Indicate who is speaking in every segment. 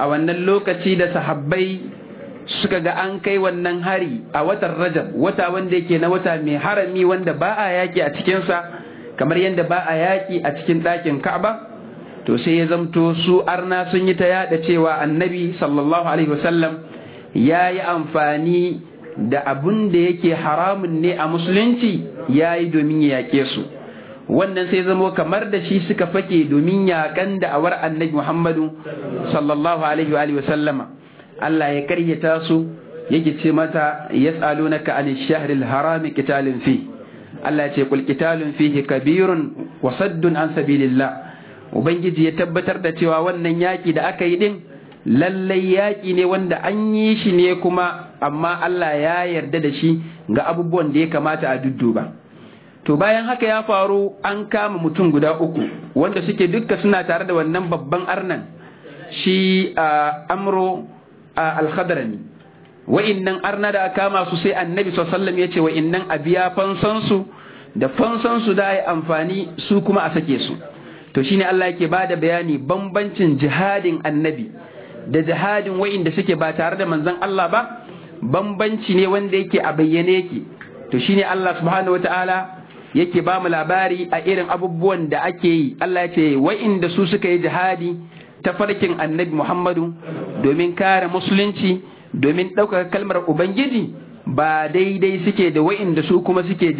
Speaker 1: a wannan lokaci da sahabbai suka ga an kai wannan hari a watan Rajab, wata wanda yake na wata mai harami wanda ba a yaki a cikinsa kamar yadda ba a yaki a cikin ɗakin Ka'aba, to sai ya zamto su arna sun yi ta yada cewa annabi sallallahu alaihi wasallam ya yi amfani da abun da yake haramun ne a musulunci ya yi domin ya yaƙe su. Wannan sai zamo kamar da shi suka fake domin yaƙan da'awar annabi Muhammadu sallallahu alaihi wasallama. Allah ya karyata su yake ce mata yas'alunaka anil shahril harami qitalin fi. Allah ya ce qul qitalun fihi kabirun wa saddun an sabilillah. Ubangiji ya tabbatar da cewa wannan yaƙi da aka yi din lallai yaƙi ne wanda an yi shi ne kuma amma Allah ya yarda da shi ga abubuwan da ya kamata a dudduba. To bayan haka ya faru an kama mutum guda uku wanda suke dukka suna tare da wannan babban arnan shi Amro al-Khadrami. Wa'innan arna da aka kama su sai Annabi sallallahu alaihi wasallam ya ce wa'innan a biya fansansu da fansansu da ai amfani su kuma a sake su. To shine Allah yake bada bayani bambancin jihadin Annabi da jihadin wa'inda suke ba tare da manzon Allah ba, bambanci ne wanda yake a bayyane yake. To shine Allah subhanahu wataala yake ba mu labari a irin abubuwan da ake yi. Allah ya ce wa'inda su suka yi jihadi ta farkin Annabi Muhammadu domin kare musulunci, domin ɗaukaka kalmar Ubangiji, ba daidai suke da wa'inda su kuma suke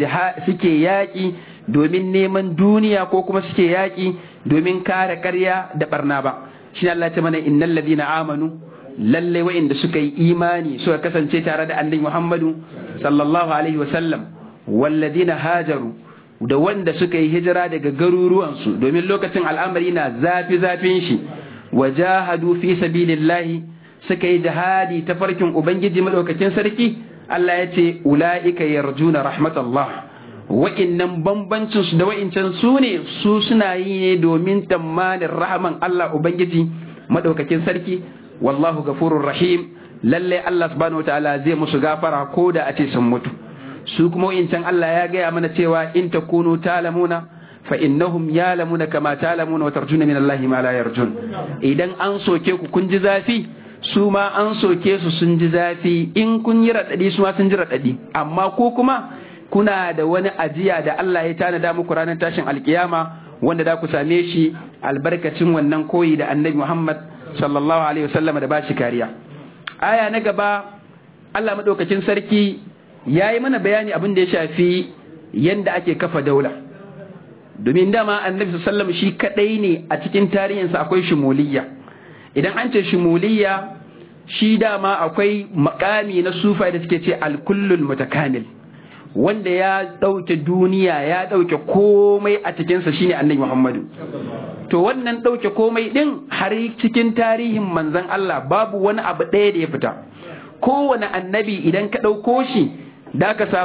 Speaker 1: yaƙi domin neman duniya ko kuma suke yaƙi domin kare ƙarya da barna ba. Shi Allah ta mana innal ladina amanu, lalle wa'inda suka yi imani suka kasance tare da Annabi Muhammadu sallallahu alaihi wasallam, walladina hajaru, da wanda suka yi hijira daga garuruwansu domin lokacin al'amari na zafin shi, wajahadu fi sabilillahi, suka yi jihadi ta farkin Ubangiji madaukakin sarki. Allah ya ce ula'ika yarjuna rahmatallah. Wa'innan bambancin su da wa'incan su ne su suna yi ne domin tamanin rahaman Allah Ubangiji madaukakin sarki. Wallahu gafurur rahim. Lalle Allah subhanahu wataala zai musu gafara ko da a ce sun mutu. Su kuma wa'incan Allah ya gaya mana cewa in takunu talamuna fa innahum yalamuna kama talamuna wa tarjuna min Allah ma la yarjun. Idan an soke ku kun ji zafi, su ma an soke su sun ji zafi, in kun yi raɗaɗi su ma sun ji raɗaɗi, amma ko kuma kuna da wani ajiya da Allah ya tanada muku ranar tashin alkiyama wanda da ku same shi albarkacin wannan koyi da Annabi Muhammad sallallahu alaihi wasallam da bashi kariya. Aya na gaba Allah madaukakin sarki yayi mana bayani abin da ya shafi yanda ake kafa daula, domin dama Annabi sallallahu alaihi wasallam shi kadai ne a cikin tarihinsa akwai shumuliyya. Idan an ce shumuliyya shi dama akwai makami na sufa da suke ce alkullul mutakamil, wanda ya ɗauke duniya ya ɗauke komai a cikinsa shine Annabi Muhammadu. To wannan ɗauke komai ɗin har cikin tarihin manzon Allah babu wani abu ɗaya da ya fita. Kowane annabi idan ka ɗauko shi da ka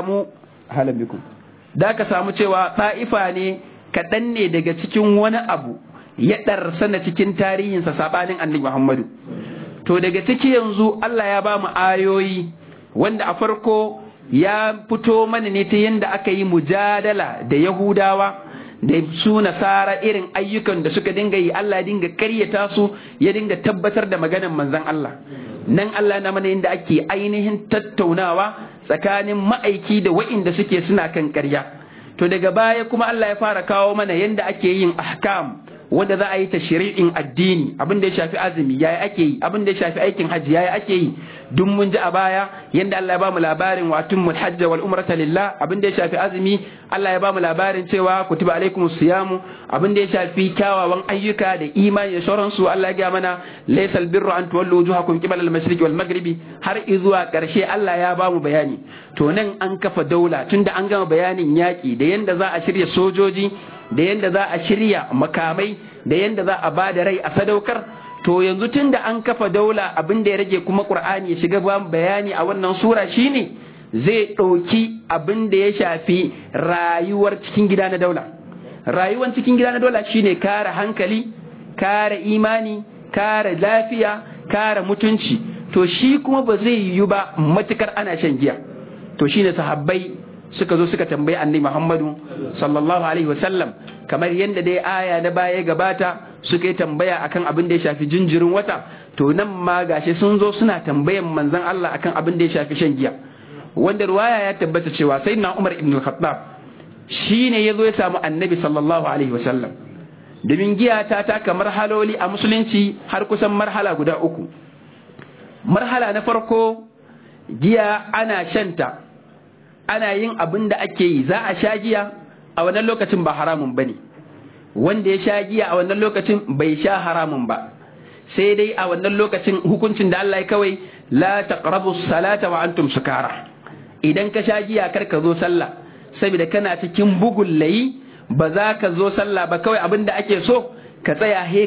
Speaker 1: samu cewa ɗa'ifa ne kaɗan ne daga cikin wani abu ya ɗarsana cikin tarihinsa saɓanin Annabi Muhammadu. To daga ciki yanzu Allah ya ba mu ayoyi wanda a farko ya fito mana ne ta yadda aka yi mujadala da Yahudawa da su Nasara, irin ayyukan da suka dinga yi, Allah ya dinga karyata su, ya dinga tabbatar da maganar manzon Allah. Nan Allah na mana yadda ake ainihin tattaunawa tsakanin ma'aiki da wa'inda suke suna kan karya. To daga baya kuma Allah ya fara kawo mana yadda ake yin ahkam wanda za a yi ta shari'in addini, abin da ya shafi azumi yayi ake yi, abin da ya shafi aikin hajji yayi ake yi. Duk mun ji a baya yanda Allah ya bamu labarin wa tummul hajja wal umrata lillah, abin da ya shafi azumi Allah ya bamu labarin cewa kutiba alaikumus siyamu, abin da ya shafi kyawawan ayyuka da imani da sauransu Allah ya ga mana laysal birru an tuwallu wujuhakum qibala al-mashriqi wal maghribi, har izuwa karshe Allah ya bamu bayani. To nan an kafa daula tunda an gama bayanin yaki da yanda za a shirya sojoji, da yanda za a shirya makamai, da yanda za a bada rai a sadaukar. To yanzu tun da an kafa daula, abin da ya rage kuma Qur'ani ya shiga bayani a wannan sura shine zai ɗauki abin da ya shafi rayuwar cikin gida na daula. Rayuwar cikin gida na daula shine kare hankali, kare imani, kare lafiya, kare mutunci. To shi kuma ba zai yiwu ba matukar ana shan giya. To shine sahabbai suka zo suka tambayi Annabi Muhammadu sallallahu alaihi wasallam, kamar yadda dai aya na baya gabata suka yi tambaya akan abin da ya shafi jinjirin wata. to nan ma gashi sun zo suna tambayan manzon Allah akan abin da ya shafi shan giya, wanda ruwaya ya tabbata cewa sayyidina Umar ibn al-Khattab shine yazo ya samu annabi sallallahu alaihi wasallam, domin giya ta taka marhaloli a musulunci har kusan marhala guda uku. Marhala na farko, giya ana shanta, ana yin abin da ake yi, za a sha giya a wannan lokacin ba haramun bane, wanda ya sha giya a wannan lokacin bai sha haramun ba, sai dai a wannan lokacin hukuncin da Allah ya kawai la taqrabu salata wa antum sukara. Idan ka sha giya kar ka zo sallah, saboda kana cikin bugun layi, ba za ka zo sallah ba. Kawai abin da ake so ka tsaya he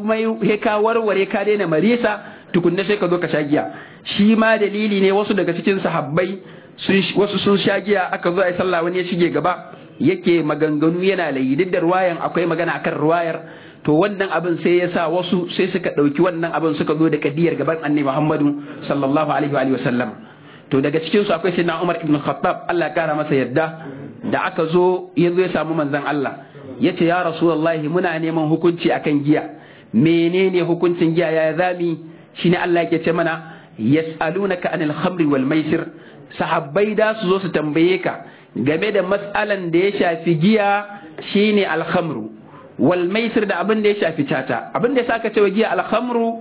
Speaker 1: ka warware ka daina marisa tukunna sai ka zo ka sha giya. Shi ma dalili ne wasu daga cikin sahabbai wasu sun sha giya, aka zo a yi sallah, wani ya shige gaba yake maganganu yana layi, duk da ruwayan akwai magana akan ruwayar. To wannan abin sai ya sa wasu sai suka ɗauki wannan abin suka zo da kadiyar gaban annabi Muhammadu sallallahu alaihi wa sallam. To daga cikin su akwai sayyidina Umar ibn Khattab, Allah ya kara masa yadda, da aka zo ya zo ya samu manzon Allah ya ce ya Rasulullahi muna neman hukunci akan giya, menene hukuncin giya ya zami? Shine Allah yake ce mana yas'alunaka anil khamri wal maisir, sahabbai da su zo su tambaye ka game da mas'alan da ya shafi giya shine al-khamru wal maisir, da abin da ya shafi tata. Abin da ya saka cewa giya al-khamru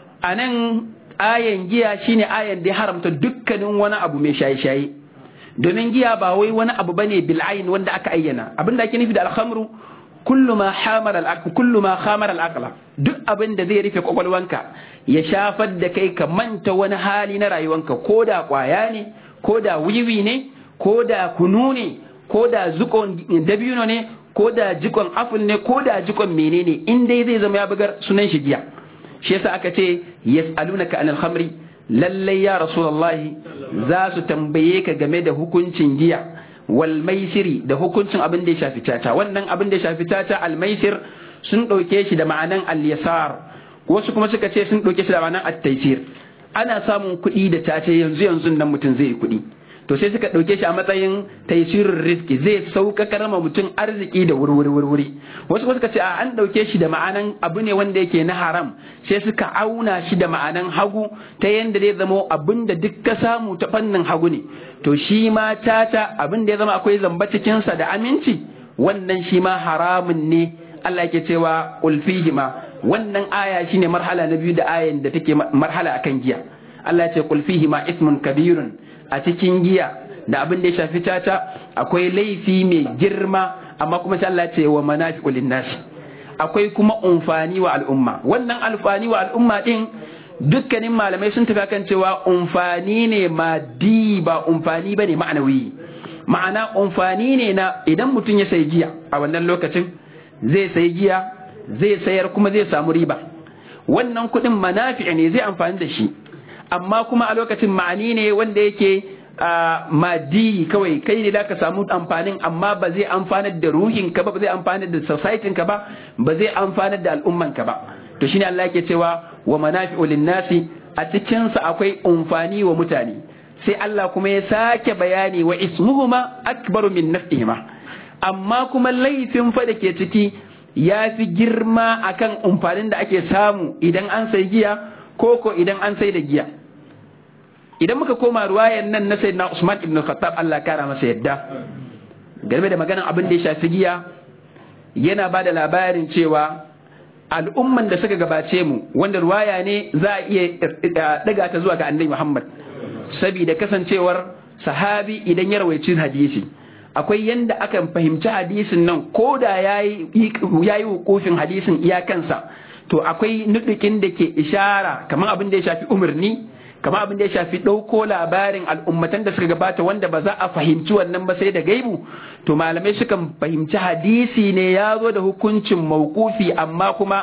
Speaker 1: anan ayan giya shine ayan da ya haramta dukkanin wani abu mai shaye-shaye, domin giya ba wai wani abu bane bil ayn wanda aka ayyana. Abin da ake nufi da al-khamru kullu ma khamara al-aqla, duk abin da zai rufe kwakwalwanka ya shafar da kai ka manta wani hali na rayuwanka, ko da kwaya ne, ko da wiwi ne, ko da kunu ne, ko da zukon dabino ne, ko da jikon aful ne, ko da jikon menene, in dai zai zama ya bugar sunan shi giya. Shi yasa aka ce yas'alunaka anil khamri, lallai ya rasulullahi za su tambaye ka game da hukuncin giya, wal maisiri, da hukuncin abin da ya shafi tata. Wannan abin da ya shafi tata al maisir sun ɗauke shi da ma'anan al yasar, wasu kuma suka ce sun ɗauke shi da ma'anan at taysir. Ana samun kuɗi da tata yanzu nan mutum zai yi kuɗi, to sai suka ɗauke shi a matsayin taisirul rizki, zai sauƙaƙar ma mutum arziki da wurwuri. Wasu suka ce an ɗauke shi da ma'anan abu ne wanda yake na haram, sai suka auna shi da ma'anan hagu, ta yanda zai zama abin da duk ka samu ta fannin hagu ne. To shi ma tata abin da ya zama akwai zamba cikinsa da aminci, wannan shi ma haramun ne. Allah yake cewa ulfihima, wannan aya shine marhala na biyu da ayan da take marhala akan giya. Allah ya ce ulfihima ismun kabirun, a cikin giya da abin da ya shafi tata akwai laifi mai girma, amma kuma sai Allah ya ce wa manafi'u linnas, akwai kuma umfani wa al'umma. Wannan alfani wa al'umma din dukkanin malamai sun tafi kan cewa umfani ne maddi, ba umfani bane ma'anawi. Ma'ana umfani ne na idan mutum ya sayi giya a wannan lokacin, zai sayi giya, zai sayar kuma zai samu riba. Wannan kuɗin manafi ne, zai amfani da shi, amma kuma a lokacin ma'ani ne wanda yake maddi, kawai kai ne da ka samu amfanin, amma ba zai amfanar da ruhinka ba, ba zai amfanar da society ka ba, ba zai amfanar da al'ummanka ba. To shine Allah yake cewa wa manafi'u linnasi, a cikin sa akwai amfani wa mutane. Sai Allah kuma ya sake bayani wa ismuhuma akbaru min naf'ihima, amma kuma laifin fa da ke ciki ya fi girma akan amfanin da ake samu idan an sai giya ko idan an sai da giya. Idan muka koma ruwayan nan na sayyidina Usman ibn Khattab, Allah kara masa yadda, game da maganan abin da ya shafi giya, yana ba da labarin cewa al'umman da suka gabace mu, wanda ruwaya ne za a iya daga ta zuwa ga annabi Muhammad, saboda kasancewar sahabi idan ya rawaici hadisi akwai yanda akan fahimci hadisin nan, ko da yayi hukufin hadisin iyakansa, to akwai nudukin da ke ishara kamar abin da ya shafi umarni, kamar abin da ya shafi ɗauko labarin al'ummatan da suka gabata wanda ba za a fahimci wannan ba sai da gaibu. To malamai sukan fahimci hadisi ne ya zo da hukuncin mauqufi, amma kuma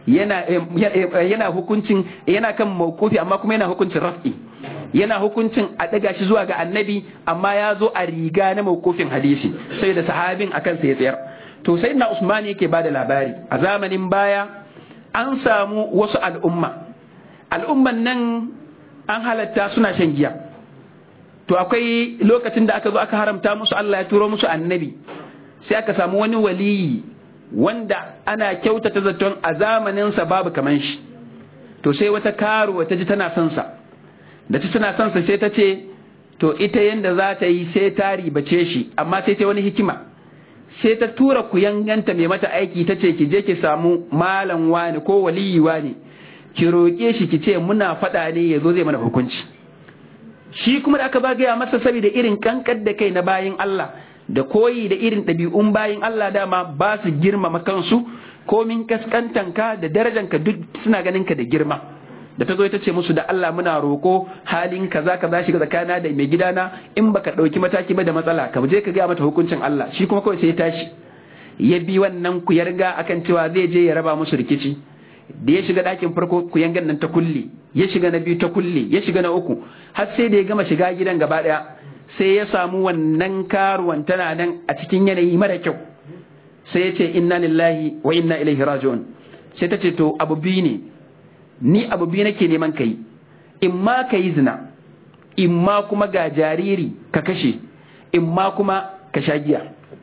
Speaker 1: yana hukuncin, yana kan mauqufi amma kuma yana hukuncin raf'i, yana hukuncin a daga shi zuwa ga annabi, amma ya zo a riga na mauqufin hadisi sai da sahabin akan sai ya tsayar. To sai na Usman yake bada labari a zamanin baya an samu wasu al'umman nan an halatta suna shan giya. To akwai lokacin da aka zo aka haramta musu, Allah ya turo musu annabi, sai aka samu wani waliyi wanda ana kyautata zaton a zamaninsa babu kaman shi. to sai wata karuwa ta ji tana son sa, da ta tana son sa sai ta ce to ita yanda za ta yi sai ta ribace shi, amma sai ta wani hikima, sai ta tura kuyanganta mai mata aiki ta ce ki je ki samu malam wani ko waliyi wani ki roƙe shi ki ce muna faɗa ne ya zo zai mana hukunci. Shi kuma da aka ba gaya masa saboda irin kankar da kai na bayin Allah da koyi da irin ɗabi'un bayin Allah, dama ba su girmama kansu komin kaskantanka da darajanka duk suna ganin ka da girma. Da ta zo ta ce musu da Allah muna roko halin kaza kaza shiga tsakana da mai gidana, in baka ɗauki mataki ba da matsala ka je ka gaya mata hukuncin Allah. Shi kuma kawai sai ya tashi ya bi wannan kuyarga akan cewa zai je ya raba musu rikici. Da ya shiga ɗakin farko kuyangan nan ta kulle, ya shiga na biyu ta kulle, ya shiga na uku, har sai da ya gama shiga gidan gaba ɗaya, sai ya samu wannan karuwan tana nan a cikin yanayi mara kyau. Sai ya ce inna lillahi wa inna ilaihi raji'un. Sai ta ce to abu biyu ne, ni abu biyu nake neman ka yi, in ma ka yi zina, in ma kuma ga jariri ka kashe, in ma kuma ka sha giya.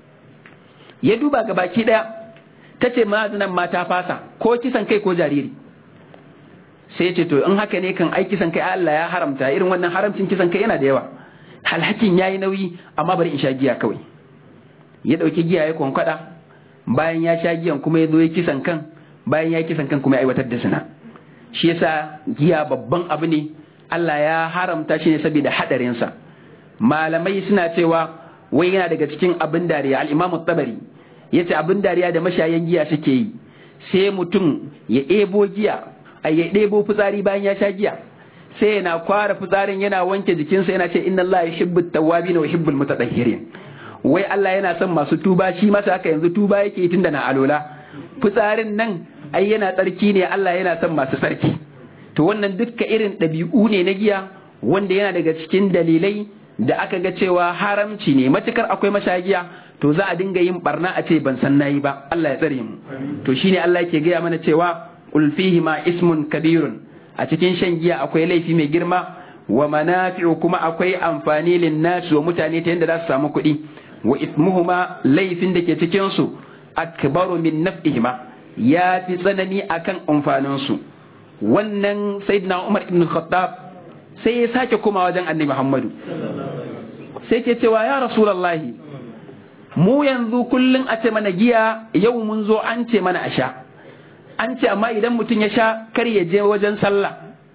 Speaker 1: Ya duba ga baki ɗaya, ta ce zinan ma ta fasa ko kisan kai ko jariri. Sai ya ce to in haka ne kan ai kisan kai Allah ya haramta, irin wannan haramcin kisan kai yana da yawa, alhakin yayi nauyi, amma bari in sha giya kawai. Ya ɗauki giya ya kwankwada, bayan ya sha giyan kuma ya zo ya kisan kan, bayan ya kisan kan kuma ya aiwatar da zina. Shi yasa giya babban abu ne, Allah ya haramta shi ne saboda hadarinsa. Malamai suna cewa wai yana daga cikin abin dariya, al-Imam at-Tabari yace abin dariya da mashayan giya suke yi, sai mutum ya ɗebo giya, ya ɗebo fitsari bayan ya sha giya, sai yana kwara fitsarin yana wanke jikinsa yana ce inna Allah yuhibbu at-tawwabin wa yuhibbul mutatahhirin. Wai Allah yana son masu tuba, shi masa haka yanzu tuba yake tunda na alola. Fitsarin nan ai yana tsarki ne, Allah yana son masu tsarki. To wannan dukkan irin ɗabi'u ne na giya wanda yana daga cikin dalilai da aka ga cewa haramci ne, matukar akwai mashagiya to za a dinga yin barna a ce ban san nayi ba, Allah ya tsare mu. To shine Allah yake gaya mana cewa ul fihi ma ismun kabirun, a cikin shan giya akwai laifi mai girma, wa manafi'u kuma akwai amfani lin nas wa mutane ta yanda za su samu kuɗi, wa ismuhuma laifin da ke cikin su akbaru min naf'ihima, ya fi tsanani akan amfaninsu. Wannan sayyidina Umar ibn Khattab sai ya sake koma wajen Annabi Muhammadu, sai ke cewa ya Rasulullahi, mu yanzu kullun a ce mana giya, yau mun zo an ce mana a sha, an ce amma idan mutum ya sha kar ya je wajen sallah,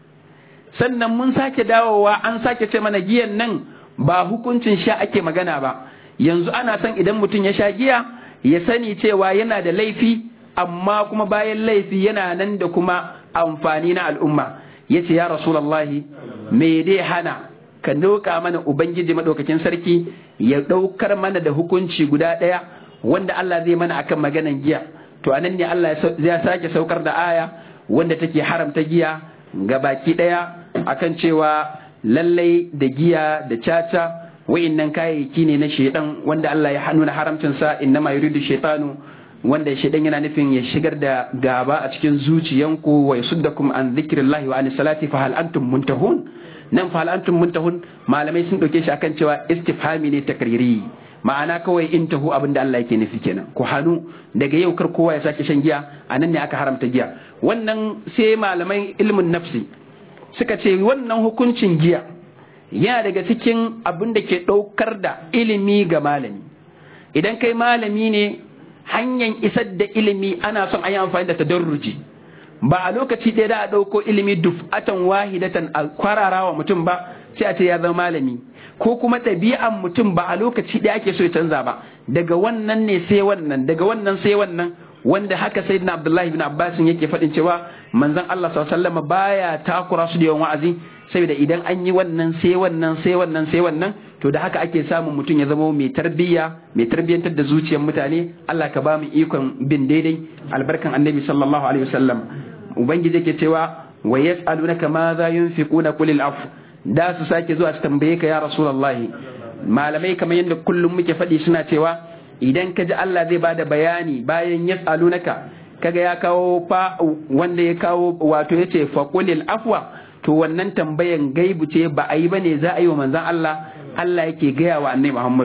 Speaker 1: sannan mun sake dawowa an sake ce mana giyan nan ba hukuncin sha ake magana ba, yanzu ana son idan mutum ya sha giya ya sani cewa yana da laifi, amma kuma bayan laifi yana nan da kuma amfani na al'umma. Ya ce ya Rasulallahi, me dai hana ka doka mana Ubangiji maɗaukakin sarki ya ɗaukar mana da hukunci guda ɗaya wanda Allah zai mana akan maganan giya. To anan ne Allah ya sake saukar da aya wanda take haramta giya ga baki ɗaya akan cewa lallai da giya da caca wa'innan kayayyaki ne na shaidan wanda Allah ya nuna haramcinsa, innama yuridu shaitanu, wanda shaidan yana nufin ya shigar da gaba a cikin zuciyanku wa yasuddakum an dhikrillahi wa an salati fa hal antum muntahun. Nan fa hal antum muntahun malamai sun dauke shi akan cewa istifhami ne takriri, ma'ana kawai intahu abinda Allah yake nufi kenan, ku hanu daga yau kar kowa ya sake shan giya. Anan ne aka haramta giya. Wannan sai malamai ilmin nafsi suka ce wannan hukuncin giya yana daga cikin abin da ke ɗaukar da ilimi ga malami. Idan kai malami ne, hanyar isar da ilimi ana son a yi amfani da tadarruji, ba a lokaci ɗaya da a ɗauko ilimi duf'atan wahidatan a kwararawa mutum ba sai a ce ya zama malami, ko kuma ɗabi'an mutum ba a lokaci ɗaya ake so ya canza ba, daga wannan ne sai wannan, daga wannan sai wannan, wanda haka sayyidina Abdullahi bin Abbas yake faɗin cewa manzon Allah sallallahu alaihi wasallam baya takura su da yawan wa'azi, saboda idan an yi wannan sai wannan sai wannan sai wannan, to da haka ake samun mutum ya zama mai tarbiyyantar da zuciyar mutane. Allah ka ba mu ikon bin daidai albarkan annabi sallallahu alaihi wasallam. Ubangiji yake cewa wa yas'alunaka ma za yunfiquna qulil af, da su sake zuwa su tambaye ka ya rasulullahi. Malamai kamar yadda kullum muke faɗi suna cewa idan ka ji Allah zai bada bayani bayan yas'alunaka, kaga ya kawo fa wanda ya kawo wato yace fa qulil afwa, to wannan tambayan gaibu ce ba a yi bane za a yi wa manzon Allah yake gaya wa annabi Muhammadu.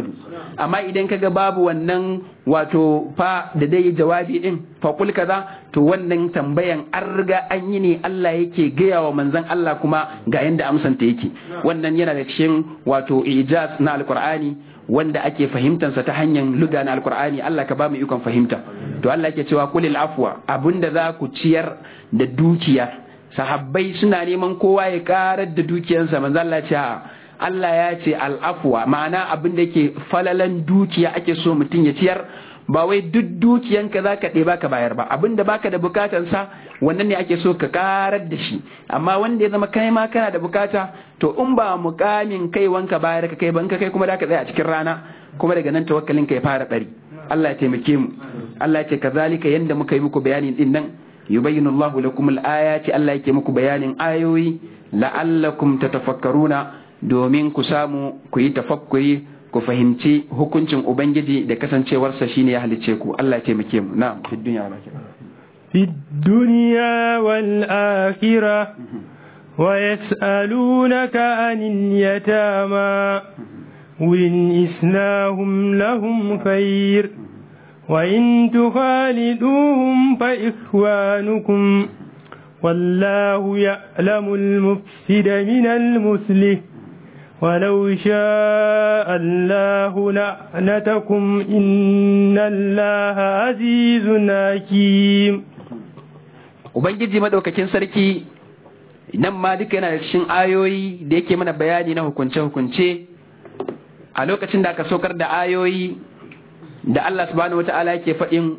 Speaker 1: amma idan kaga babu wannan wato fa da dai jawabi din fa kul kaza to wannan tambayan an riga an yi ne Allah yake gaya wa manzon Allah kuma ga yanda amsanta yake. Wannan yana da cikin wato ijaz na alqur'ani wanda ake fahimtansa ta hanyar luga na alqur'ani. Allah ka ba mu ikon fahimta. To Allah yake cewa kulil afwa, abunda za ku ciyar da dukiya. Sahabbai suna neman kowa ya karar da dukiyarsa, manzo Allah ce Allah ya ce al'afwa, ma'ana abin da yake falalan dukiya ake so mutum ya ciyar, ba wai duk dukiyanka za ka ɗeba ka bayar ba, abin da baka da bukatansa wannan ne ake so ka karar da shi, amma wanda ya zama kai ma kana da bukata to in ba mukamin kai wanka bayar ka kai banka kai kuma da ka tsaya a cikin rana, kuma daga nan tawakkalin ka ya fara ɗari. Allah ya taimake mu. Allah ya ce kazalika yanda muka yi muku bayanin din nan yubayyinu Allahu lakum al-ayati, Allah yake muku bayanin ayoyi la'allakum tatafakkaruna, domin ku samu ku yi tafakkuri ku fahimci hukuncin ubangiji da kasancewarsa shine ya halicce ku. Allah ya taimake mu. Na'am, fi dunya wal akhirah.
Speaker 2: Fi dunya wal akhirah wa yas'alunaka 'anil yatama win islahum lahum khair wa in tukhaliduhum fa ikhwanukum wallahu ya'lamul mufsida minal muslih ولو شاء الله لعنتكم إن الله عزيز حكيم. Ubangiji madaukakin sarki nan ma duka yana da cikin ayoyi da yake mana bayani na hukunce-hukunce a lokacin da aka saukar da ayoyi da Allah subhanahu wata'ala yake faɗin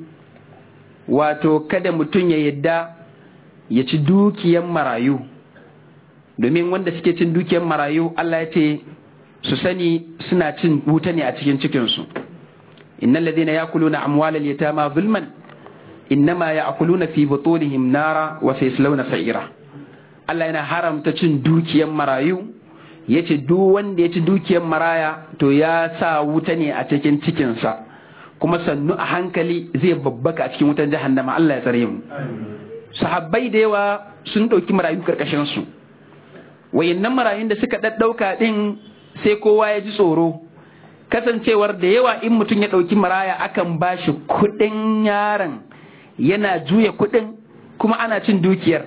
Speaker 2: wato kada mutum ya yadda ya ci dukiyan marayu, domin wanda suke cin dukiyar marayu Allah ya ce su sani suna cin wuta ne a cikin cikinsu. innal ladhina yakuluna amwalal yatama zulman innama ya'kuluna fi butunihim nara wa sayaslawna sa'ira. Allah yana haramta cin dukiyar marayu, yace duk wanda ya ci dukiyar maraya to ya sa wuta ne a cikin cikinsa, kuma sannu a hankali zai babbaka a cikin wutan jahannama. Allah ya tsare mu. Sahabbai da yawa sun ɗauki marayu karkashin su, wayannan marayun da suka ɗaɗɗauka ɗin sai kowa ya ji tsoro, kasancewar da yawa in mutum ya ɗauki maraya akan ba shi kuɗin yaron, yana juya kuɗin kuma ana cin dukiyar.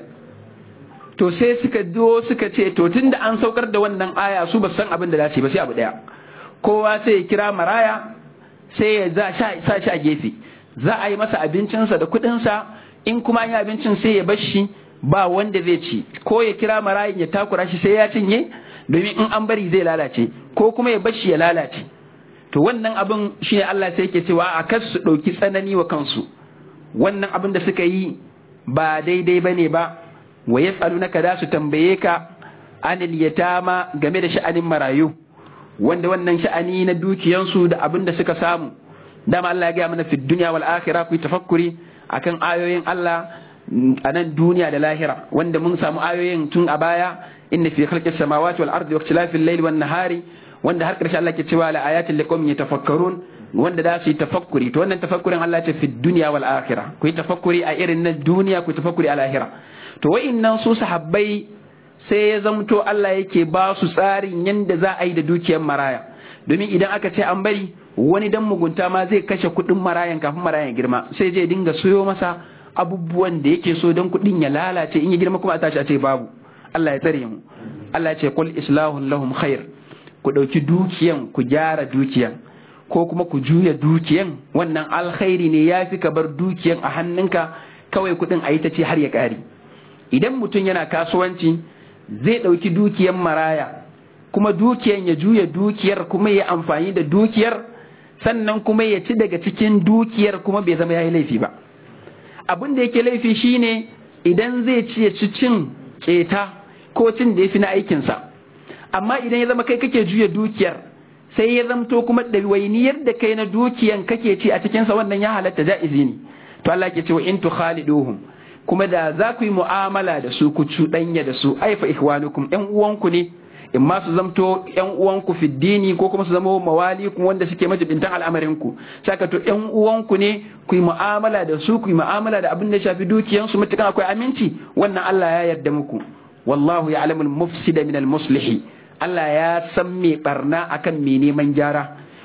Speaker 2: To sai suka ce to tun da an saukar da wannan aya su ba san abin da za su yi ba, sai abu ɗaya, kowa sai ya kira maraya sai ya sa shi a gefe, za a yi masa abincinsa da kuɗinsa, in kuma an yi abincin sai ya bar shi ba wanda zai ci, ko ya kira marayin ya takura shi sai ya cinye domin in an bari zai lalace, ko kuma ya bashi ya lalace. To wannan abin shine Allah sai yake cewa a kar su ɗauki tsanani wa kansu, wannan abin da suka yi ba daidai bane ba. Wa yas'alunaka, da su tambaye ka anil yatama, game da sha'anin marayu, wanda wannan sha'ani na dukiyansu da abin da suka samu, dama Allah ya gaya mana fi dunya wal akhirah, ku yi tafakkuri akan ayoyin Allah a nan duniya da lahira, wanda mun samu ayoyin tun a baya, inna fi khalqis samawati wal ardi wa ikhtilafil layli wan nahari, wanda har karshe Allah ke cewa la ayatin liqaumin yatafakkarun, wanda da su yi tafakkuri. To wannan tafakkurin Allah ya ce fi dunya wal akhirah, ku yi tafakkuri a irin na duniya, ku yi tafakkuri a lahira. To wa'innan su sahabbai sai ya zamto Allah yake ba su tsarin yanda za a yi da dukiyar maraya, domin idan aka ce an bari wani dan mugunta ma zai kashe kuɗin marayan kafin marayan girma, sai zai dinga soyo masa abubuwan da yake so don kuɗin ya lalace, in ya girma kuma a tashi a ce babu. Allah ya tsare mu. Allah ya ce qul islahun lahum khair, ku ɗauki dukiyan ku gyara dukiyan ko kuma ku juya dukiyan, wannan alkhairi ne, ya fi ka bar dukiyan a hannunka kawai kuɗin a yi ta ce har ya ƙare. Idan mutum yana kasuwanci zai ɗauki dukiyan maraya, kuma dukiyan ya juya dukiyar, kuma ya amfani da dukiyar, sannan kuma ya ci daga cikin dukiyar, kuma bai zama ya yi laifi ba. Abin da yake laifi shine idan zai ci ya ci cin keta ko cin da ya fi na aikinsa, amma idan ya zama kai kake juya dukiyar, sai ya zamto kuma ɗawainiyar da kai na dukiyan kake ci a cikinsa, wannan ya halatta, ja'izi ne. To Allah ke cewa in tukhaliduhum, kuma da za ku yi mu'amala da su, ku cuɗanya da su, aifa ihwanukum, ƴan uwanku ne, in ma su zamto ƴan uwanku fi dini, ko kuma su zama mawalikum wanda suke majibintan al'amarinku. Saka to ƴan uwanku ne, ku yi mu'amala da su, ku yi mu'amala da abin da shafi dukiyansu, mutukan akwai aminci, wannan Allah ya yarda muku. Wallahu ya'lamul mufsida minal muslihi, Allah ya san me barna akan me neman gyara.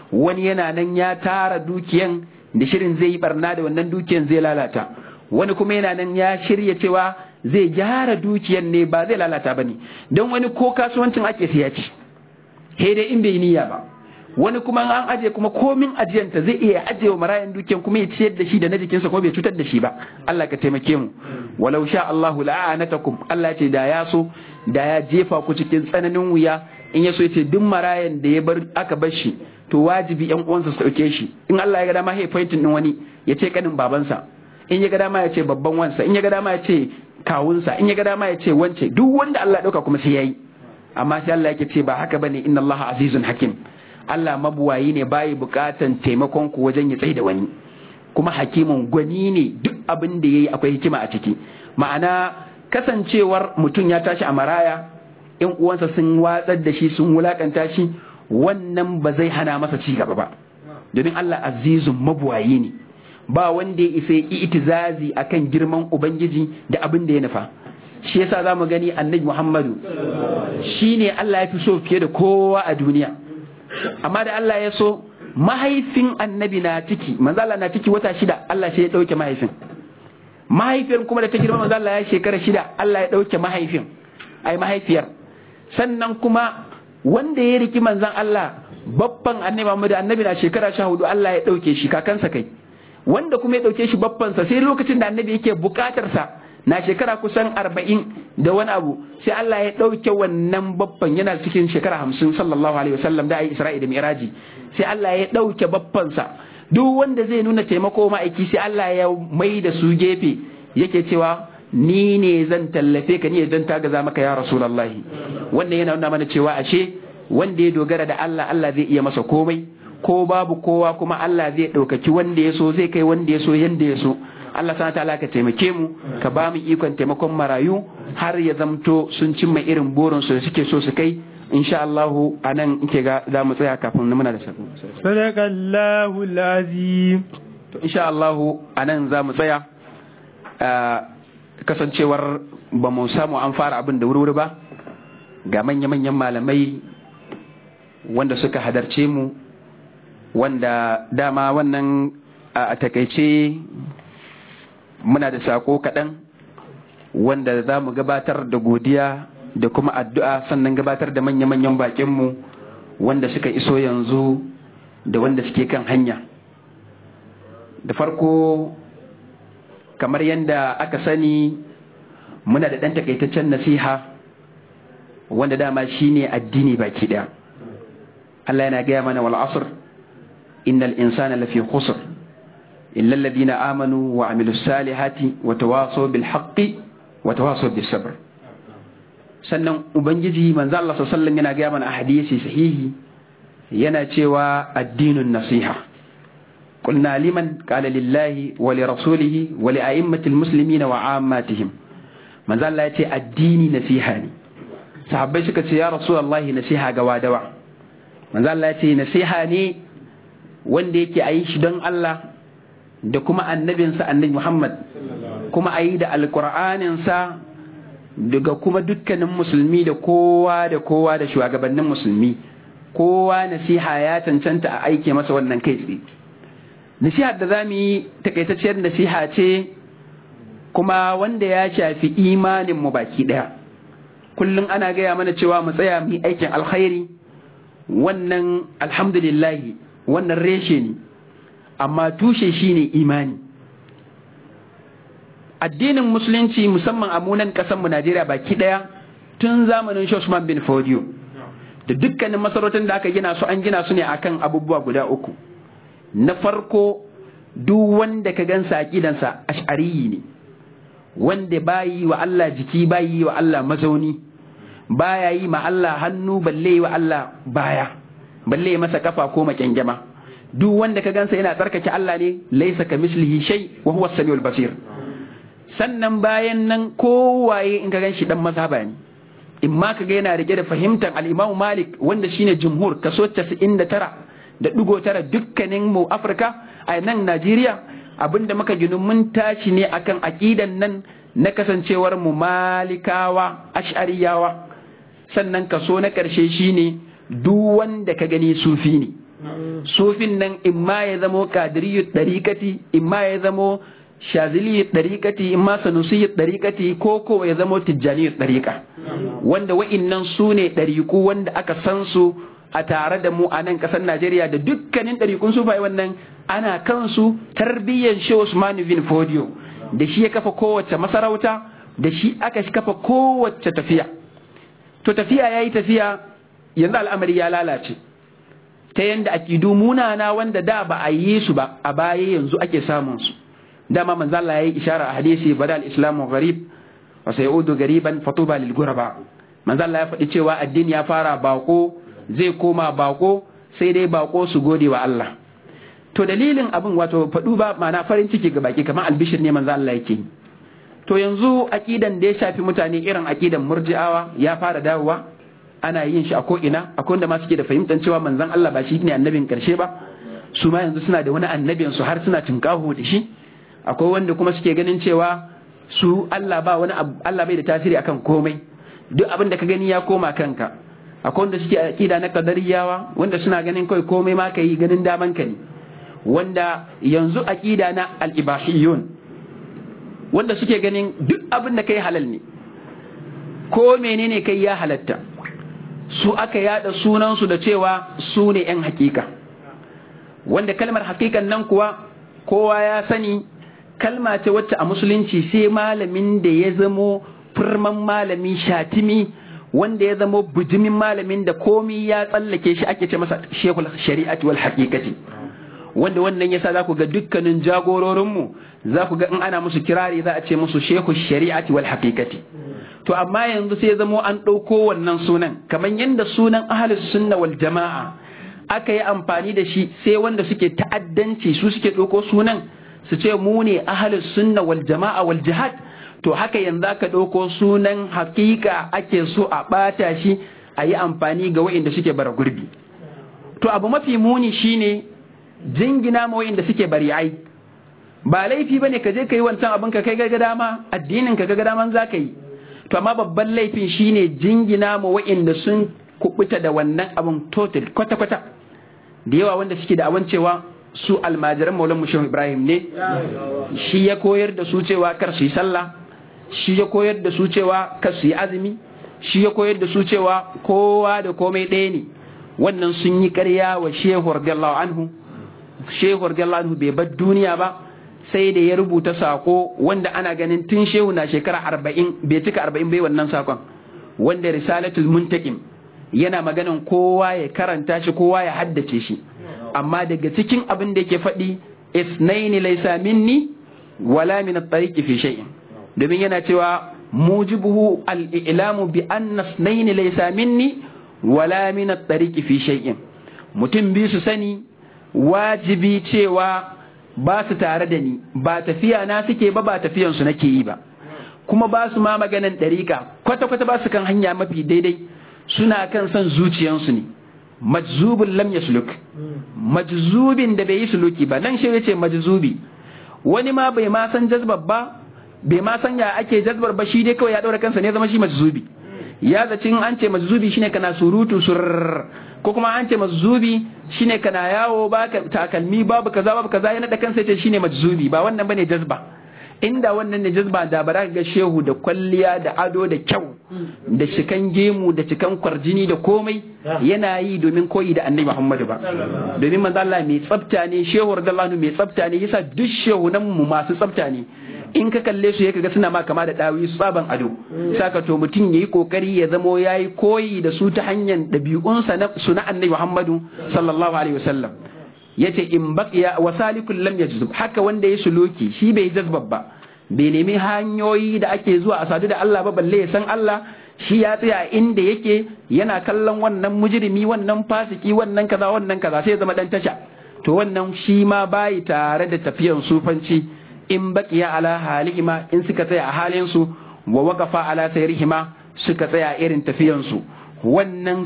Speaker 1: wani yana nan ya tara dukiyan da shirin zai yi barna da wannan dukiyan zai lalata, wani kuma yana nan ya shirya cewa zai gyara dukiyan ne ba zai lalata ba ne, don wani ko kasuwancin ake siya ci he dai in bai niyya ba, wani kuma an aje kuma komin ajiyanta zai iya ajiye wa marayan dukiyan kuma ya ciyar da shi da na jikinsa kuma bai cutar da shi ba. Allah ka taimake mu. Walau sha Allahu la'anatakum, Allah ce da ya so da ya jefa ku cikin tsananin wuya, in ya so ya ce duk marayan da ya bar aka bar shi to wajibi yan uwansa su dauke shi, in Allah ya ga dama ya pointin din wani ya ce kanin babansa, in ya ga dama ya ce babban wansa, in ya ga dama ya ce kawunsa, in ya ga dama ya ce wance, duk wanda Allah ya dauka kuma sai yayi. Amma sai Allah yake ce ba haka bane, inna Allah azizun hakim, Allah mabuwayi ne, bayi bukatan taimakon ku wajen ya tsaye da wani, kuma hakimin gwani ne, duk abin da yayi akwai hikima a ciki. Ma'ana kasancewar mutum ya tashi a maraya, in uwansa sun watsar da shi sun wulakanta shi, wannan ba zai hana masa ci gaba ba, domin Allah azizun mabuwayi ne, ba wanda ya isa itizazi akan girman ubangiji da abin da ya nufa. Shi yasa zamu gani annabi Muhammadu shine Allah ya fi so fiye da kowa a duniya, amma da Allah ya so mahaifin annabi na ciki, manzo Allah na ciki wata 6, Allah sai ya dauke mahaifin. Mahaifiyar kuma da ta girma manzo Allah ya shekara 6, Allah ya dauke mahaifiyar. Sannan kuma wanda ya riki manzon Allah babban annabi Muhammad, annabi na shekara 14, Allah ya dauke shi, kakansa kai, wanda kuma ya dauke shi babbansa sai lokacin da annabi yake bukatar sa na shekara kusan 40 da wani abu, sai Allah ya dauke wannan babban, yana cikin shekara 50 sallallahu alaihi wasallam da ayi Isra'i da Mi'raji, sai Allah ya dauke babbansa. Duk wanda zai nuna taimako ma'aiki sai Allah ya mai da su gefe, yake cewa ni ne zan tallafe ka, ni ne zan tagaza maka ya Rasulullahi. Wannan yana nuna mana cewa ashe wanda ya dogara da Allah, Allah zai iya masa komai, ko babu kowa kuma Allah zai ɗaukaki wanda ya so, zai kai wanda ya so yanda ya so. Allah sana ta'ala ka taimake mu, ka ba mu ikon taimakon marayu har ya zamto sun cimma irin burin su da suke so su kai. Insha Allah anan nke ga za mu tsaya kafin muna da sako.
Speaker 2: Sadaqallahu alazim.
Speaker 1: To insha Allah anan za mu tsaya, kasancewar ba mu samu an fara abin da wuri ba, ga manya-manyan malamai wanda suka hadarce mu, wanda dama wannan a takaice muna da sako kaɗan wanda za mu gabatar da godiya da kuma addu'a, sannan gabatar da manya-manyan baƙinmu wanda suka iso yanzu da wanda suke kan hanya. Da farko, kamar yadda aka sani, muna da ɗan takaitaccen nasiha wanda dama shine addini baki ɗaya. Allah yana gaya mana wal asr innal insana lafi khusr illa alladhina amanu wa amilus salihati wa tawasaw bil haqqi wa tawasaw bis sabr. Sannan ubangiji manzo Allah sallallahu alaihi wasallam yana gaya mana a hadisi sahihi, yana cewa addinun nasiha. قلنا لمن قال لله ولرسوله ولأئمة المسلمين وعاماتهم. من ذا الله يتي الديني نسيحاني. صحابي سكت يا رسول الله نسيحة قوادوا. من ذا الله يتي نسيحاني wanda yake ayi shi don Allah da kuma annabinsa annabi Muhammad, kuma ayi da alqur'aninsa daga kuma dukkanin musulmi da kowa da shugabannin musulmi, kowa nasiha ya cancanta a aike masa wannan kai tsaye. Nasihar da za mu yi takaitacciyar nasiha ce kuma wanda ya shafi imaninmu baki ɗaya. Kullum ana gaya mana cewa mu tsaya mu yi aikin alkhairi, wannan alhamdulillahi wannan reshe ne, amma tushe shi ne imani. Addinin musulunci musamman a munan ƙasarmu Najeriya baki ɗaya tun zamanin Usman bin Fodio da dukkanin masarautar da aka gina su, an gina su ne akan abubuwa guda uku. Na farko, duk wanda ka gansa aqidansa ash'ariyi ne, wanda bayi wa Allah jiki, bayi wa Allah mazauni, baya yi ma Allah hannu, balle wa Allah baya, balle masa kafa ko makyangema. Duk wanda ka gansa yana tsarkake Allah ne, laisa ka mislihi shay wa huwa as-sami'ul basir. Sannan bayan nan kowaye in ka ganshi dan mazhaba ne, in ma ka ga yana rike da fahimtar al-Imam Malik wanda shine jumhur kaso 99.9 dukkanin mu Afirka a nan Najeriya, abinda muka ginu mun tashi ne akan aqidan nan na kasancewar mu malikawa ash'ariyawa. Sannan kaso na karshe shine duk wanda ka gani sufi ne, sufin nan imma ya zamo qadiriyyu dariqati, imma ya zamo shaziliyyu dariqati, imma sanusiyyu dariqati, ko ya zamo tijjaniyyu dariqa, wanda wa'innan su ne dariku wanda aka san su a tare da mu a nan kasar Najeriya da dukkanin ɗarikun sufaye. Wannan ana kansu tarbiyyar Shehu Usman bin Fodio, da shi ya kafa kowace masarauta, da shi aka kafa kowace tafiya. To tafiya ya yi tafiya, yanzu al'amari ya lalace ta yanda akidu munana wanda da ba a yi su ba a baya yanzu ake samun su. Dama manzo Allah ya yi ishara a hadisi, bada al-islamu gharib wa sayudu gariban fatuba lil ghuraba. Manzo Allah ya faɗi cewa addini ya fara bako zai koma bako, sai dai bako su gode wa Allah. To dalilin abin wato faɗu ba ma'ana farin ciki ga baki, kamar albishir ne manzo Allah yake. To yanzu aqidan da ya shafi mutane irin aqidan murji'awa ya fara dawowa, ana yin shi a ko ina. Akwai wanda ma suke da fahimtar cewa manzon Allah ba shi ne annabin karshe ba, su ma yanzu suna da wani annabin su har suna tinkaho da shi. Akwai wanda kuma suke ganin cewa su Allah ba wani Allah bai da tasiri akan komai, duk abin da ka gani ya koma kanka. Akwai wanda suke aqida na qadariyawa wanda suna ganin kai komai ma kai ganin daman ka ne, wanda yanzu aqida na al-ibahiyun wanda suke ganin duk abin da kai halal ne, ko menene kai ya halatta. Su aka yada sunan su da cewa su ne yan hakika, wanda kalmar hakikan nan kuwa kowa ya sani kalma ce wacce a musulunci sai malamin da ya zamo firman malami shatimi, wanda ya zama bujimin malamin da komi ya tsallake shi ake ce masa shekul shari'ati wal haqiqati, wanda wannan yasa za ku ga dukkanin jagororinmu za ku ga in ana musu kirari za a ce musu shekul shari'ati wal haqiqati. To amma yanzu sai zamo an ɗauko wannan sunan kamar yadda sunan ahlus sunna wal jama'a aka yi amfani da shi, sai wanda suke ta'addanci su suke ɗauko sunan su ce mu ne ahlus sunna wal jama'a wal jihad. To haka yanzu aka ɗauko sunan hakika ake so a ɓata shi a yi amfani ga wa'inda suke bara gurbi. To abu mafi muni shine jingina ma wa'inda suke bari'ai. Ba laifi bane ka je ka yi wancan abin ka kai ga dama, addinin ka ga daman za ka yi. To amma babban laifin shine jingina ma wa'inda sun kubuta da wannan abin total kwata-kwata. Da yawa wanda suke da awancewa su almajiran Maulan Shehu Ibrahim ne, shi ya koyar da su cewa kar su yi sallah, shi ya koyar da su cewa kar su yi azumi, shi ya koyar da su cewa kowa da komai ɗaya ne. Wannan sun yi ƙarya wa Shehu radiyallahu anhu. Shehu radiyallahu anhu bai bar duniya ba sai da ya rubuta sako wanda ana ganin tun Shehu na shekara 40 bai cika 40 bai wannan sakon, wanda Risalatul Muntaqim yana maganan kowa ya karanta shi, kowa ya haddace shi. Amma daga cikin abin da yake faɗi, isnaini laysa minni wala min at-tariqi fi shay'in, domin yana cewa mujibuhu al-i'lamu bi anna isnaini laysa minni wala min at-tariqi fi shay'in. Mutum bi su sani wajibi cewa ba su tare da ni, ba tafiya na suke ba, ba tafiyan su nake yi ba, kuma ba su ma maganan ɗariƙa, kwata-kwata ba su kan hanya mafi daidai, suna kan son zuciyansu ne. Majzubin lam yasluk, majzubin da bai yi suluki ba. Nan shi yace majzubi, wani ma bai ma san jazbar ba, bai ma san ya ake jazbar ba, shi dai kawai ya daura kansa ne zama shi majzubi. Ya zaci an ce majzubi shine kana surutu sur, ko kuma an ce majzubi shine kana yawo ba takalmi babu kaza ya nada kansa yace shine majzubi. Ba wannan bane jazba. Inda wannan ne jazba da bara ga Shehu da kwalliya da ado da kyau da cikan gemu da cikan kwarjini da komai yana yi domin koyi da Annabi Muhammadu ba, domin manzo Allah mai tsafta ne, Shehu radiyallahu anhu mai tsafta ne, yasa duk shehunan mu masu tsafta ne. In ka kalle su yake ga suna ma kama da dawi su tsaban ado, saka to mutum yayi kokari ya zamo yayi koyi da su ta hanyar dabi'unsa na sunan Annabi Muhammadu sallallahu alaihi wasallam. Yace in baqiya wasalikul lam yajzub, haka wanda ya suluki shi bai jazbab ba, bai nemi hanyoyi da ake zuwa a sadu da Allah ba, balle ya san Allah. Shi ya tsaya inda yake yana kallon wannan mujrimi, wannan fasiki, wannan kaza sai ya zama dan tasha. To wannan shi ma bai tare da tafiyan sufanci. In baqiya ala halihima, in suka tsaya a halin su, wa waqafa ala sayrihima, suka tsaya irin tafiyan su. Wannan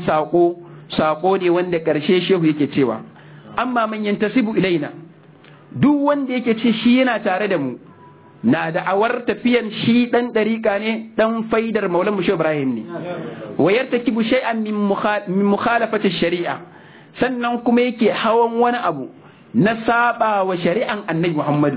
Speaker 1: sako ne wanda karshe Shehu yake cewa, amma man yantasibu ilaina, duk wanda yake ce shi yana tare da mu, na da'awar tafiyan shi dan dariƙa ne, dan faidar Maulan Shehu Ibrahim ne, wa yartakibu shay'an min mukhalafati shari'a, sannan kuma yake hawan wani abu na saba wa shari'an annabi Muhammadu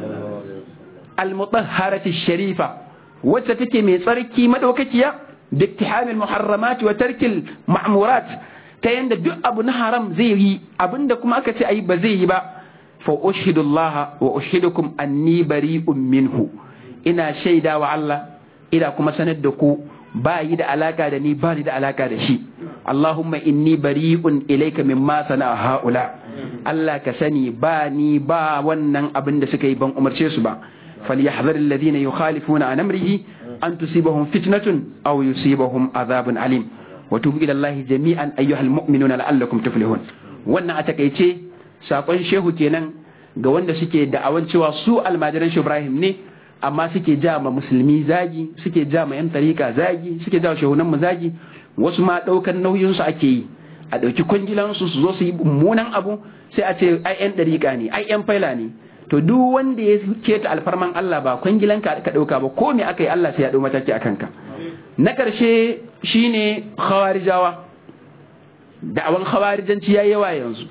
Speaker 1: al-mutahharati sharifa wacce take mai tsarki madaukakiya bi ittihamil muharramat wa tarkil ma'murat ta yanda duk abu na haram zai yi abinda kuma aka ce ayi ba zai yi ba fa ushidu Allah wa ushidukum anni bari'un minhu ina shaida wa Allah ina kuma sanar da ku ba yi da alaka da ni ba ni da alaka da shi Allahumma inni bari'un ilayka mimma sana'a haula Allah ka sani ba ni ba wannan abin da suka yi ban umarce su ba falyahdhar alladhina yukhalifuna an amrihi an tusibahum fitnatun aw yusibahum adhabun alim wa tubu ila Allah jami'an ayyuhal mu'minuna la'allakum tuflihun. Wannan a takeice sakon shehu kenan ga wanda suke da'awan cewa su almajiran Shehu Ibrahim ne amma suke ja ma musulmi zagi, suke ja ma yan tarika zagi, suke ja shehunan mu zagi, wasu ma daukan nauyin su ake yi a dauki kwangilan su zo su yi mummunan abu sai a ce ai yan tarika ne, ai yan faila ne. To duk wanda ya keta alfarman Allah ba kwangilan ka dauka ba ko me aka yi Allah sai ya dau mataki akan ka. Na karshe shine khawarijawa. Da'awan khawarijanci yayi yawa yanzu.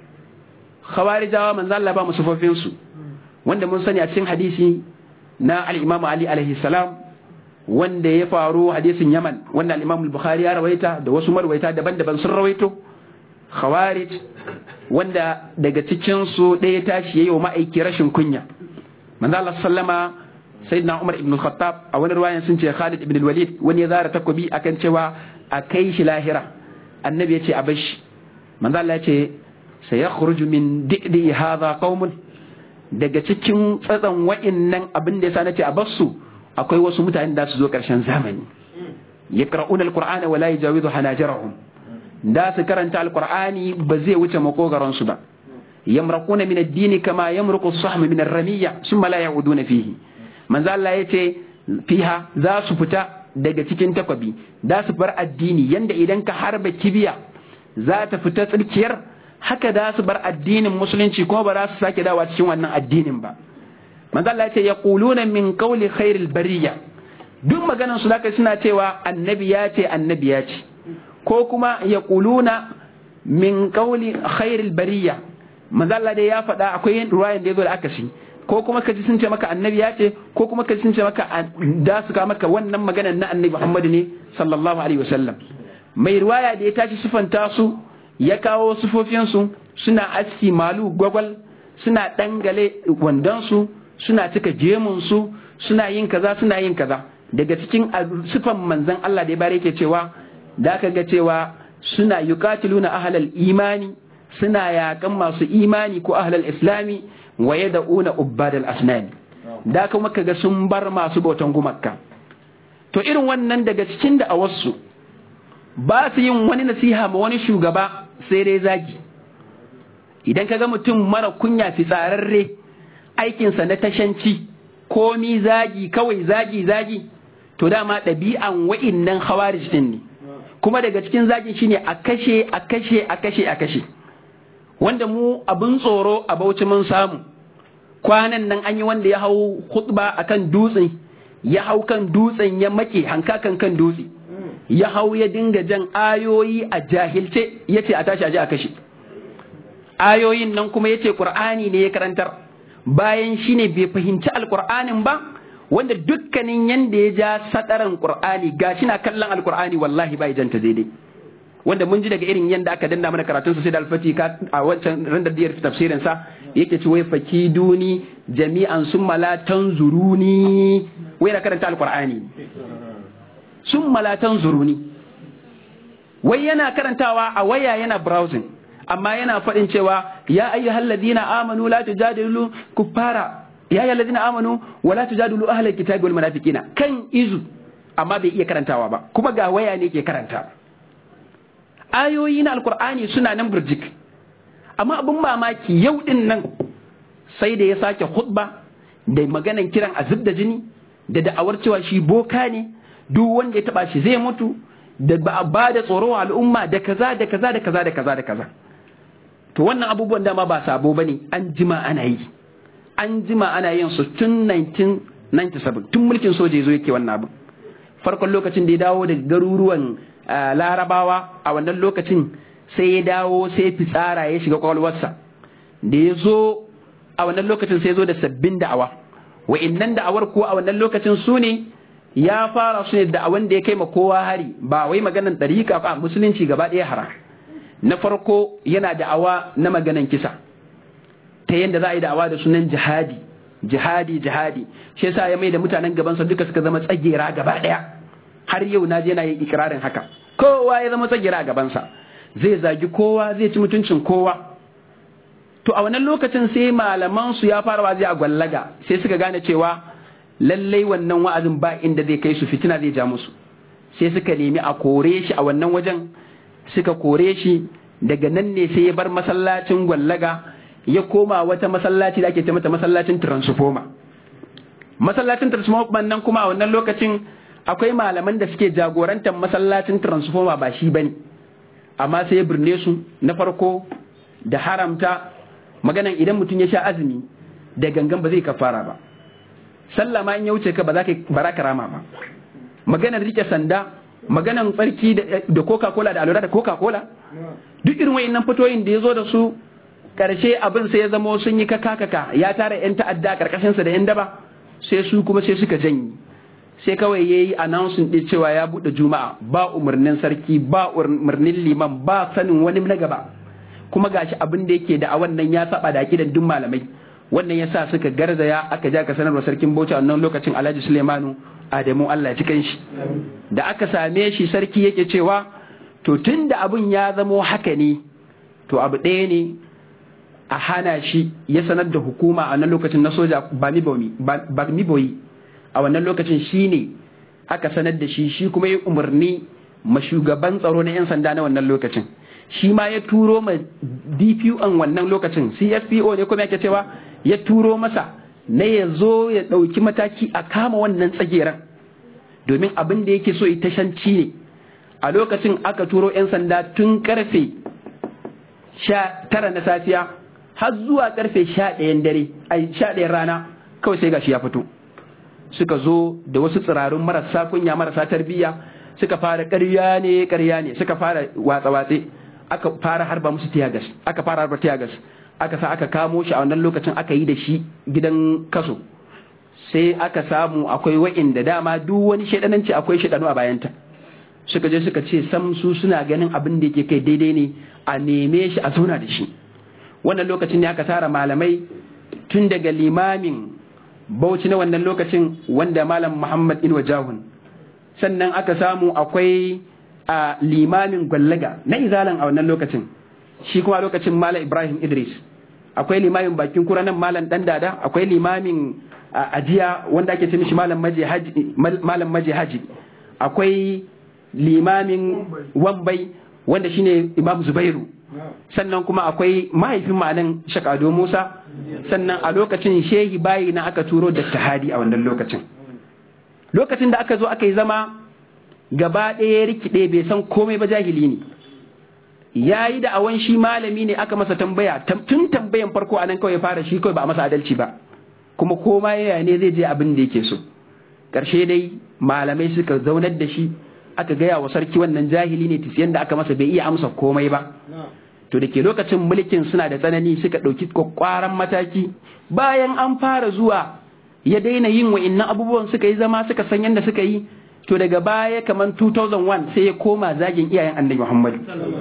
Speaker 1: Khawarijawa manzo Allah ba mu sufofin su wanda mun sani a cikin hadisi na al-Imam Ali alaihi salam wanda ya faru hadisin Yaman wanda al-Imam al-Bukhari ya rawaita da wasu marwaita daban-daban sun rawaito. Khawarij wanda daga cikin su ɗaya tashi yayi wa ma'aiki rashin kunya. Manzo Allah sallama sayyidina Umar ibn al-Khattab a wani ruwayan sun ce Khalid ibn al-Walid wani ya zara takobi akan cewa a kai shi lahira. Annabi ya ce a bashi. Manzo Allah ya ce sayakhruju min di'di hadha qaumun daga cikin tsatsan wa'innan abin da yasa nace a bassu akwai wasu mutane da su zo karshen zamani yaqra'una al-Qur'ana wa la yajawizu hanajirahum da su karanta al-Qur'ani ba zai wuce makogaron su ba yamraquna min ad-din kama yamruqu as-sahm min ar-ramiyya thumma la ya'uduna fihi manzo Allah yace fiha za su fita daga cikin takwabi da su bar addini yanda idan ka harba kibiya za ta fita tsirkiyar haka da su bar addinin musulunci kuma ba za su sake dawa cikin wannan addinin ba. Manzo Allah ya ce yaquluna min qawli khairil bariya duk maganan su zaka suna cewa annabi ya ce annabi ya ce ko kuma yaquluna min qawli khairil bariya manzo Allah dai ya faɗa akwai ruwayan da yazo da akasi ko kuma kaji sun ce maka annabi ya ce ko kuma kaji sun ce maka da su ka maka wannan maganan na annabi Muhammad ne sallallahu alaihi wasallam. Mai ruwaya da ya tashi sifanta su ya kawo sufofinsu suna aski malu gwagwal suna dangale wandonsu suna cika gemunsu suna yin kaza daga cikin sifan manzon Allah da ya bare yake cewa da aka ga cewa suna yuqatiluna ahlal imani suna yakan masu imani ko ahlal islami wa yad'una ubbadal asnam da kuma kaga sun bar masu bautan gumakka. To irin wannan daga cikin da a wasu ba su yin wani nasiha ma wani shugaba sai dai zagi. Idan ka ga mutum mara kunya fitsararre aikinsa na tashanci komi zagi kawai zagi to dama ɗabi'an wa'innan khawarij din ne kuma daga cikin zagi shine a kashe wanda mu abin tsoro a Bauchi mun samu kwanan nan an yi wanda ya hau khutba akan dutsen ya hau kan dutsen ya make hankakan kan dutse ya hau ya dinga jan ayoyi a jahilce yace a tashi aje a kashe ayoyin nan kuma yace Qur'ani ne ya karantar bayan shine bai fahimci alqur'anin ba wanda dukkanin yanda ya ja sadaran Qur'ani gashi na kallon alqur'ani wallahi bai janta daidai wanda mun ji daga irin yanda aka danna mana karatun sa sai da alfati ka a wancan randadiyar tafsirin sa yake ci wai fakiduni jami'an summa la tanzuruni wai na karanta alqur'ani summa la tanzuruni wai yana karantawa a waya yana browsing amma yana faɗin cewa ya ayyuhal ladina amanu la tujadilu kuffara ya ayyuhal ladina amanu wa la tujadilu ahlal kitabi wal munafiqina kan izu amma bai iya karantawa ba kuma ga waya ne ke karanta ayoyi na alqur'ani suna nan burjik amma abin mamaki yau din nan sai da ya sake khutba da maganan kiran azib da jini da da'awar cewa shi boka ne duk wanda ya taba shi zai mutu da ba da tsoro al'umma da kaza da kaza da kaza da kaza da kaza. To wannan abubuwan dama ba sabo bane an jima ana yin su tun 1997 tun mulkin soja yazo yake wannan abu farkon lokacin da ya dawo daga garuruwan larabawa a wannan lokacin sai ya dawo sai fitsara ya shiga kwakwalwarsa. Da ya zo a wannan lokacin sai ya zo da sabbin da'awa, wa'innan da'awar ko a wannan lokacin su ne ya fara su ne da'awan da ya kai ma kowa hari, ba wai maganan ɗariƙa ba, musulunci gaba ɗaya haram. Na farko yana da'awa na maganan kisa, ta yadda za a yi da'awa da sunan jihadi shi yasa ya mai da mutanen gabansa duka suka zama tsagera gaba ɗaya. Har yau na je na yi ikirarin haka, kowa ya zama tsagera a gabansa, zai zagi kowa, zai ci mutuncin kowa. To a wannan lokacin sai malaman su ya fara wazi a Gwallaga, sai suka gane cewa lallai wannan wa'azin ba inda zai kai su, fitina zai ja musu. Sai suka nemi a kore shi a wannan wajen, suka kore shi. Daga nan ne sai ya bar masallacin Gwallaga ya koma wata masallaci da ake ce mata masallacin Transformer. Masallacin Transformer nan kuma a wannan lokacin akwai malaman da suke jagorantar masallacin Transformer ba shi bane, amma sai ya birne su na farko da haramta maganan idan mutum ya sha azumi da gangan ba zai kafara ba, sallah ma in ya wuce ka ba za ka rama ba, maganar rike sanda, maganan tsarki da Coca-Cola da alura da Coca-Cola, duk irin wayannan fitoyin da ya zo da su, karshe abin sai ya zama sun yi kaka ya tara yan ta'adda karkashin sa da yan daba, sai su kuma sai suka janyi, sai kawai yayi announcement din cewa ya bude juma'a ba umarnin sarki, ba umarnin liman, ba sanin wani na gaba. Kuma gashi abin da yake da a wannan ya saba da akidan duk malamai. Wannan yasa suka garzaya aka ja ka sanarwa sarkin Bauchi a wannan lokacin Alhaji Suleimanu Adamu, Allah ya cikan shi. Da aka same shi sarki yake cewa to tunda abin ya zamo haka ne, to abu ɗaya ne a hana shi, ya sanar da hukuma a wannan lokacin na soja ba mi boyi a wannan lokacin shine aka sanar da shi kuma ya umarni ma shugaban tsaro na 'yan sanda na wannan lokacin, shi ma ya turo ma DPO an wannan lokacin, CSPO ne kuma yake cewa ya turo masa na ya zo ya ɗauki mataki a kama wannan tsageran, domin abin da yake so ita shanci ne. A lokacin aka turo 'yan sanda tun karfe 19 na safiya har zuwa karfe 11 rana, kawai sai gashi ya fito. Suka zo da wasu tsirarun marasa kunya marasa tarbiyya, suka fara ƙarya ne, suka fara watsa-watse, aka fara harba musu tiyagas, aka sa aka kamo shi a wannan lokacin aka yi da shi gidan kaso. Sai aka samu akwai wa'inda dama duk wani shaidananci akwai shaidanu a bayanta, suka je suka ce sam su suna ganin abin da yake kai daidai ne, a neme shi a zauna da shi. Wannan lokacin ne aka tara malamai tun daga limamin Bauchi na wannan lokacin wanda Malam Muhammad Inuwa Jahun, sannan aka samu akwai a limamin Gwallaga na Izalan a wannan lokacin, shi kuma lokacin Malam Ibrahim Idris, akwai limamin Bakin Kura nan Malam Dandada, akwai limamin Ajiya wanda ake ce mishi Malam Maje Haji, akwai limamin Wambai wanda shine Imam Zubairu, sannan kuma akwai mahaifin ma'anan Sheikh Ado Musa, sannan a lokacin shehi bayi na aka turo da Hadi a wannan lokacin da aka zo aka yi zama gaba ɗaya rikide bai san komai ba, jahili ne, ya yi da awan shi malami ne, aka masa tambaya tun tambayan farko anan kawai fara shi kawai ba a masa adalci ba, kuma koma yaya ne zai je abin da yake so. Ƙarshe dai malamai suka zaunar da shi, aka gaya wa sarki wannan jahili ne, tisiyan da aka masa bai iya amsa komai ba. To da ke lokacin mulkin suna da tsanani, suka ɗauki kwakwaran mataki. Bayan an fara zuwa ya daina yin wa'innan abubuwan, suka yi zama suka san yadda suka yi, to daga baya kamar 2001 sai ya koma zagin iyayen Annabi Muhammadu,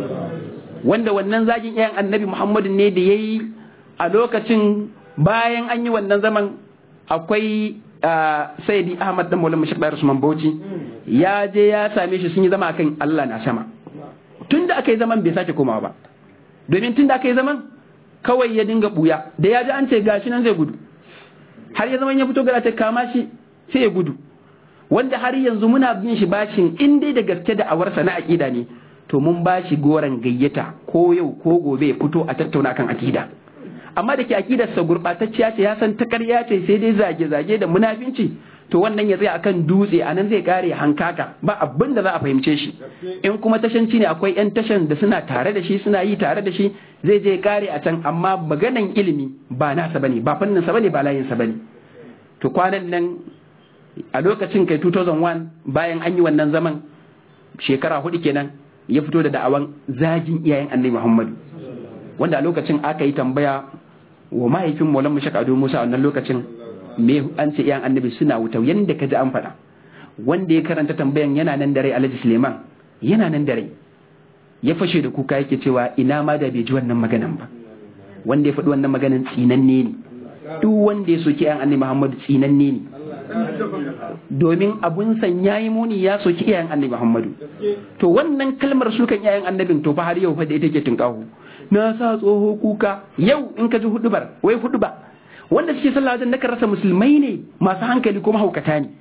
Speaker 1: wanda wannan zagin iyayen Annabi Muhammadu ne da ya yi a lokacin. Bayan an yi wannan zaman akwai Sayyidi Ahmad dan Maulana Sheikh Bayar Usman Bauchi, ya je ya same shi sun yi zama akan Allah na sama. Tunda aka yi zaman bai sake komawa ba, domin tunda aka yi zaman kawai ya dinga buya, da ya ji an ce gashi nan zai gudu, har ya zaman ya fito gara ta kama shi sai ya gudu, wanda har yanzu muna bin shi bashin in dai da gaske da awarsa na akida ne, to mun bashi goran gayyata ko yau ko gobe ya fito a tattauna kan akida. Amma da ke akidarsa gurɓatacciya ce, ya san ta ƙarya ce, sai dai zage-zage da munafinci, to wannan ya tsaya akan dutse, a nan zai kare hankaka, ba abin da za a fahimce shi. In kuma tashanci ne, akwai 'yan tashan da suna tare da shi, suna yi tare da shi, zai je kare a can, amma maganan ilimi ba nasa bane, ba fanninsa bane, ba layinsa bane. To kwanan nan a lokacin kai 2001 bayan an yi wannan zaman shekara 4 kenan, ya fito da da'awan zagin iyayen annabi Muhammadu, wanda a lokacin aka yi tambaya wa mahaifin Maulana Sheikh Ado Musa a wannan lokacin me an ce iyayen annabi suna wuta, yanda ka ji an faɗa. Wanda ya karanta tambayan yana nan da rai, Alhaji Suleiman yana nan da rai, ya fashe da kuka yake cewa ina ma da bai ji wannan maganan ba. Wanda ya faɗi wannan maganan tsinanne ne, duk wanda ya soki iyayen annabi Muhammadu tsinanne ne, domin abun san yayi muni ya soki iyayen annabi Muhammadu. To wannan kalmar sukan iyayen annabin to fa har yau fa da ita ke tunkahu, na sa tsoho kuka. Yau in ka ji hudubar, wai huduba wanda suke sallah wajen naka rasa musulmai ne masu hankali kuma haukata ne.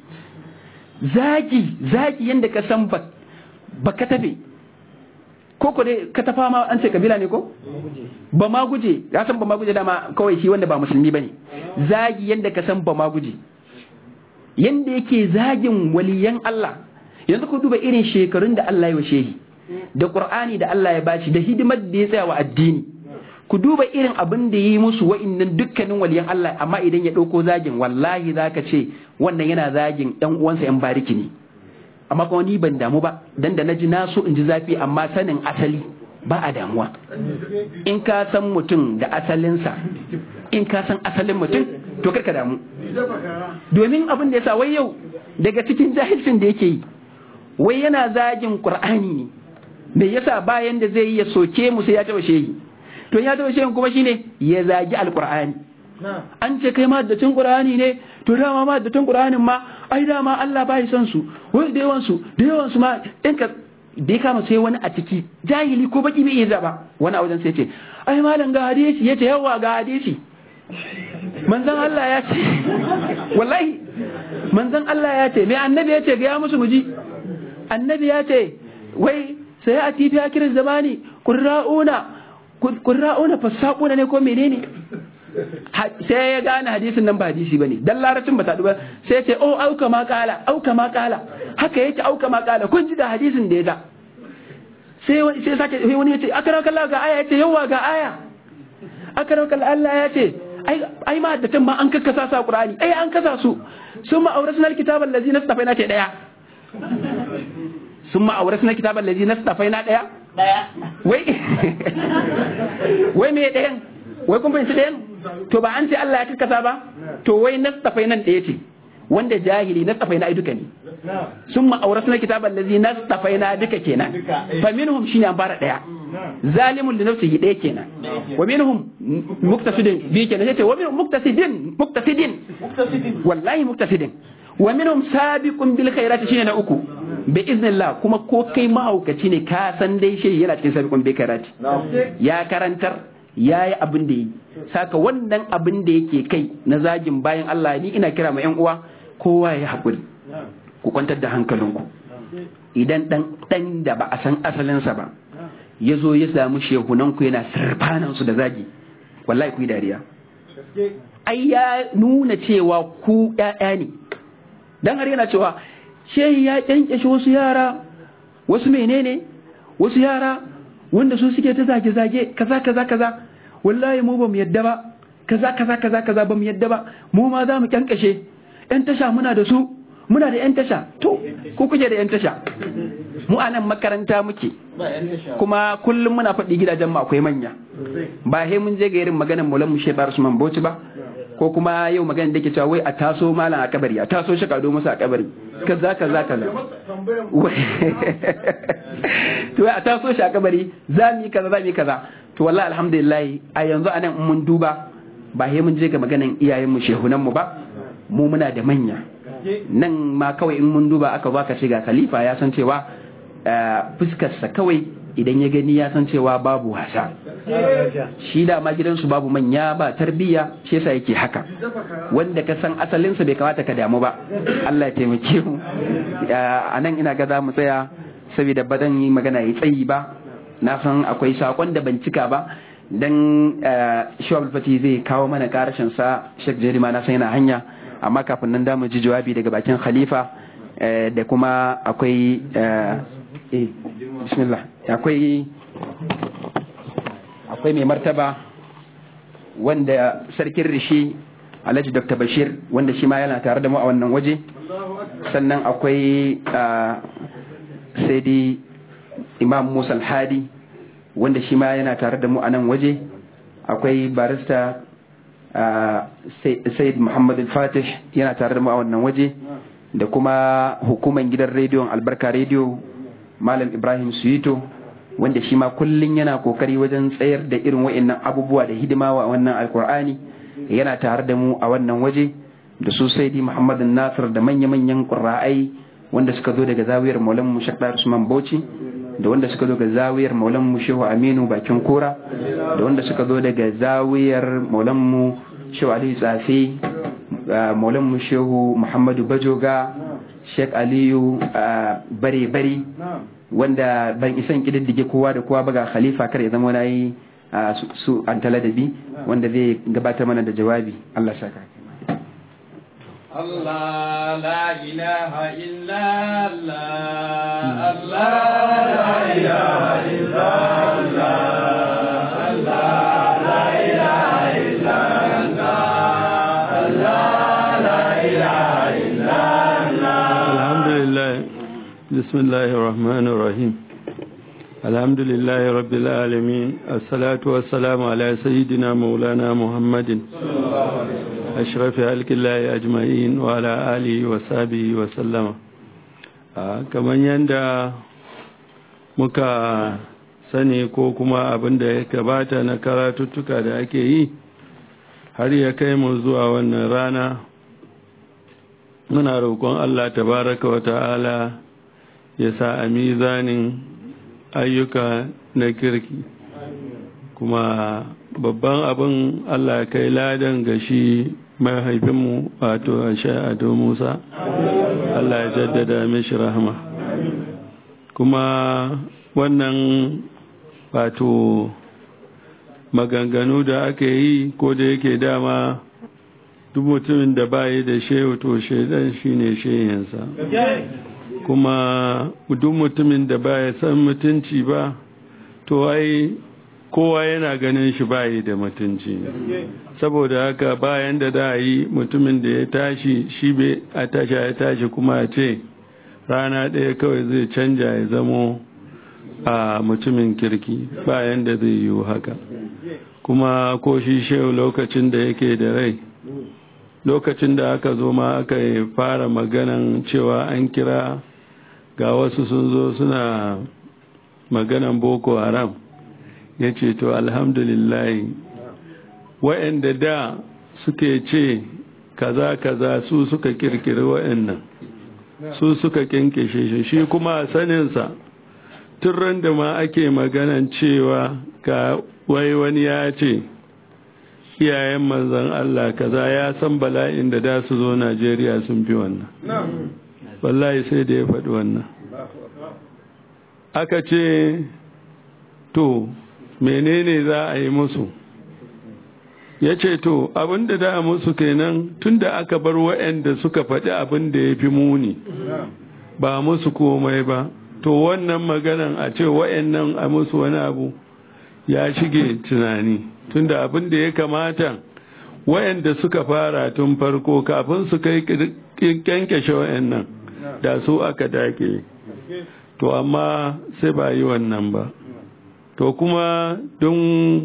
Speaker 1: Zagi yanda ka san ba ka tafe ko dai ka tafa ma an ce kabila ne ko ba ma guje, ya san ba ma guje dama kawai shi wanda ba musulmi bane. Zagi yanda ka san ba ma guje, yanda yake zagin waliyan Allah. Yanzu ku duba irin shekarun da Allah ya wa shehi, da Qur'ani da Allah ya bashi, da hidimar da ya tsaya wa addini. Ku duba irin abin da yi musu wa'innan dukkanin waliyan Allah, amma idan ya ɗauko zagin, wallahi zaka ce wannan yana zagin ɗan uwansa yan bariki ne. Amma kuma ni ban damu ba, dan da naji na so in ji zafi, amma sanin asali ba a damuwa. In ka san mutum da asalinsa, in ka san asalin mutum, to karka damu. Domin abin da yasa wai yau daga cikin jahilcin da yake yi, wai yana zagin Qur'ani ne. Me yasa bayan da zai yi ya soke mu sai ya taɓa shehi? To ya taɓa shehin kuma shine ya zagi Alƙur'ani. An ce kai ma da cin Qur'ani ne, to dama ma da cin Qur'anin ma ai dama Allah bai san su, wai da yawan su ma in ka bai kama sai wani a ciki jahili ko baki bai iya zaba wani a wajen sai ce ai malam ga hadisi, yace yawa ga hadisi. Manzon Allah ya ce wallahi manzon Allah ya ce me annabi ya ce ga ya musu muji. Annabi ya ce wai sai a tifi akirin zamani qurra'una fasaquna ne ko menene. Sai ya gane hadisin nan ba hadisi bane, dan larabcin ba ta duba, sai ya ce oh auka ma kala haka yake, auka ma kala kun ji da hadisin da ya ga. Sai sake wani ya ce akaraka Allah ga aya, ya ce yawa ga aya. Akaraka Allah ya ce ai ma da can ma an kakkasa sa Qur'ani, ai an kasa su. Summa awrasna alkitaba allazi nastafaina ta daya. Summa awrasna alkitaba allazi nastafaina daya. Wai me dayan? Wai kun fahimci dayan? To ba an ce Allah ya kakkasa ba? To wai nastafaina daya ce. Wanda jahili nastafaina ai duka ne. Summa awrasna alkitaba allazi nastafaina duka kenan. Fa minhum shine an fara daya. Zalimun li nafsihi ɗaya kenan, wa minhum muktasidin bi kenan, yace wa minhum muktasidin wallahi muktasidin, wa minhum sabiqun bil khairati shine na uku bi iznillah. Kuma ko kai mahaukaci ne ka san dai shi yana cikin sabiqun bil khairati, ya karantar yayi abin da yi. Saka wannan abin da yake kai na zagin bayan Allah, ni ina kira ma yan uwa kowa ya hakuri, ku kwantar da hankalinku. Idan dan da ba a san asalinsa ba ya zo ya samu shehunanku yana sarfanansu da zagi, wallahi ku yi dariya. Ai ya nuna cewa ku ƴaƴa ne, dan har yana cewa shehi ya kyankyashe wasu yara, wasu menene, wasu yara wanda su suke ta zage-zage kaza. Wallahi mu ba mu yadda ba, kaza ba mu yadda ba, mu ma za mu kyankyashe. ƴan tasha muna da su, muna da ƴan tasha. To ko kuke da ƴan tasha? Mu a nan makaranta muke, kuma kullum muna faɗi gidajen mu akwai manya. Ba he mun je ga irin maganar Maulana Sheikh Usman Bauchi ba, ko kuma yau maganar da ke cewa wai a taso malam a kabari, a taso shi kado masa a kabari, kaza. To a taso shi a kabari, za mu yi kaza. To wallahi alhamdulillah a yanzu anan mun duba, ba he mun je ga maganar iyayen mu shehunan mu ba, mu muna da manya. Nan ma kawai in mun duba aka baka ce ga khalifa, ya san cewa fuskarsa kawai idan ya gani ya san cewa babu wasa. Shi da ma gidansu babu manya, ba tarbiyya, shi yasa yake haka. Wanda ka san asalinsa bai kamata ka damu ba. Allah ya taimake mu. A nan ina ga za mu tsaya saboda ba zan yi magana ya tsayi ba. Na san akwai sakon da ban cika ba, dan Shu'aib Fati zai kawo mana karashin sa. Sheikh Jerima na san yana hanya, amma kafin nan da mu ji jawabi daga bakin khalifa, da kuma akwai bismillah, akwai mai martaba wanda sarkin rishi Alhaji Dr. Bashir, wanda shi ma yana tare da mu a wannan waje. Sannan akwai sai dai Imam Musa Al-Hadi wanda shi ma yana tare da mu a nan waje. Akwai barista Said Muhammad Al-Fatih yana tare da mu a wannan waje, da kuma hukuman gidan rediyon Albarka Radio Malam Ibrahim Suyito wanda shi ma kullun yana kokari wajen tsayar da irin wa'annan abubuwa da hidima wa wannan alkur'ani, yana tare da mu a wannan waje, da su Saidi Muhammad Nasir da manya-manyan qurra'ai wanda suka zo daga zawiyar Maulan mu Sheikh Usman Bauchi, da wanda suka zo daga zawiyar Maulan mu Shehu Aminu Bakin Kora, da wanda suka zo daga zawiyar Maulan mu Shehu Ali Tsafi, Maulan mu Shehu Muhammadu Bajoga, Sheikh Aliyu Bare-bari, wanda ban isan kididdige kowa da kowa ba ga khalifa kar ya zama nayi su an taladabi wanda zai gabatar mana da jawabi. Allah saka.
Speaker 3: Allah la ilaha illa Allah, Allah la ilaha illa Allah, Allah la ilaha illa Allah, Allah la ilaha illa Allah.
Speaker 4: Alhamdulillah, bismillahir rahmanir rahim. Alhamdulillahi rabbil alamin, assalatu wassalamu ala sayyidina maulana Muhammadin ashrafi halkillahi ajma'in wa ala alihi wa sahbihi wa sallama. Kamar yanda muka sani ko kuma abin da ya gabata na karatuttuka da ake yi har ya kai mu zuwa wannan rana, muna roƙon Allah tabaraka wa ta'ala ya sa a mizanin ayyuka na kirki, kuma babban abin Allah kai ladan ga shi mahaifinmu wato Ado Musa, Allah ya jaddada mishi rahama. Kuma wannan wato maganganu da aka yi ko da yake dama duk mutumin da bayi da shehu to shedan shine shehinsa, kuma duk mutumin da baya san mutunci ba to ai kowa yana ganin shi bayi da mutunci. Saboda haka bayan da da yi mutumin da ya tashi shi bai a tashi ya tashi kuma a ce rana ɗaya kawai zai canja ya zamo a mutumin kirki, bayan da zai yi haka. Kuma ko shi shehu lokacin da yake da rai, lokacin da aka zo ma aka fara maganan cewa an kira ga wasu sun zo suna maganan Boko Haram, ya ce to alhamdulillahi wa'anda da suke ce kaza kaza su suka kirkiri wa'annan, su suka kinkishe shi kuma saninsa tun ran da ma ake maganan cewa ga wani ya ce iyayen manzan Allah kaza, ya san bala'in da da su zo Najeriya sun fi wannan. Wallahi sai da ya faɗi wannan. Aka ce to menene za a yi musu, ya ce to abinda da musu kenan tunda aka bar waɗanda suka faɗi abin da ya fi muni ba musu komai ba, to wannan maganan a ce waɗannan a musu wani abu ya shige tunani, tunda abin da ya kamata waɗanda suka fara tun farko kafin su kai kyankyashe waɗannan da su aka dake, to amma sai ba yi wannan ba. To kuma don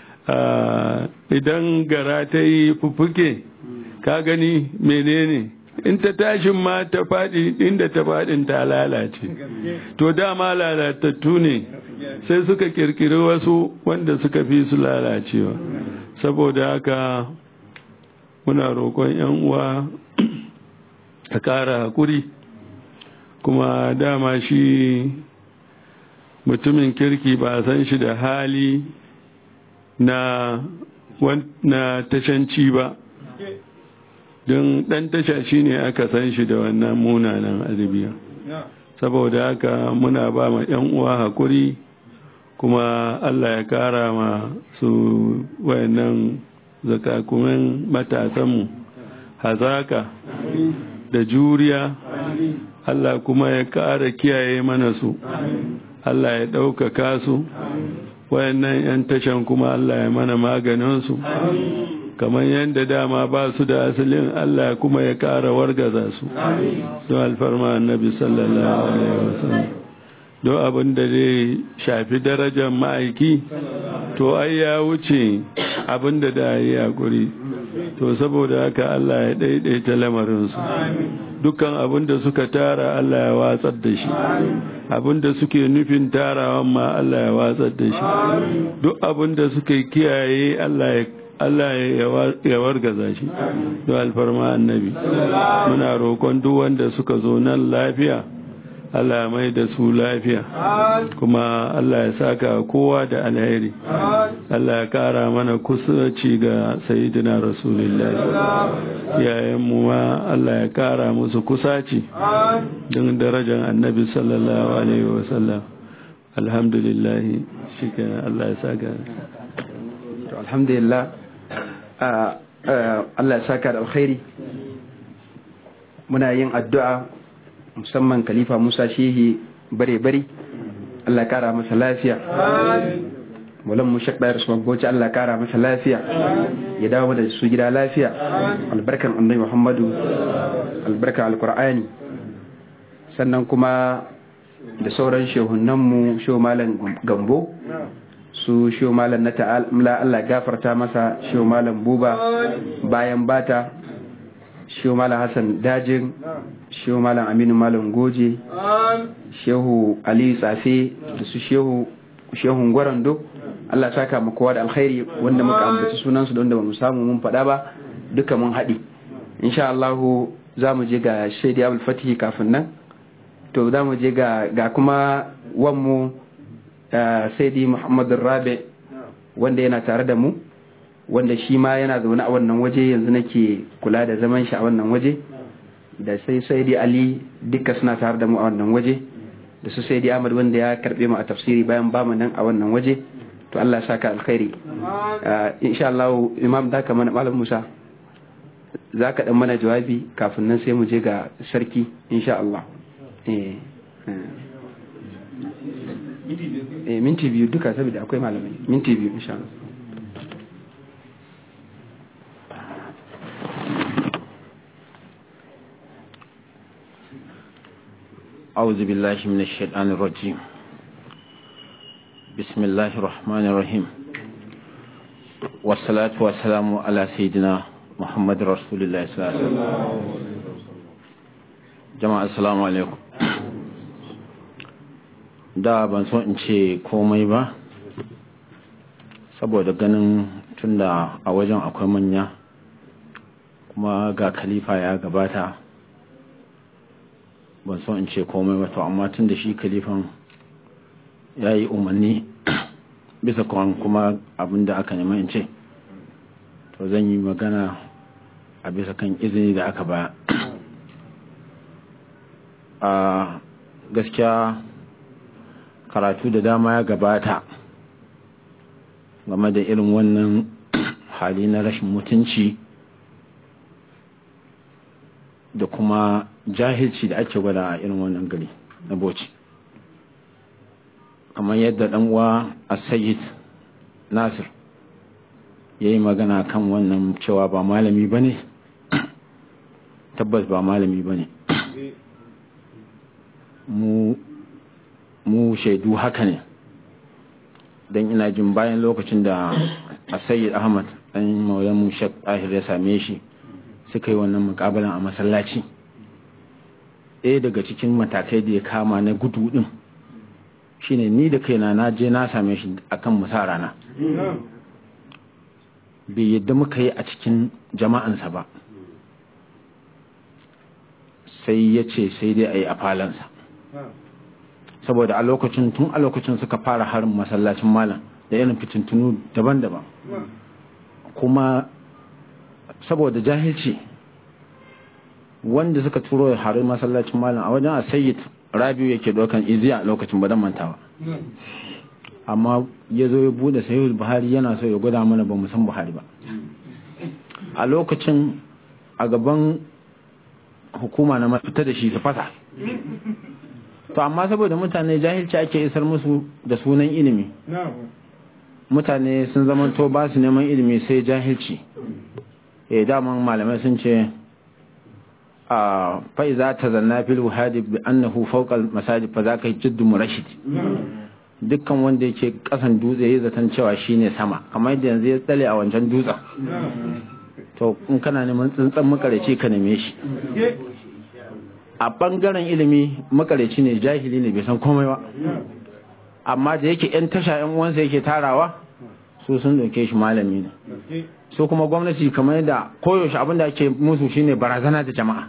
Speaker 4: idan gara ta yi fuffuke ka gani menene, in ta tashin ma ta faɗi inda ta faɗin ta lalace, to dama lalatattu ne sai suka kirkiri wasu wanda suka fi su lalacewa. Saboda haka muna roƙon 'yan uwa a ƙara haƙuri, kuma dama shi mutumin kirki ba san shi da hali na tashanci ba, don ɗan tasha shi ne aka san shi da wannan munanan arabiya. Saboda haka muna ba ma 'yan uwa haƙuri, kuma Allah ya ƙara ma su wayannan zakakumin matasanmu hazaka da juriya, Allah kuma ya ƙara kiyaye mana su, Allah ya ɗaukaka su, wayannan 'yan tashan kuma Allah ya mana maganinsu, kamar yadda dama ba su da asalin Allah kuma ya ƙara wargaza su, don alfarma annabi sallallahu alaihi wasallam. don abin da zai shafi darajar ma'aiki to ai ya wuce abin da da yi hakuri to saboda haka Allah ya daidaita lamarinsu dukkan abin da suka tara Allah ya watsar da shi abin da suke nufin tarawan ma Allah ya watsar da shi duk abin da suke kiyaye Allah ya wargaza shi don alfarma annabi muna roƙon duk wanda suka zo nan lafiya Allah mai da su lafiya kuma Allah ya saka kowa da alheri Allah ya kara mana kusaci ga sayyidina rasulullahi yayanmu ma Allah ya kara musu kusaci don darajar annabi sallallahu alaihi wasallam alhamdulillah shikenan Allah ya saka
Speaker 1: alhamdulillah Allah ya saka da alkhairi muna yin addu'a musamman khalifa Musa Shehi bare Allah kara masa lafiya mulan mu shek bayar Usman Bauchi Allah kara masa lafiya ya dawo da su gida lafiya albarkan annabi Muhammadu albarkan alqur'ani sannan kuma da sauran shehunan mu shehu malam Gambo su shehu malam na ta'ala Allah gafarta masa shehu malam Buba bayan bata shehu malam Hassan Dajin shehu malam Aminu malam Goje shehu Aliyu Tsafe da su shehun Gwarando Allah saka mu kowa da alkhairi wanda muka ambaci sunansu da wanda ba mu samu mun faɗa ba duka mun haɗi insha Allah za mu je ga Shaidi Abdul Fatih kafin nan to za mu je ga kuma wanmu Saidi Muhammadu Rabi wanda yana tare da mu wanda shi ma yana zaune a wannan waje yanzu nake kula da zaman shi a wannan waje da Saidi Ali duka suna tare da mu a wannan waje da su Saidi Ahmad wanda ya karbe mu a tafsiri bayan bamu nan a wannan waje to Allah ya saka alkhairi insha Allah imam da ka mana malam Musa zaka dan mana jawabi kafin nan sai mu je ga sarki insha Allah minti biyu duka saboda akwai malamai minti biyu insha Allah
Speaker 5: أعوذ بالله من الشيطان الرجيم بسم الله الرحمن الرحيم والصلاة والسلام على سيدنا محمد رسول الله صلى الله عليه وسلم جماعة السلام عليكم da ban so in ce komai ba saboda ganin tunda a wajen akwai manya kuma ga khalifa ya gabata ban so in ce komai ba to amma tun da shi khalifan ya yi umarni bisa kuma abin da aka nema in ce to zan yi magana a bisa kan izini da aka baya a gaskiya karatu da dama ya gabata game da irin wannan hali na rashin mutunci da kuma jahilci da ake gwada a irin wannan gari na Bauchi kamar yadda dan uwa Sayyid Nasir yayi magana kan wannan cewa ba malami bane tabbas ba malami bane mu shaidu haka ne dan ina jin bayan lokacin da Sayyid Ahmad dan Maulana Sheikh Tahir ya same shi suka yi wannan mukabalan a masallaci ɗaya daga cikin matakai da ya kama na gudu ɗin shine ni da kaina na je na same shi akan musa rana bai yadda muka yi a cikin jama'ansa ba sai ya ce sai dai a yi a falansa saboda tun a lokacin suka fara harin masallacin malam da irin fitintunu daban-daban kuma saboda jahilci wanda suka turo ya harin masallacin malam a wajen a Sayyid Rabiu yake dokan iziya a lokacin ba dan mantawa amma ya zo ya bude Sayyid Buhari yana so ya gwada mana ba mu san Buhari ba a lokacin a gaban hukuma na fita da shi su fasa to amma saboda mutane jahilci ake isar musu da sunan ilimi mutane sun zamanto ba su neman ilimi sai jahilci daman malamai sun ce fa iza tazanna fil wahadi bi annahu fawqa al masajid fa zaka jiddu murashid dukkan wanda yake kasan dutse yayin zaton cewa shine sama kamar yadda yanzu ya tsale a wancan dutsen to in kana neman tsintsan makareci ka neme shi a bangaren ilimi makareci ne jahili ne bai san komai ba amma da yake yan tasha yan uwansa yake tarawa su sun dauke shi malami ne su kuma gwamnati kamar yadda koyaushe abin da ake musu shine barazana da jama'a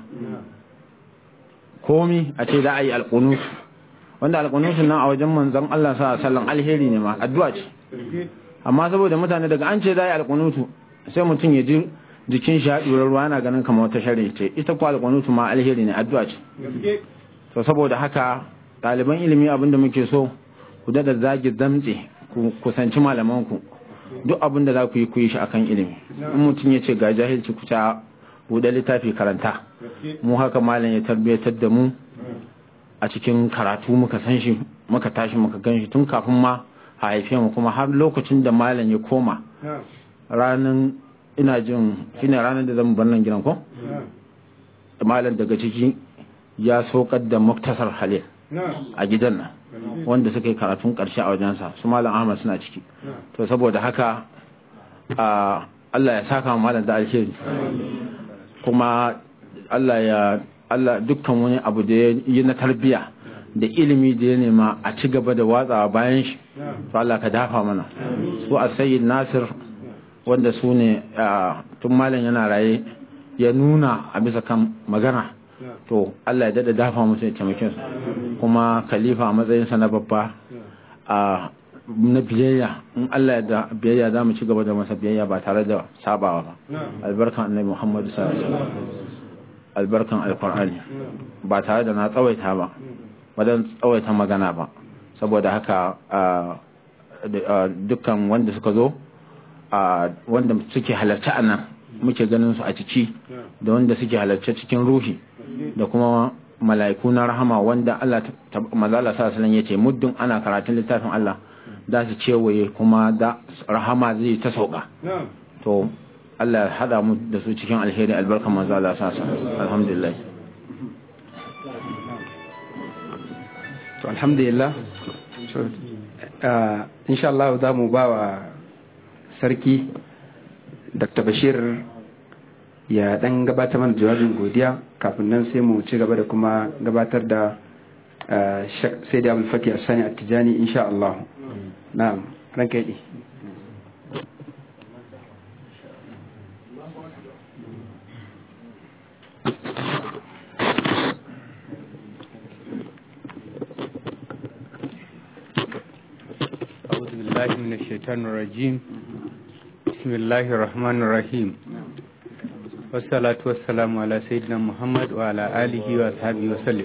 Speaker 5: komi a ce za a yi alƙunut wanda alƙunutun nan a wajen manzon Allah sallallahu alaihi wasallam alheri ne ma addu'a ce amma saboda mutane daga an ce za a yi alƙunutu sai mutum ya ji jikin shi haɗurar ruwa yana ganin kamar wata shari'a ce ita kuwa alƙunutu ma alheri ne addu'a ce to saboda haka ɗaliban ilimi abinda muke so ku da zagi damtse ku kusanci malamanku duk abin da za ku yi shi akan ilimi in mutum ya ce ga jahilci ku ta buɗe littafi karanta mu haka malam ya tarbiyyatar da mu a cikin karatu muka san shi muka tashi muka gan shi tun kafin ma a haife mu kuma har lokacin da malam ya koma ranan ina jin shine ranar da zan bar nan gidan ko malam daga ciki ya saukar da muktasar halil a gidan nan wanda suka yi karatun ƙarshe a wajensa su malam Ahmad suna ciki to saboda haka Allah ya saka malam da alheri kuma Allah dukkan wani abu da ya yi na tarbiya da ilimi da ya nema a ci gaba da watsawa bayan shi to Allah ka dafa mana su a sayyid Nasir wanda su ne tun malam yana raye ya nuna a bisa kan magana to Allah ya dada dafa musu ya taimake su kuma khalifa a matsayinsa na babba na biyayya in Allah ya da biyayya za mu ci gaba da masa biyayya ba tare da sabawa ba albarkan annabi Muhammad sallallahu alaihi wasallam albarkan alqur'ani ba tare da na tsawaita ba dan tsawaita magana ba saboda haka dukkan wanda suka zo wanda suke halarci a nan muke ganin su a ciki da wanda suke halarci cikin ruhi da kuma mala'iku na rahama wanda Allah mazala sa sallan yace muddin ana karatun littafin Allah da su cewaye kuma da rahama zai ta sauka to Allah ya hada mu da su cikin alheri albarkan manzo Allah sa alhamdulillah
Speaker 1: to alhamdulillah insha Allah za mu ba wa sarki Dr. Bashir ya dan gabatar mana jawabin godiya kafin nan sai mu ci gaba da kuma gabatar da Sayyid Abdul Fatih As-Sani At-Tijani insha Allah na'am ranka yi
Speaker 6: أعوذ بالله من الشيطان الرجيم بسم الله الرحمن الرحيم والصلاة والسلام على سيدنا محمد وعلى آله وأصحابه وسلم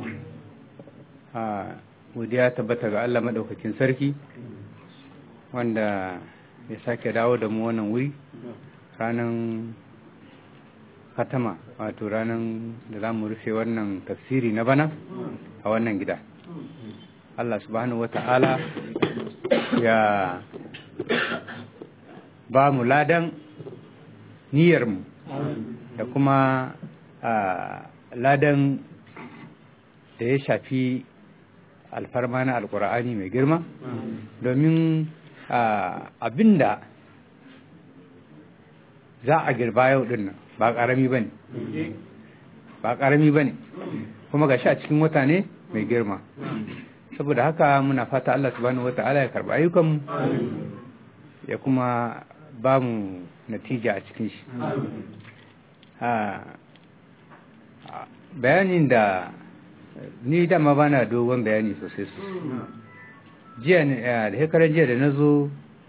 Speaker 6: godiya tabbata ga Allah madaukakin sarki wanda ya sake dawo da mu wannan wuri ranan katama wato ranan da za mu rufe wannan tafsiri na bana a wannan gida Allah subhanahu wata'ala ya ba mu ladan niyyarmu da kuma ladan da ya shafi alfarma na alkur'ani mai girma domin abinda za a girba yau din nan ba karami bane kuma ga a cikin wata ne mai girma saboda haka muna fata Allah subhanahu wata'ala ya karba ayyukanmu ya kuma ba mu natija a cikin shi bayanin da ni dama ba na dogon bayani sosai jiya da hekarar jiya da na zo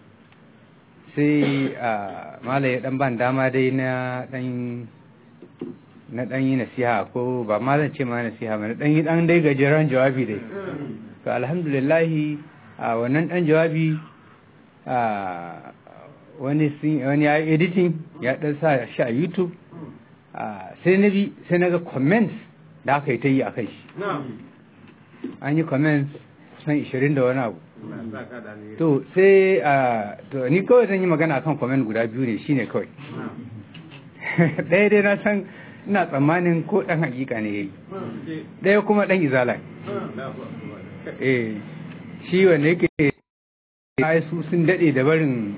Speaker 6: sai mala ya dan ban dama dai na dan yi nasiha ko ba ma zan ce ma nasiha ba na dan yi dan dai gajeren jawabi dai to alhamdulillahi wannan dan jawabi wani ya yi editing ya dan sa shi a YouTube sai na ga comments da aka yi ta yi a kai shi an yi comments kusan 20 da wani abu to sai to ni kawai zan yi magana akan comment guda biyu ne shine kawai ɗaya dai na san ina tsammanin ko dan hakika ne yayi ɗaya kuma dan izala shi wanda yake su sun dade da barin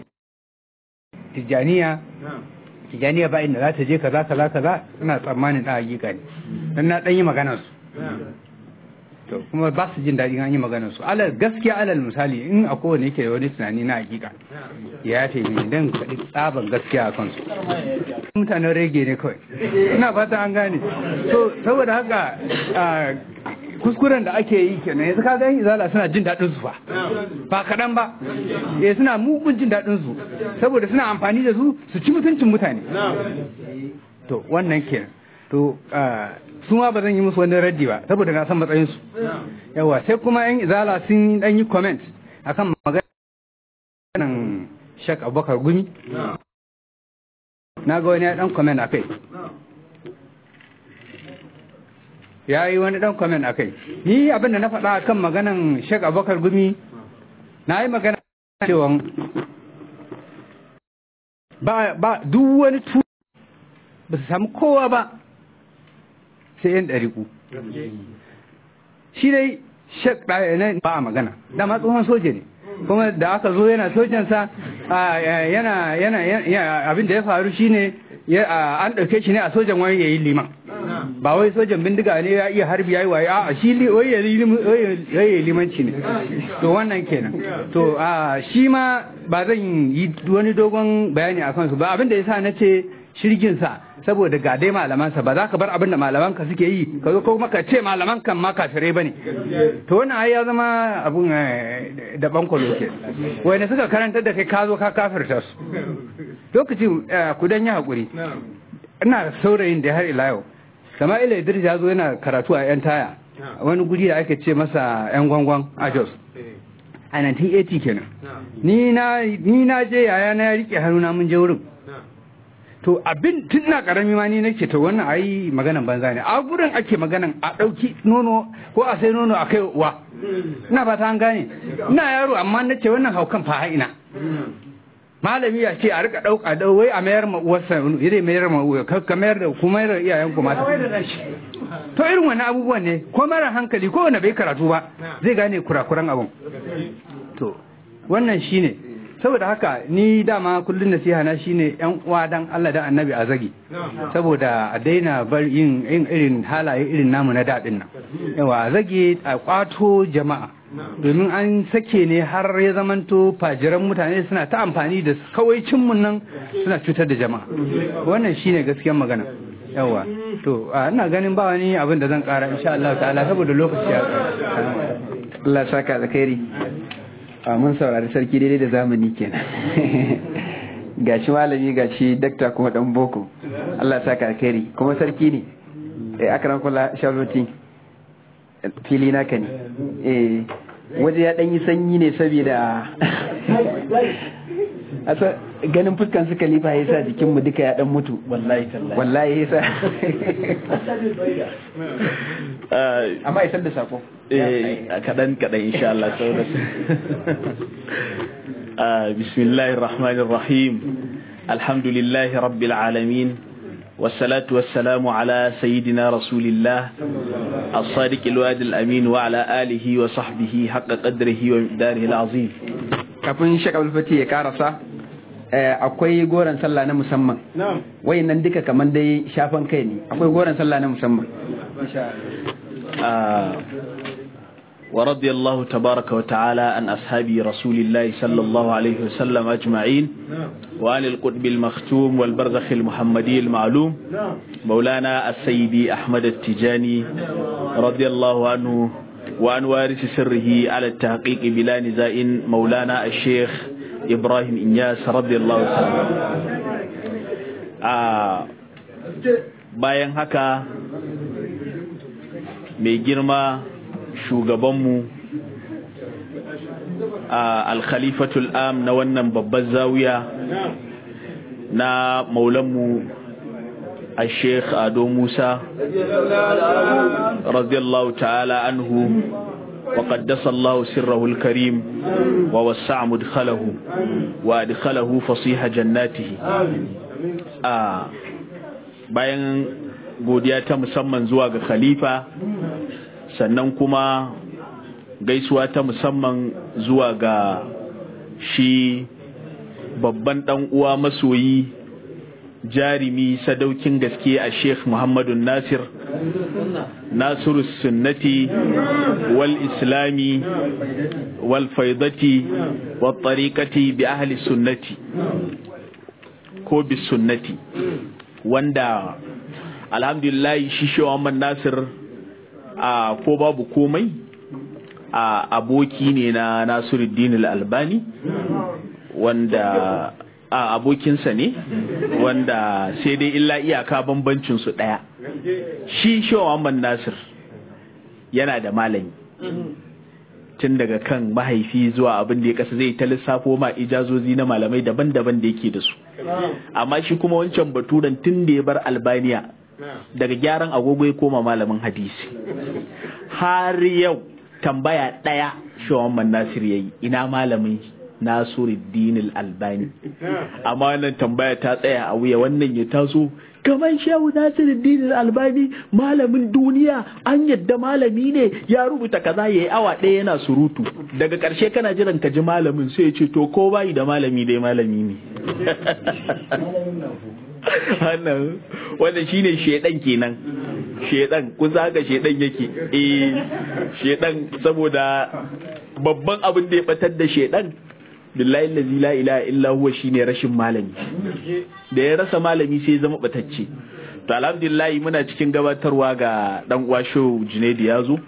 Speaker 6: tijaniya ba inda za ta je kaza ina tsammanin dan hakika ne dan na dan yi magana su to kuma ba su jin daɗin an yi maganar su gaskiya alal misali in a kowane yake da wani tunani na hakika ya ce ne don kaɗi tsaban gaskiya a kansu mutanen rege ne kawai ina fata an gane so saboda haka kuskuren da ake yi kenan yanzu ka ga izala suna jin daɗin su ba kaɗan ba suna mugun jin daɗin su saboda suna amfani da su ci mutuncin mutane to wannan kenan to su ma ba zan yi musu wani raddi ba saboda na san matsayinsu yawa sai kuma yan izala sun dan yi comment akan maganan Sheikh Abubakar Gumi na ga wani ya dan comment akai ya yi wani dan comment akai ni abin da na faɗa akan maganan Sheikh Abubakar Gumi na yi magana cewa ba duk wani ba su samu kowa ba sai yan ɗariƙu shi dai shek ɗaya ba a magana dama tsohon soja ne kuma da aka zo yana sojansa yana abin da ya faru shine an ɗauke shi ne a sojan wani yayi liman ba wai sojan bindiga ne ya iya harbi ya yi waye a shi yayi limanci ne to wannan kenan to shi ma ba zan yi wani dogon bayani a kansu ba abin da ya sa na ce shirginsa saboda ga dai malamansa ba za ka bar abin da malamanka suke yi ka zo kuma ka ce malamanka ma kafirai bane to wannan ai ya zama abun da bankwalo ke wanda suka karanta da kai ka zo ka kafirta su lokacin ku dan yi hakuri ina saurayin da har ila yau Sama'ila Idris ya zo yana karatu a yan taya wani guri da ake ce masa yan gwangwan a Jos a 1980 kenan ni na je yaya na ya rike hannuna mun je wurin to abin tun na karami ma ni nake to wannan ayi maganan banza ne a gurin ake maganan a dauki nono ko a sai nono a kai uwa ina fata an gane ina yaro amma nace wannan haukan fa ina malami ya ce a rika dauka da wai a mayar ma uwarsa idan mayar ma uwa ka mayar da kuma mayar iyayen ku mata to irin wannan abubuwan ne ko mara hankali ko wanda bai karatu ba zai gane kurakuran abun to wannan shine saboda haka ni dama kullun nasiha na shine yan uwa dan Allah da Annabi a zagi saboda a daina bar yin irin halaye irin namu na dadin nan yawa a zage a kwato jama'a domin an sake ne har ya zamanto fajiran mutane suna ta amfani da kawaicin mun nan suna cutar da jama'a wannan shine gaskiyar magana yawa to ina ganin ba wani abin da zan kara insha Allah ta'ala saboda lokaci ya
Speaker 1: Allah saka alkhairi mun saurari sarki daidai da zamani kenan gashi malami gashi dakta kuma dan boko Allah saka alkhairi kuma sarki ne akran kula shaloti fili naka ne waje ya dan yi sanyi ne saboda asa ganin fuskan su khalifa yasa jikin mu duka ya dan mutu wallahi yasa amma isar da sako
Speaker 7: kadan insha Allah saboda bismillahir rahmanir rahim alhamdulillahi rabbil alamin والصلاة والسلام على سيدنا رسول الله الصادق الوعد الأمين وعلى آله وصحبه حق قدره ومقداره العظيم
Speaker 1: kafin Sheikh Abdul Fatih ya karasa akwai goran sallah na musamman wayannan duka kaman dai shafan kai ne akwai goran sallah na musamman
Speaker 7: ورضي الله تبارك وتعالى عن أصحاب رسول الله صلى الله عليه وسلم أجمعين وعن القطب المختوم والبرزخ المحمدي المعلوم مولانا السيدي أحمد التجاني رضي الله عنه وعن وارث سره على التحقيق بلا نزاع مولانا الشيخ إبراهيم إنياس رضي الله تعالى bayan haka mai girma shugabanmu al-khalifatul am na wannan babbar zawiya na maulanmu al-sheikh Ado Musa radiyallahu ta'ala anhu wa qaddasa Allah sirrahu al-karim wa wasi'a mudkhalahu wa adkhalahu fasiha jannatihi bayan godiya ta musamman zuwa ga khalifa, sannan kuma gaisuwa ta musamman zuwa ga shi babban dan uwa masoyi jarimi sadaukin gaske a Sheikh Muhammadu Nasir Nasiru sunnati wal islami wal faidati wal tariqati bi ahli sunnati ko bi sunnati, wanda alhamdulillah shi Sheikh Muhammad Nasir ko babu komai aboki ne na Nasiruddin Al-Albani, wanda abokinsa ne, wanda sai dai illa iyaka bambancin su daya. Shi Sheikh Muhammad Nasir yana da malami tun daga kan mahaifi zuwa abin da ya kasa, zai ta lissafo ma ijazozi na malamai daban-daban da yake da su. Amma shi kuma wancan baturan tun da ya bar Albaniya daga gyaran agogo ya koma malamin hadisi. Har yau tambaya daya Sheikh Muhammad Nasir yayi, ina malamin Nasiruddin Al-Albani. Amma wannan tambaya ta tsaya a wuya, wannan ya taso kamar Shehu Nasiruddin Al-Albani malamin duniya, an yadda malami ne, ya rubuta kaza, yayi awa ɗaya yana surutu, daga ƙarshe kana jiran ka ji malamin sai ya ce to ko bai da malami dai malami ne. Wannan shine shedan kenan. Shedan kusa haka shedan yake. Shedan, saboda babban abin da ya batar da shedan billahi allazi la ilaha illa huwa shine rashin malami. Da ya rasa malami sai ya zama batacce. To alhamdulillah muna cikin gabatarwa ga dan uwa Shehu Junaidu yazo.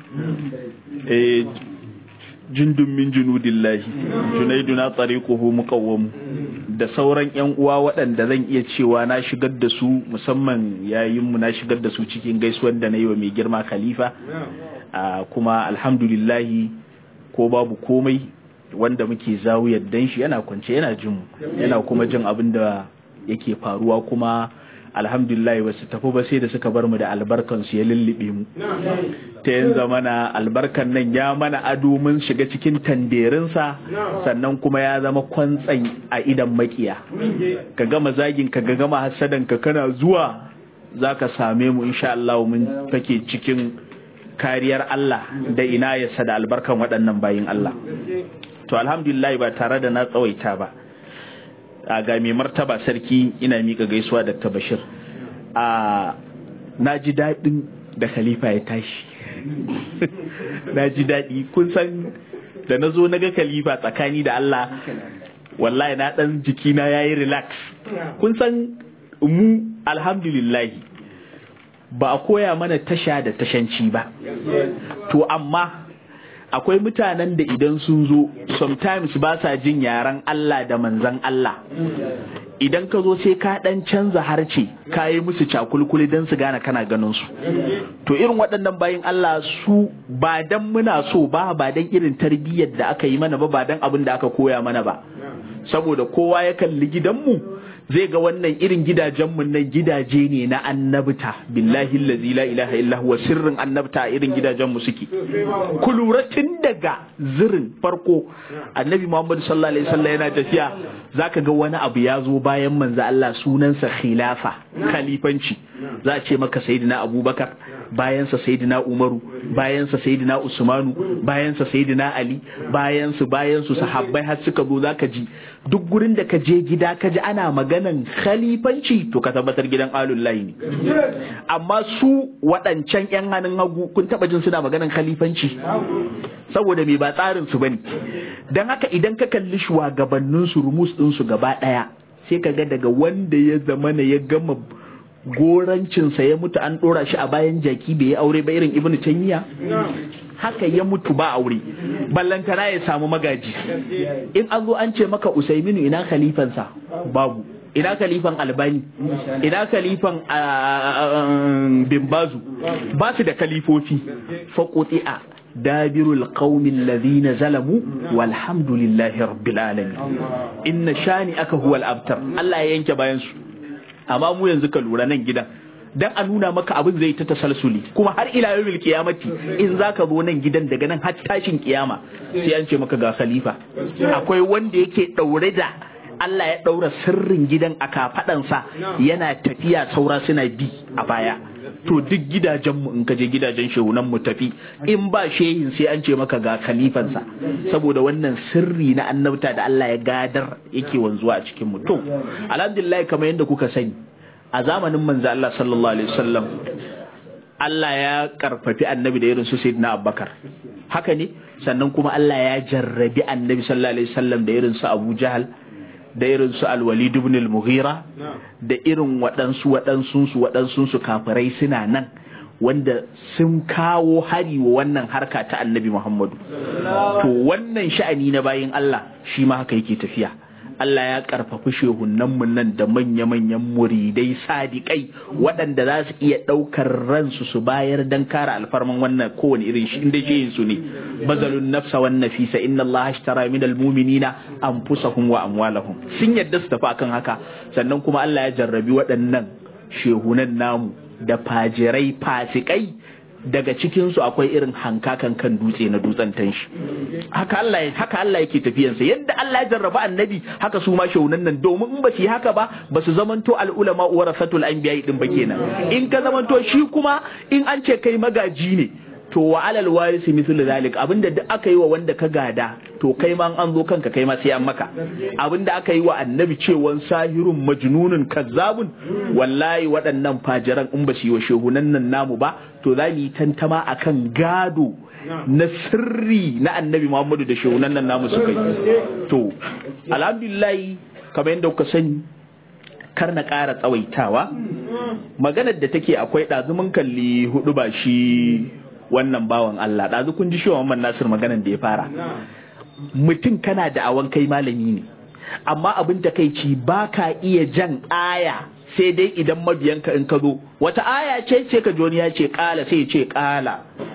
Speaker 7: Jundun min junudillahi Junaidu na tariquhu muqawwam, da sauran yan uwa waɗanda zan iya cewa na shigar da su, musamman yayin mu na shigar da su cikin gaisuwar da na yi wa mai girma khalifa. Kuma alhamdulillah ko babu komai wanda muke zawiyar dan shi yana kwance yana jin mu, yana kuma jin abin da yake faruwa, kuma alhamdulillah ba su tafi ba sai da suka bar mu da albarkan su ya lullube mu ta yanzu mana albarkan nan ya mana ado, mun shiga cikin tanderinsa, sannan kuma ya zama kwantsan a idan makiya. Ka gama zagin ka gama hasadan ka, kana zuwa zaka same mu insha Allah mun take cikin kariyar Allah da ina ya sada albarkan waɗannan bayin Allah. To alhamdulillah ba tare da na tsawaita ba, ga mai martaba sarki ina mika gaisuwa da Bashir. Na ji daɗin da khalifa ya tashi. Na ji daɗi, kun san da na zo na ga khalifa tsakani da Allah, wallahi na ɗan jikina ya yi relax. Kun san mu alhamdulillah ba a koya mana tasha da tashanci ba, to amma akwai mutanen da idan sun zo sometimes ba sa jin yaren Allah da manzan Allah. Idan ka zo sai ka dan canza harce, ka yi musu cakulkuli don su gane kana ganin su. To irin waɗannan bayin Allah su ba dan muna so ba dan irin tarbiyyar da aka yi mana ba dan abin da aka koya mana ba. Saboda kowa ya kalli gidanmu zai ga wannan irin gidajenmu nan gidaje ne na annabta, billahi allazi la ilaha illa huwa, sirrin annabta irin gidajenmu suke. Ku lura tun daga zirin farko annabi Muhammad sallallahu alaihi wasallam yana tafiya, zaka ga wani abu ya zo bayan manzo Allah, sunansa khilafa, khalifanci. Za a ce maka sayyidina Abubakar, bayansa sayyidina Umaru, bayansa sayyidina Usmanu, bayansa sayyidina Ali, bayansu sahabbai har suka zo. Zaka ji duk gurin da ka je gida ka ji ana maganan khalifanci, to ka tabbatar gidan alullahi ne. Amma su waɗancan yan hannun hagu kun taba jin suna maganan khalifanci? Saboda me ba tsarin su bane. Dan haka idan ka kalli shugabannin su, rumus din su gaba daya, sai ka ga daga wanda ya zamana ya gama gorancinsa ya mutu an dora shi a bayan jaki bai yi aure ba, irin Ibn Taymiya, haka ya mutu ba aure, ballantana ya samu magaji. In an zo an ce maka Usaiminu ina khalifansa, babu. Ina khalifan Albani, ina khalifan Bin Bazu, ba su da khalifofi. Faquti'a dabirul qaumin ladhina zalamu walhamdulillahi rabbil alamin, inna shani aka huwal abtar. Allah ya yanke bayan su. Amma mu yanzu ka lura nan gidan, dan a nuna maka abin zai ta tasalsuli, kuma har ila yawmil qiyamati in zaka zo nan gidan daga nan har tashin kiyama sai an ce maka ga khalifa. Akwai wanda yake daure da Allah ya ɗaura sirrin gidan a kafaɗansa yana tafiya saura suna bi a baya. To duk gidajenmu in ka je gidajen shehunan mu tafi in ba shehin sai an ce maka ga khalifansa, saboda wannan sirri na annabta da Allah ya gadar yake wanzuwa a cikin mu. To alhamdulillah kamar yadda kuka sani a zamanin manzo Allah sallallahu alaihi wasallam Allah ya karfafi annabi da irin su Sayyidina Abubakar, haka ne, sannan kuma Allah ya jarrabi annabi sallallahu alaihi wasallam da irin su Abu Jahal, da irin su Al-Walid ibn al-Mughira, da irin waɗansu kafirai suna nan wanda sun kawo hari wa wannan harka ta annabi Muhammadu. To wannan sha'ani na bayin Allah shi ma haka yake tafiya. Allah ya karfafi shehunanmu nan da manya-manyan muridai sadiƙai waɗanda za su iya ɗaukar ransu su bayar don kare alfarman wannan kowane irin shi inda shehin su ne. Bazalun nafsa wan nafisa inna Allah ashtara min almu'minina anfusahum wa amwalahum. Sun yadda su tafi akan haka, sannan kuma Allah ya jarrabi waɗannan shehunan namu da fajirai fasikai. Daga cikinsu akwai irin hankakan kan dutse na dutsen tanshi. Haka Allah yake tafiyansa, yadda Allah ya jarraba annabi haka su ma shaunan nan, domin in ba su yi haka ba su zamanto al'ulama warasatul anbiya din ba kenan. In ka zamanto shi kuma in an ce kai magaji ne, to wa alal warisi mithlu zalik, abinda duk aka yi wa wanda ka gada to kai ma an zo kanka kai ma sai an maka. Abinda aka yi wa annabi cewan sahirun majnunun kazzabun, wallahi waɗannan fajiran in ba su yi wa shehunan nan namu ba to za mu yi tantama akan gado na sirri na annabi Muhammadu da shehunan nan namu suka yi. To alhamdulillah kamar yadda kuka sani, kar na ƙara tsawaitawa, maganar da take akwai ɗazu mun kalli hudu ba shi wannan bawan Allah, ɗazu kun ji shi wa Nasir maganar da ya fara. Mutum kana da awan kai malami ne, amma abin da kai ci ba ka iya jan aya sai dai idan mabiyanka in ka zo wata aya ce ka joni ya ce kala sai ya ce kala,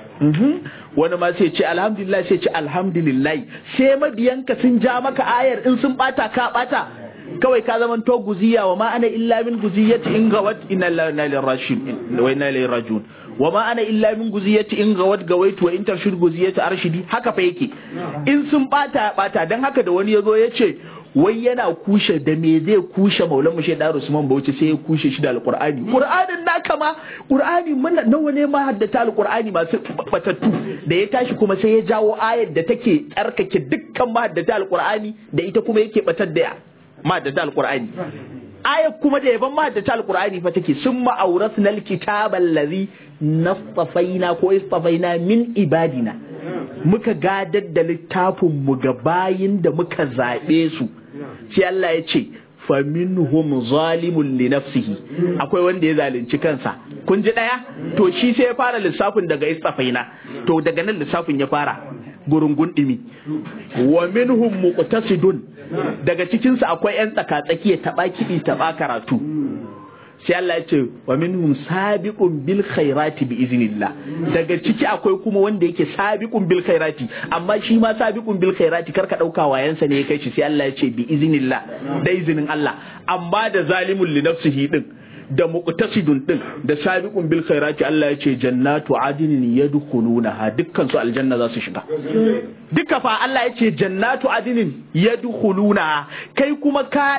Speaker 7: wani ma sai ce alhamdulillah sai ce alhamdulillah, sai mabiyanka sun ja maka ayar, in sun bata ka bata, kawai ka zaman to guziya wa ma ana illa min guziyati in gawat inna lillahi wa inna ilaihi rajiun wa ma ana illa min guziyati in gawat gawaitu wa in tarshid guziyati arshidi. Haka fa yake, in sun bata dan haka da wani yazo ya ce wai yana kushe da me zai kushe Maulana Sheikh Dar Usman Bauchi sai ya kushe shi da Alqur'ani. Qur'anin naka ma Qur'ani mun nawa ne ma haddata Alqur'ani masu batattu, da ya tashi kuma sai ya jawo ayar da take tsarkake dukkan mahaddata Alqur'ani da ita kuma yake batar da mahaddata Alqur'ani. Ayar kuma da yaban mahaddata Alqur'ani fa take summa awrasna alkitaba allazi nastafaina ko istafaina min ibadina, muka gadar da littafin mu ga bayin da muka zabe su. Sai Allah ya ce faminhum zalimun li nafsihi, akwai wanda ya zalunci kansa. Kun ji daya? To shi sai ya fara lissafin daga istafaina, to daga nan lissafin ya fara gurungun dimi. Wa minhum muqtasidun, daga cikin su akwai yan tsaka-tsaki ya taba kidi taba karatu. Sai Allah ya ce wa minhum sabiqun bil khairati bi iznillah, daga ciki akwai kuma wanda yake sabiqun bil khairati, amma shi ma sabiqun bil khairati karka dauka wayansa ne ya kai shi. Sai Allah ya ce bi iznillah, da izinin Allah. Amma da zalimun li nafsihi din da muqtasidun din da sabiqun bil khairati, Allah ya ce jannatu adinin yadkhulunaha, dukkan su aljanna za su shiga duka fa. Allah ya ce jannatu adinin yadkhulunaha, kai kuma ka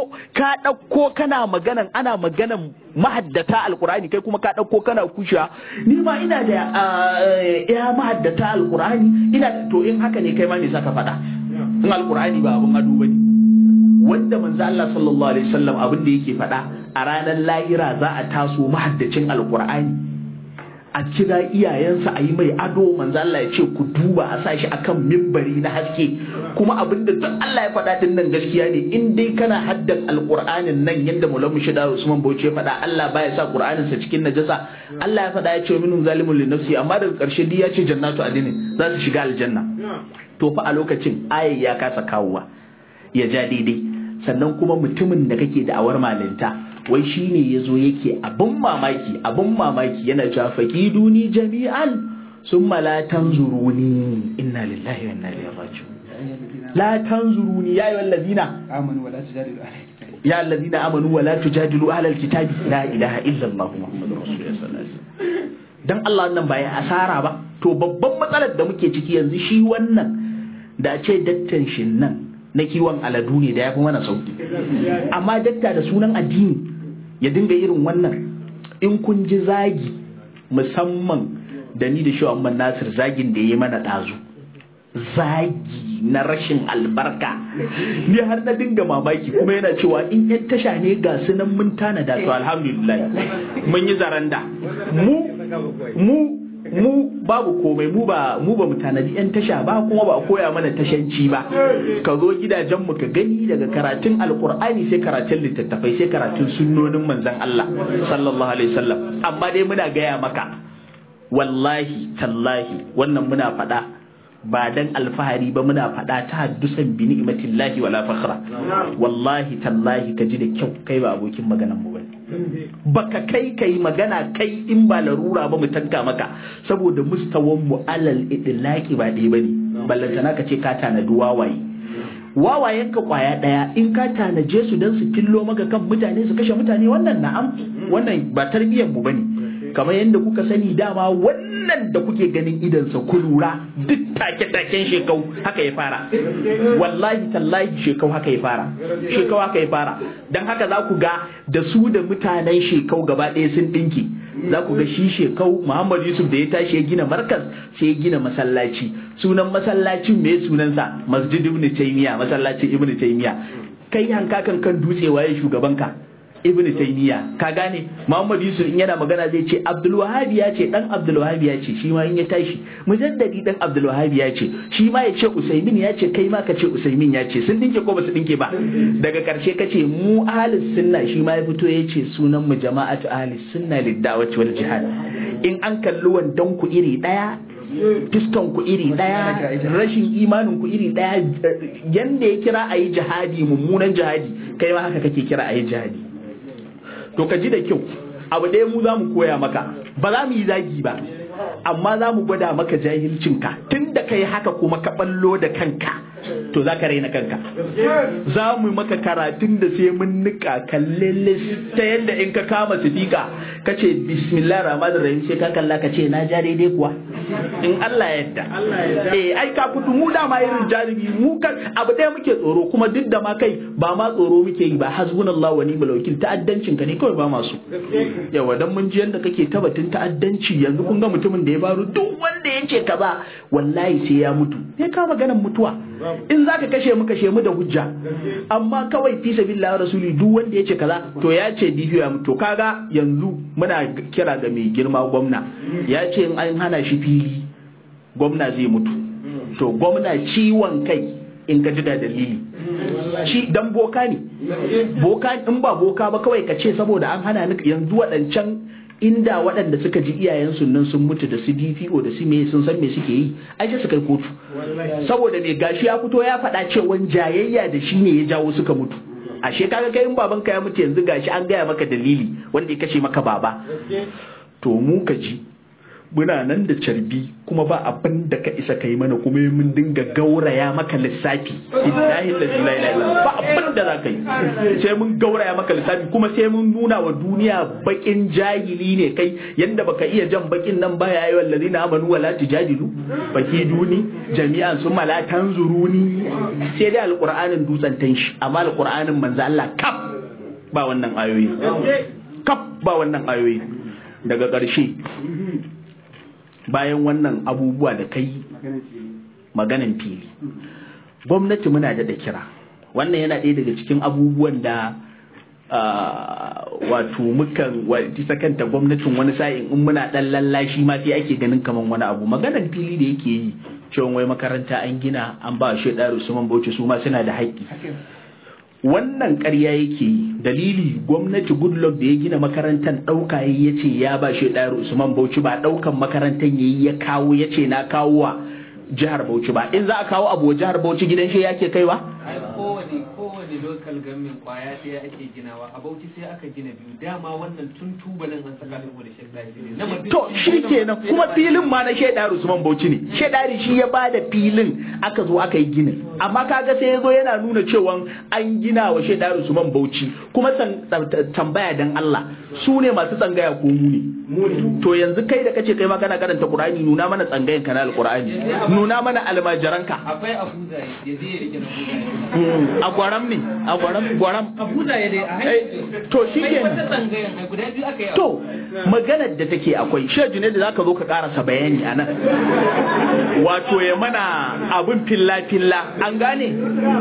Speaker 7: dauko kana maganan, ana maganan mahaddata alqur'ani, kai kuma ka dauko kana kusha ni ma ina da ya mahaddata alqur'ani ina. To in haka ne kai ma me saka faɗa? In alqur'ani ba abun ado bane, wanda manzo Allah sallallahu alaihi wasallam abin da yake faɗa a ranar lahira za a taso mahaddacin alqur'ani a kira iyayensa a yi mai ado. Manzo Allah ya ce ku duba a sashi akan mimbari na haske, kuma abin da duk Allah ya faɗa din nan gaskiya ne. In dai kana haddan alqur'anin nan yadda Maulana Sheikh Dar Usman Bauchi ya faɗa, Allah baya sa qur'anin sa cikin najasa. Allah ya faɗa ya ce minhum zalimun li nafsi, amma daga ƙarshe dai ya ce jannatu adinin za su shiga aljanna. To fa a lokacin ayi ya kasa kawowa ya ja daidai. Sannan kuma mutumin da kake da awar malinta, wai shine yazo yake abun mamaki yana cewa faqiduni jami'an summa la tanzuruni inna lillahi wa inna ilaihi raji'un. La tanzuruni ya ayyuhal ladina amanu wa la tujadilu ya alladhina amanu wa la tujadilu ahlal kitabi la ilaha illa Allah muhammadur rasulullah sallallahu alaihi wasallam. Dan Allah wannan ba ya asara ba. To babban matsalar da muke ciki yanzu shi wannan, da ce dattan shin nan na kiwon aladu ne da ya fi mana sauki. Amma dakta da sunan addini ya dinga irin wannan, in kun ji zagi musamman da ni da Shehu Muhammad Nasir zagin da ya yi mana ɗazu, zagi na rashin albarka, ni har na dinga mamaki, kuma yana cewa in yan tasha ne ga su nan mun tanada, to alhamdulillah mun yi zaranda mu babu komai, mu ba mu tanadi yan tasha ba, kuma ba a koya mana tashanci ba. Ka zo gidajen mu ka gani, daga karatun alkur'ani sai karatun littattafai sai karatun sunnonin manzon Allah sallallahu alaihi wasallam. Amma dai muna gaya maka, wallahi tallahi wannan muna faɗa ba dan alfahari ba, muna faɗa ta haddusan bi ni'matillahi wala fakhra. Wallahi tallahi ka ji da kyau, kai ba abokin maganan mu bane, baka kai magana kai in ba larura ba mu tanka maka, saboda mustawan mu alal idlaqi ba dai bane. Ballantana ka ce ka tanadi wawayen ka kwaya daya, in ka tanaje su dan su killo maka kan mutane su kashe mutane, wannan na'am, wannan ba tarbiyyar mu bane. Kamar yadda kuka sani dama wannan da kuke ganin idansa ku lura duk take-taken shekau haka ya fara, wallahi tallahi shekau haka ya fara, don haka za ku ga da su da mutanen shekau gaba ɗaya sun ɗinki. Za ku ga shi shekau Muhammad Yusuf da ya tashi ya gina markaz sai ya gina masallaci, sunan masallacin me sunansa Masjid Ibn Taymiyyah, masallacin Ibn Taymiyyah. Kai hankakan kan dutse waye shugabanka? Ibn Taymiyyah. Ka gane Muhammad Yusuf in yana magana zai ce Abdul Wahhab ya ce, dan Abdul Wahhab ya ce, shi ma in ya tashi Mujaddadi dan Abdul Wahhab ya ce, shi ma ya ce Usaimin ya ce, kai ma ka ce Usaimin ya ce. Sun dinke ko ba su dinke ba? Daga karshe ka ce mu ahlus sunna, shi ma ya fito ya ce sunan mu jama'atu ahlus sunna lid-da'wati wal jihad. In an kalli wandan ku iri daya, fiskan ku iri daya, rashin imanin ku iri daya, yanda ya kira ayi jihadi, mummunan jihadi, kai ma haka kake kira ayi jihadi. To ka ji da kyau, abu ɗaya mu za mu koya maka, ba za mu yi zagi ba, amma za mu gwada maka jahilcinka. Tun da ka yi haka kuma ka ɓallo da kanka, to za ka raina kanka. Za mu maka karatun da sai mun nika kallele ta yadda in ka kama sifika ka ce bismillah rahman rahim sai ka kalla ka ce na ja daidai kuwa, in Allah yadda. Ai ka fito mu dama irin jarumi mu kan abu ɗaya muke tsoro, kuma duk da ma kai ba ma tsoro muke yi ba, hasbunallahu wa ni'mal wakil, ta'addancin ka ne kawai ba masu. Yawa dan mun ji yadda kake tabbatin ta'addanci, yanzu kun ga mutumin da ya baro duk wanda yake kaza wallahi sai ya mutu. Ne ka maganar mutuwa, in zaka kashe mu da hujja, amma kawai fi sabilillahi rasuli duk wanda yace kaza to ya ce DPO ya mutu. Kaga yanzu muna kira ga mai girma gwamna, ya ce in an hana shi fili gwamna zai mutu. To gwamna ciwon kai in ka ji da dalili, shi dan boka ne, boka in ba boka ba kawai ka ce saboda an hana ni. Yanzu waɗancan inda waɗanda suka ji iyayensu nan sun mutu da su DPO da su me sun san me suke yi, ai sai su kai kotu. Saboda me gashi ya fito ya faɗa cewa jayayya da shi ne ya jawo suka mutu. Ashe kaga kai in babanka ya mutu yanzu gashi an gaya maka dalili wanda ya kashe maka baba. To mu ka ji muna nan da carbi kuma ba abin da ka isa kai mana, kuma mun dinga gauraya maka lissafi. Billahi la ilaha illallah, ba abin da za ka yi sai mun gauraya maka lissafi, kuma sai mun nuna wa duniya bakin jahili ne kai, yanda baka iya jan bakin nan ba. Ya ayyuhal ladina amanu wala tujadilu baki duni jami'an summa la tanzuruni. Sai dai alqur'anin dutsen tanshi, amma alqur'anin manzo Allah kaf ba wannan ayoyi, kaf ba wannan ayoyi. Daga ƙarshe bayan wannan abubuwa da kai maganan fili, gwamnati muna da kira. Wannan yana ɗaya daga cikin abubuwan da wato mukan ita kanta gwamnatin wani sa'in in muna ɗan lallashi ma sai ake ganin kaman wani abu. Maganan fili da yake yi cewa wai makaranta an gina an ba shi ɗaru Usman Bauchi, su ma suna da haƙƙi. Wannan ƙarya yake yi. Dalili, gwamnati Goodluck da ya gina makarantar ɗauka ya ce ya ba shi ɗayar Usman Bauchi, ba ɗaukan makarantar yayi ya kawo ya ce na kawo wa jihar Bauchi ba. In za a kawo abu wa jihar Bauchi gidan shi yake kaiwa?
Speaker 8: local government kwaya ɗaya ake ginawa a Bauchi sai aka gina biyu dama wannan tun tubalin an saka da Sheikh Dari
Speaker 7: to shi kenan kuma filin ma na Sheikh Dari Usman Bauchi ne Sheikh Dari shi ya bada filin aka zo aka yi ginin amma kaga sai yazo yana nuna cewa an gina wa Sheikh Dari Usman Bauchi kuma tambaya dan Allah su ne masu tsangaya ko mu ne to yanzu kai da kace kai ma kana karanta Qur'ani nuna mana tsangayen kana al-Qur'ani nuna mana almajiranka
Speaker 8: akwai Abuza ya je ya rike na
Speaker 7: a gwaram ne a gwaram
Speaker 8: Abuza ya dai
Speaker 7: to shi ke
Speaker 8: wata tsangayen ai guda biyu aka yi
Speaker 7: to maganar da take akwai sheju ne da zaka zo ka karasa bayani anan wato ya mana abin filla an gane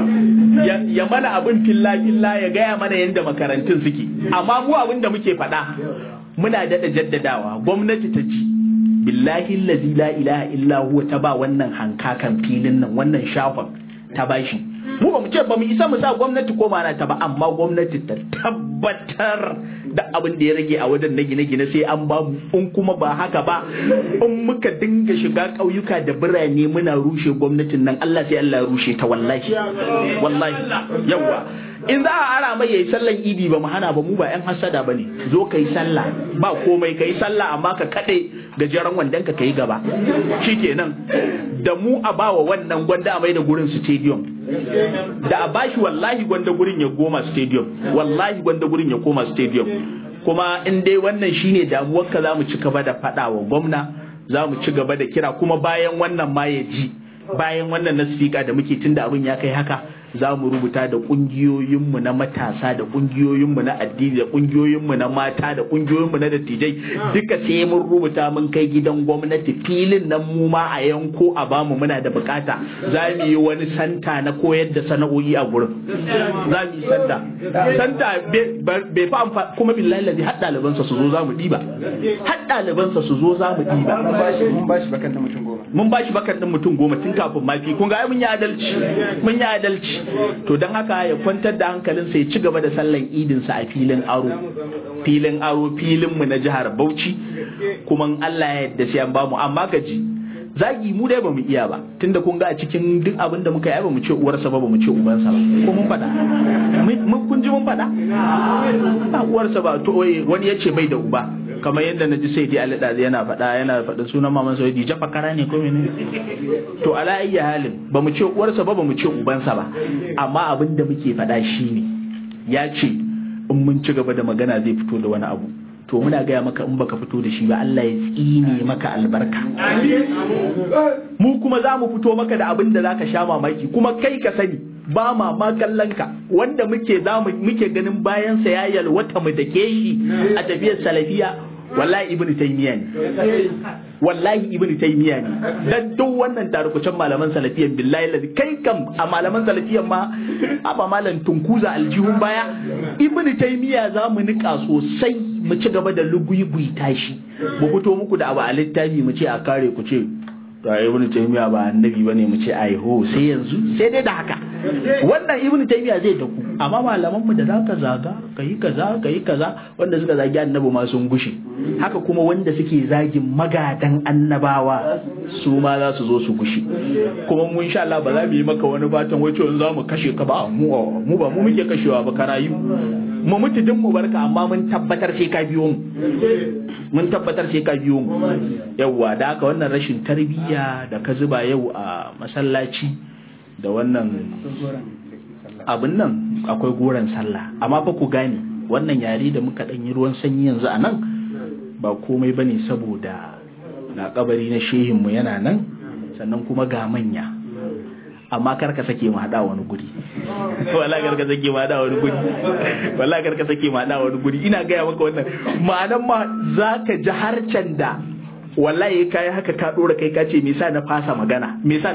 Speaker 7: ya mana abin filla ya gaya mana yadda makarantun suke amma mu abin da muke faɗa muna daɗa jaddadawa gwamnati ta ji billahi allazi la ilaha illa huwa ta ba wannan hankakan filin nan wannan shafan ta bashi mu ba mu ce ba mu isa mu sa gwamnati ko ba na ta ba amma gwamnati ta tabbatar da abin da ya rage a wajen na gine-gine sai an ba mu in kuma ba haka ba in muka dinga shiga ƙauyuka da birane muna rushe gwamnatin nan Allah sai Allah ya rushe ta wallahi yawa in za a ara mai yayi sallan idi ba mu hana ba mu ba yan hasada bane zo kai sallah ba komai kai sallah amma ka kade gajeren wandan ka kai gaba shikenan da mu a bawa wannan gwanda a mai da gurin stadium da a bashi wallahi gwanda gurin ya goma stadium wallahi gwanda gurin ya koma stadium kuma in dai wannan shine damuwarka za mu ci gaba da faɗa wa gwamna za mu ci gaba da kira kuma bayan wannan ma ya ji bayan wannan na speaker da muke tunda abin ya kai haka za mu rubuta da kungiyoyinmu na matasa da kungiyoyinmu na addini da kungiyoyinmu na mata da kungiyoyinmu na dattijai duka sai mun rubuta mun kai gidan gwamnati filin nan mu ma a yanko a bamu muna da bukata za mu yi wani santa na koyar da sana'o'i a gurin za mu yi santa bai fa kuma billahi lazi har ɗalibansa su zo za mu ɗiba har ɗalibansa su zo za mu ɗiba
Speaker 1: mun bashi bakan da mutum goma
Speaker 7: mun bashi bakan din mutum goma tun kafin mafi kun ga mun yi adalci to don haka ya kwantar da hankalinsa ya ci gaba da sallan idinsa a filin mu na jihar Bauchi kuma Allah ya yarda sai an bamu amma gaji zagi mu dai bamu iya ba tunda kun ga a cikin duk abin da muka yi ba mu ce uwarsa ba mu ce ubansa ba ko mun faɗa mun kun ji mun faɗa ba uwarsa ba to wani ya ce bai da uba kamar yadda na ji sai dai alida yana faɗa sunan maman sai di jafa kara ne ko mene to ala ayyi halin ba mu ce uwarsa ba mu ce ubansa ba amma abin da muke faɗa shine ya ce in mun ci gaba da magana zai fito da wani abu to muna gaya maka in baka fito da shi ba Allah ya tsine maka albarka mu kuma za mu fito maka da abin da zaka sha mamaki kuma kai ka sani ba ma kallon ka wanda muke ganin bayan sa ya yalwata mu dake shi a tafiyar salafiya wallahi ibnu taymiya ne dan duk wannan tarukucin malaman salafiyan billahi lazi kai kam a malaman salafiyan ma ba malan tunkuza aljihun baya ibnu taymiya za mu nika sosai mu ci gaba da luguyi tashi mu fito muku da abu a littafi mu ce a kare ku ce to ibnu taymiya ba annabi bane mu ce ai ho sai yanzu sai dai da haka wannan ibnu taymiya zai daku amma malaman mu da zaka zaga kai kaza wanda suka zagi annabi ma sun gushe haka kuma wanda suke zagin magadan annabawa su ma za su zo su gushe kuma mu insha Allah ba za mu yi maka wani fatan wai cewa za mu kashe ka ba mu ba mu muke kashewa ba karayu mu mutu din mu barka amma mun tabbatar sai ka biyo mu yawwa da haka wannan rashin tarbiyya da ka zuba yau a masallaci da wannan abin nan akwai goron sallah amma fa ku gane wannan yare da muka dan yi ruwan sanyi yanzu a nan ba komai bane saboda na kabari na shehin mu yana nan sannan kuma ga manya amma kar ka sake mu hada wani guri wallahi kar ka sake mu hada wani guri ina ga maka wannan ma'anan ma zaka ji harcen da wallahi kai haka ka dora kai ka ce me yasa na fara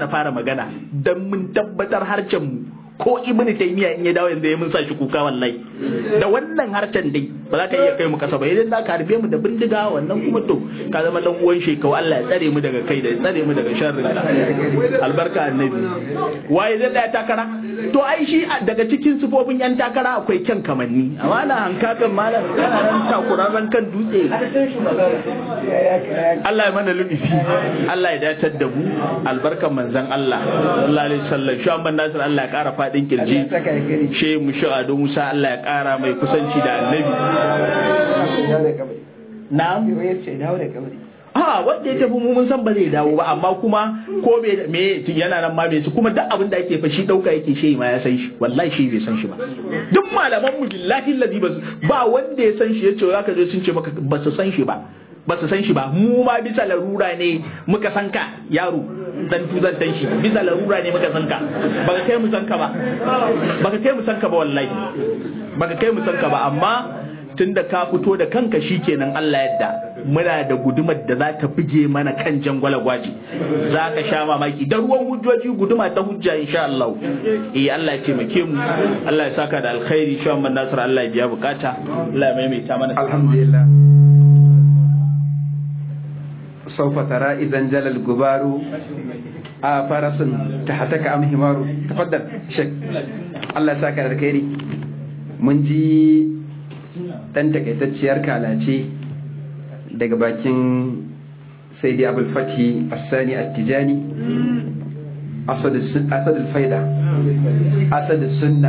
Speaker 7: magana dan mun tabbatar harcen mu ko ibnu taymiya in ya dawo yanzu ya mun sa shi kuka wallahi da wannan harshen dai ba za ka iya kai mu kasa ba idan za ka harbe mu da bindiga wannan kuma to ka zama dan uwan shekau Allah ya tsare mu daga kai da ya tsare mu daga sharrin albarka annabi waye zai daya takara to ai shi daga cikin sifofin yan takara akwai kyan kamanni amma na hankakan malam kana nan takurarren kan dutse Allah ya mana lubifi Allah ya datar da mu albarkan manzon Allah sallallahu alaihi wasallam shi amman nasir Allah ya kara fadin kirji she mu sha'adu Musa Allah ya kara mai kusanci da annabi na'am yace dawo da kabari wanda ya tafi mun san ba zai dawo ba amma kuma ko me yana nan ma bai ci kuma duk abin da ake fashi dauka yake shi ma ya san shi wallahi shi bai san shi ba duk malaman mu billahi allazi ba wanda ya san shi yace zaka je sun ce maka ba su san shi ba mu ma bisa larura ne muka san ka yaro dan tuzan tan shi bisa larura ne muka san ka baka kai mu san ka ba wallahi baka kai mu san ka ba amma tunda ka fito da kanka shikenan Allah yadda muna da gudumar da za ta fige mana kan jangwala gwaji za ka sha mamaki da ruwan hujjoji guduma ta hujja insha Allah Allah ya taimake mu Allah ya saka da alkhairi shi Muhammad Nasir Allah ya biya bukata Allah ya maimaita mana
Speaker 1: alhamdulillah سوف ترى إذا انجلى الغبار فرس تحتك أم حمار تفضل شك الله ساك الخيري mun ji dan takaitacciyar kalace daga bakin Sayyidi Abul Fathi As-Sani At-Tijani Asad al-Faida Asad al-Sunna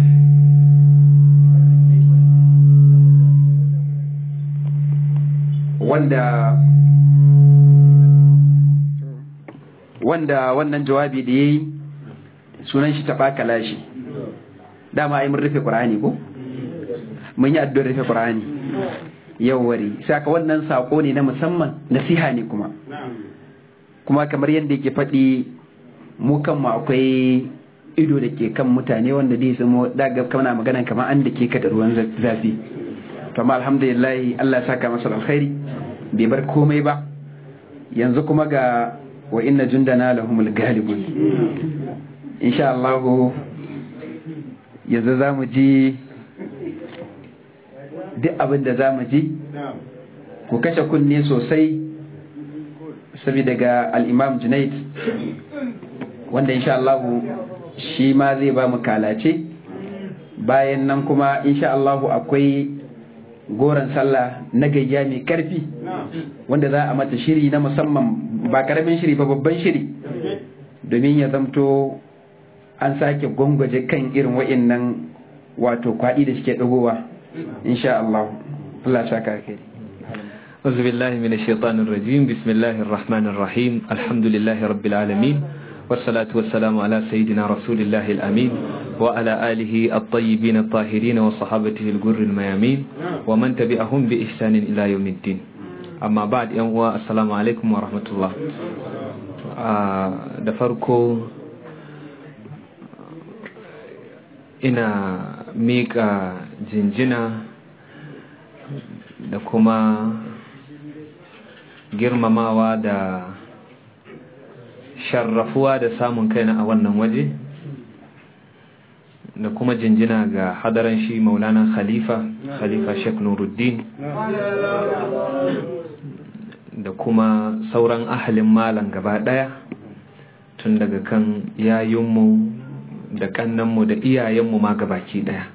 Speaker 1: wanda wannan jawabi da yayi sunan shi taba kalashi dama ai mun rufe Qur'ani ko mun yi addu'ar rufe Qur'ani yawwari saka wannan sako ne na musamman nasiha ne kuma kamar yadda yake faɗi mu kanmu akwai ido da ke kan mutane wanda dai samo daga kana magana kamar an da ke ka da ruwan zafi to amma alhamdulillah Allah ya saka masa alkhairi bai bar komai ba yanzu kuma ga wa inna jundana lahumul galibun insha Allah yanzu zamu ji duk abin da zamu ji ku kashe kunne sosai saboda ga al-Imam Junaid wanda insha Allah shi ma zai ba mu kalace bayan nan kuma insha Allah akwai goron sallah na gayya mai karfi wanda za a mata shiri na musamman ba karamin shiri ba babban shiri domin ya zamto an sake gwangwaje kan irin wa'annan wato kwaɗi da suke ɗagowa insha Allah Allah ya saka kai
Speaker 9: أعوذ بالله من الشيطان الرجيم بسم الله الرحمن الرحيم الحمد لله رب العالمين والصلاة والسلام على سيدنا رسول الله الأمين وعلى آله الطيبين الطاهرين وصحابته الجر الميامين ومن تبعهم بإحسان إلى يوم الدين أما بعد السلام عليكم ورحمة الله da farko ina miƙa jinjina da kuma girmamawa da sharrafuwa da samun kaina a wannan waje da kuma jinjina ga hadaran shi maulana khalifa Sheikh Nuruddin da kuma sauran ahalin malam gaba daya tun daga kan yayinmu da kannanmu da iyayenmu ma gabaki daya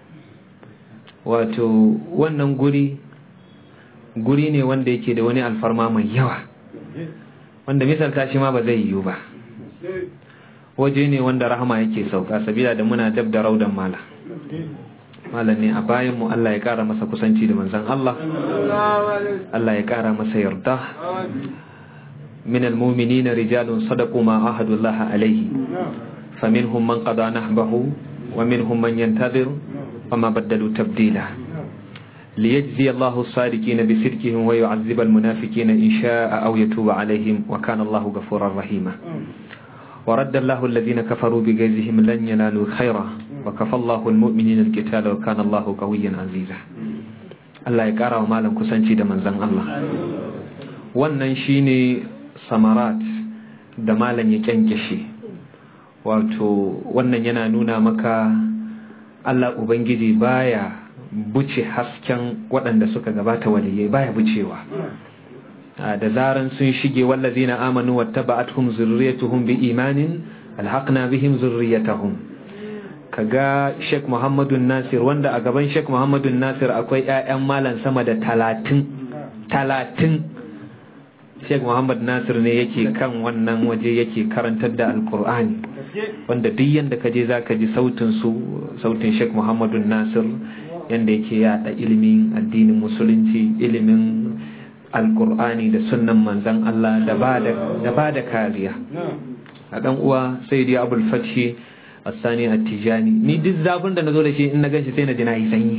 Speaker 9: wato wannan guri ne wanda yake da wani alfarma mai yawa wanda misalta shi ma ba zai yiwu ba waje ne wanda rahama yake sauka sabila da muna dab da raudan malam ne a bayanmu Allah ya kara masa kusanci da manzon Allah ya kara masa yarda min almu'minina rijalun sadaqu ma ahadullah alayhi faminhum man qada nahbahu wa minhum man yantazir wa ma badalu tabdila ليجزي الله الصادقين بصدقهم ويعذب المنافقين إن شاء أو يتوب عليهم وكان الله غفورا رحيما ورد الله الذين كفروا بغيظهم لن ينالوا خيرا وكفى الله المؤمنين القتال وكان الله قويا عزيزا الله يقرا ومالن kusanci da manzon Allah wannan shine samarat da malan ya kyankyashe wato wannan yana nuna maka Allah ubangiji baya buce hasken waɗanda suka gabata waliyai, baya bucewa. Da zaran sun shige wallazina amanu wattaba'atuhum zurriyatuhum biimanin alhaqna bihim zurriyatahum. Kaga Sheikh Muhammadu Nasir, wanda a gaban Sheikh Muhammadu Nasir akwai ƴaƴan malam sama da 30. Sheikh Muhammad Nasir ne yake kan wannan waje yake karantar da Alkur'ani, wanda duk yanda ka je zaka ji sautin Sheikh Muhammadu Nasir yanda yake yada ilimin addinin musulunci, ilimin Alkur'ani da sunnan manzon Allah da ba da kariya. A dan uwa Sayyidi Abul Fathi Asani Attijani, ni duk zabun da nazo da shi in na ganshi sai na ji na yi sanyi.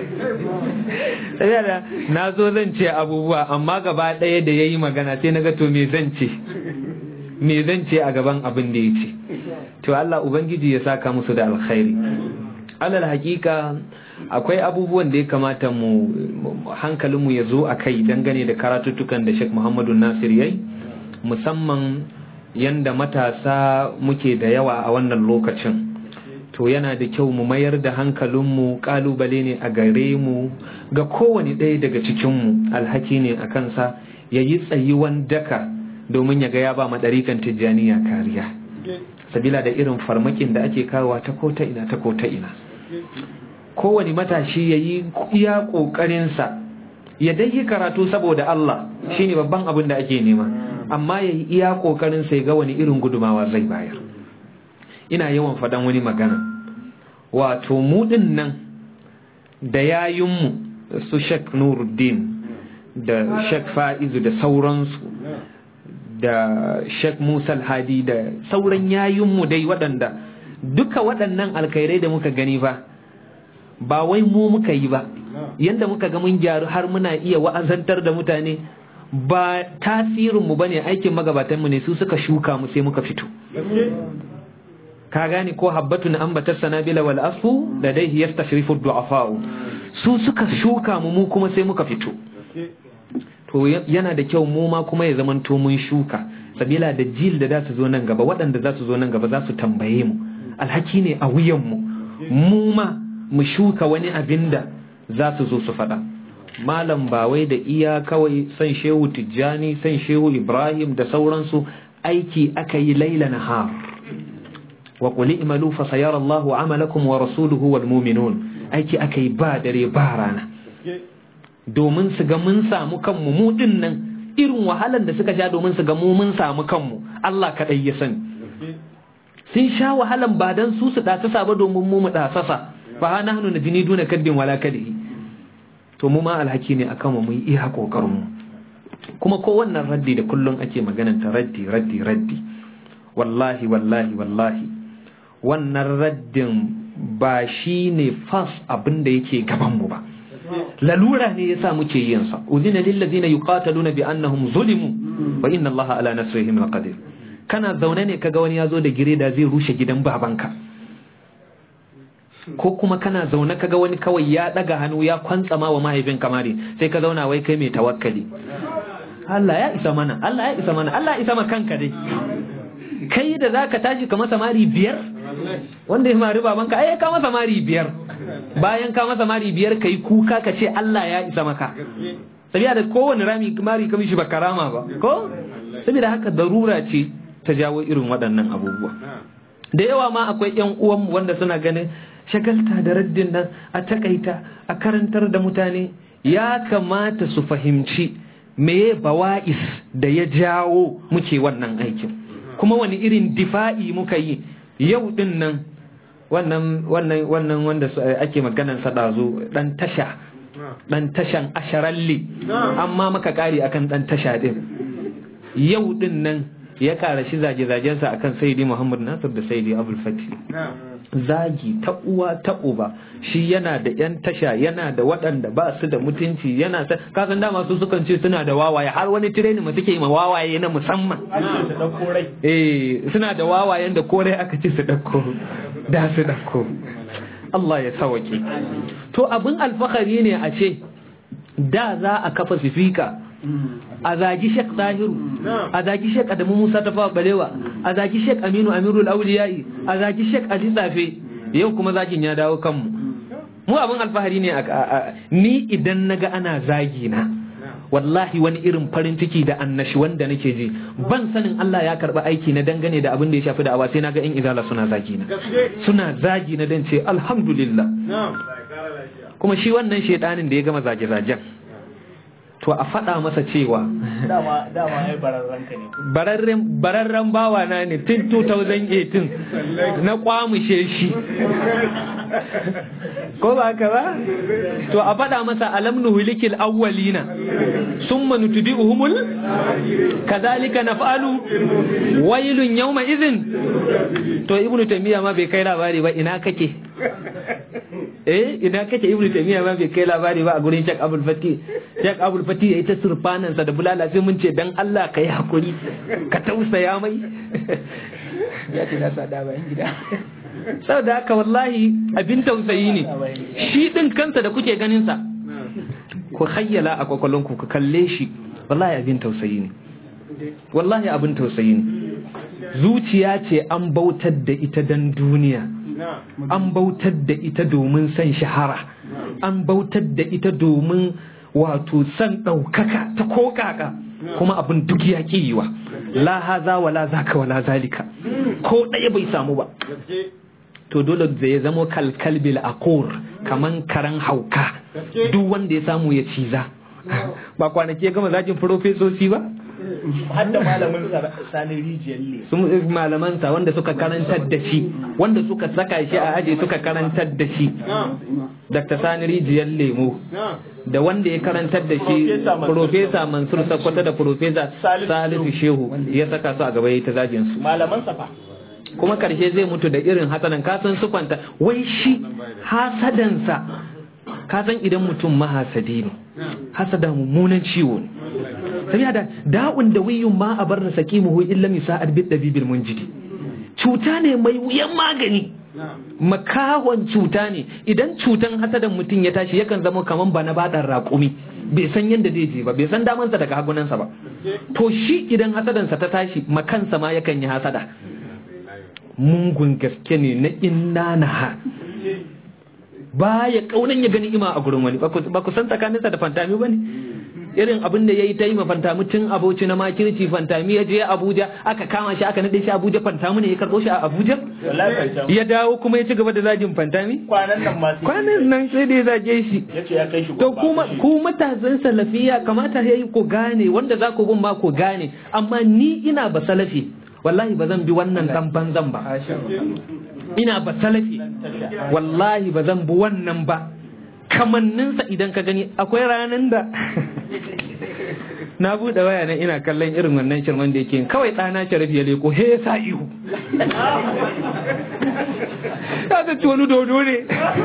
Speaker 9: Saboda na zo zan ce abubuwa amma gaba ɗaya da yayi magana sai na ga to me zan ce a gaban abin da ya ce. To Allah ubangiji ya saka musu da alkhairi. Alal hakika akwai abubuwan da ya kamata mu hankalinmu ya zo a kai dangane da karatuttukan da Sheikh Muhammadu Nasir yayi, musamman yanda matasa muke da yawa a wannan lokacin. To yana da kyau mu mayar da hankalinmu, kalubale ne a gare mu, ga kowane ɗaya daga cikinmu alhaki ne a kansa ya yi tsayuwan daka domin ya ga ya ba maɗarikan tijjaniya kariya, sabila da irin farmakin da ake kawowa ta ko ta ina. Kowane matashi ya yi iya ƙoƙarinsa ya dai yi karatu saboda Allah, shine babban abin da ake nema, amma ya yi iya ƙoƙarinsa ya ga wani irin gudumawa zai bayar. Ina yawan faɗan wani magana, wato mu ɗin nan da yayinmu su Sheikh Nuruddin da Sheikh Fa'izu da sauransu da Sheikh Musa Al-Hadi da sauran yayinmu dai waɗanda duka waɗannan alkhairai da muka gani ba wai mu muka yi ba, yanda muka ga mun gyaru har muna iya wa'azantar da mutane ba tasirinmu ba ne, aikin magabatanmu ne, su suka shuka mu sai muka fito. Ka gane ko habbatun ambatar sanabila wal asfu da dai yastashrifu du'afa'u, su suka shuka mu kuma sai muka fito. To yana da kyau mu ma kuma ya zamanto mun shuka, sabila da jil da za su zo nan gaba, waɗanda za su zo nan gaba za su tambaye mu, alhaki ne a wuyanmu mu ma mu shuka wani abin da za su zo su faɗa. Malam ba wai da iya kawai san Shehu Tijjani, san Shehu Ibrahim da sauransu, aiki aka yi laila nahar. Wa qul i'malu fa sayara Allahu 'amalakum wa rasuluhu wal mu'minun. Aiki aka yi ba dare ba rana, domin su ga mun samu kanmu mu din nan, irin wahalan da suka sha domin su ga mu mun samu kanmu, Allah kadai ya sani. Sun sha wahalan ba dan su dasasa ba domin mu dasasa, fa hana hannu na jini duna kaddin wala kadi. To mu ma alhaki ne akan mu yi iya kokarin mu. Kuma ko wannan raddi da kullun ake maganar ta raddi, wallahi wannan raddin ba shi ne fas abin da yake gaban mu ba, lalura ne yasa muke yin sa. Udina lil ladina yuqataluna bi annahum zulimu wa inna Allaha ala nasrihim laqadir. Kana zaune ne kaga wani yazo da gireda zai rushe gidan babanka, ko kuma kana zaune kaga wani kawai ya daga hannu ya kwantsama wa mahaifin kamari, sai ka zauna wai kai mai tawakkali. Allah ya isa mana, Allah ya isa ma kanka dai. Kai da zaka tashi ka masa mari 5, wanda ya mari babanka ai ka masa mari 5, bayan ka masa mari 5 kai kuka ka ce Allah ya isa maka, saboda da kowane rami mari ka mishi ba karama ba ko. Saboda haka darura ce ta jawo irin waɗannan abubuwa. Da yawa ma akwai ƴan uwanmu wanda suna ganin shagalta da raddin nan a takaita a karantar da mutane, ya kamata su fahimci meye bawa'is da ya jawo muke wannan aikin, kuma wani irin difa'i muka yi yau din nan. Wannan wanda ake maganar sa dazo dan tashan asharalli, amma maka kari akan dan tasha din. Yau din nan ya kara shi zage-zagensa akan Sayyidi Muhammad Nasir da Sayyidi Abul Fathi. Zagi ta uwa ta uba, shi yana da yan tasha, yana da waɗanda ba su da mutunci, yana kasan dama su sukan ce suna da wawaye, har wani training mu suke ma wawaye na musamman. Suna da wawayen da korai aka ce su dauko da su dauko. Allah ya sauke. To abin alfahari ne a ce da za a kafa sifika a zagi Sheikh Tahiru, a zagi Sheikh Adamu Musa Tafawa Balewa, a zagi Sheikh Aminu Amirul Auliyai, a zagi Sheikh Ali Tsafe, yau kuma zagin ya dawo kanmu. Mu abin alfahari ne ni idan naga ana zagi na wallahi wani irin farin ciki da annashi wanda nake ji, ban sanin Allah ya karba aiki na dangane da abin da ya shafi da awa sai naga in izala suna zagi na dan ce alhamdulillah. Kuma shi wannan shedanin da ya gama zage-zagen to a faɗa masa cewa
Speaker 7: dama ai bararranka ne, bararren bawa na ne tun 2018 na kwamushe shi ko ba haka ba? To a faɗa masa alam nuhlikil awwalina summa nutbi'uhumul kadhalika naf'alu wailun yawma idhin. To ibnu taymiya ma bai kai labari ba, ina kake ina kake ibnu taymiya ma bai kai labari ba a gurin Sheikh Abdul Fati ya ita surfanan sa da bulala sai mun ce dan Allah kai hakuri ka tausaya mai
Speaker 1: ya ce na sada bayan gida.
Speaker 9: Saboda haka wallahi abin tausayi ne shi din kansa da kuke ganin sa, ku khayyala a kwakwalonku ku kalle shi, wallahi abin tausayi ne, wallahi abin tausayi ne. Zuciya ce an bautar da ita dan duniya, an bautar da ita domin san shahara, an bautar da ita domin wato san ɗaukaka ta kokaka, kuma abin duk ya yiwa la haza wala zaka wala zalika, ko ɗaya bai samu ba. To dole da ya zamo kalkalbil aqur, kaman karan hauka, duk wanda ya samu ya ciza. Ba kwanaki ya gama zagin profesoci ba,
Speaker 7: hadda malamin Sani Rijiyar Le,
Speaker 9: sun malamansa wanda suka karantar da shi, wanda suka saka shi a aji suka karantar da shi, Dr. Sani Rijiyar Lemo, da wanda ya karantar da shi Profesa Mansur Sakwata da Profesa Salisu Shehu, ya saka su a gaba ya ta zagin su.
Speaker 7: malamansa fa
Speaker 9: Kuma karshe zai mutu da irin hasadan, kasan su kwanta wai shi hasadansa, kasan idan mutum mahasadi ne, hasada mummunan ciwo ne. Saboda da'un da wiyun ma a bar sakimuhu illa misa'ad bid dabibil munjidi, cuta ne mai wuyan magani, makahon cuta ne. Idan cutan hasadan mutum ya tashi yakan zama kaman bana badan raƙumi, bai san yadda zai je ba, bai san damansa daga hagunansa ba. To shi idan hasadansa ta tashi makansa ma yakan yi hasada. Mungun gaske ne na inna naha, baya kaunan ya gani ima a gurin wani. Ba ku san tsakaninsa da fantami ba ne? Irin abin da ya yi ta yi ma fantami tun aboci na makirci. Fantami ya je Abuja, aka kama shi aka naɗe shi Abuja, fantami ne ya karɓo shi a Abuja, ya dawo kuma ya ci gaba da zagin fantami. Kwanan nan sai da ya zage shi. To ku matasan salafiya kamata ya yi ku gane, wanda za ku bin ma ku gane, amma ni ina ba salafi, wallahi ba zan bi wannan dan banzan ba. Ina ba salafi, wallahi ba zan bi wannan ba. Kamanninsa idan ka gani, akwai ranar da na buɗe waya nan ina kallon irin wannan shirman da yake, kawai ɗana Sharif ya leko he sa ihu ta ga wani dodo ne.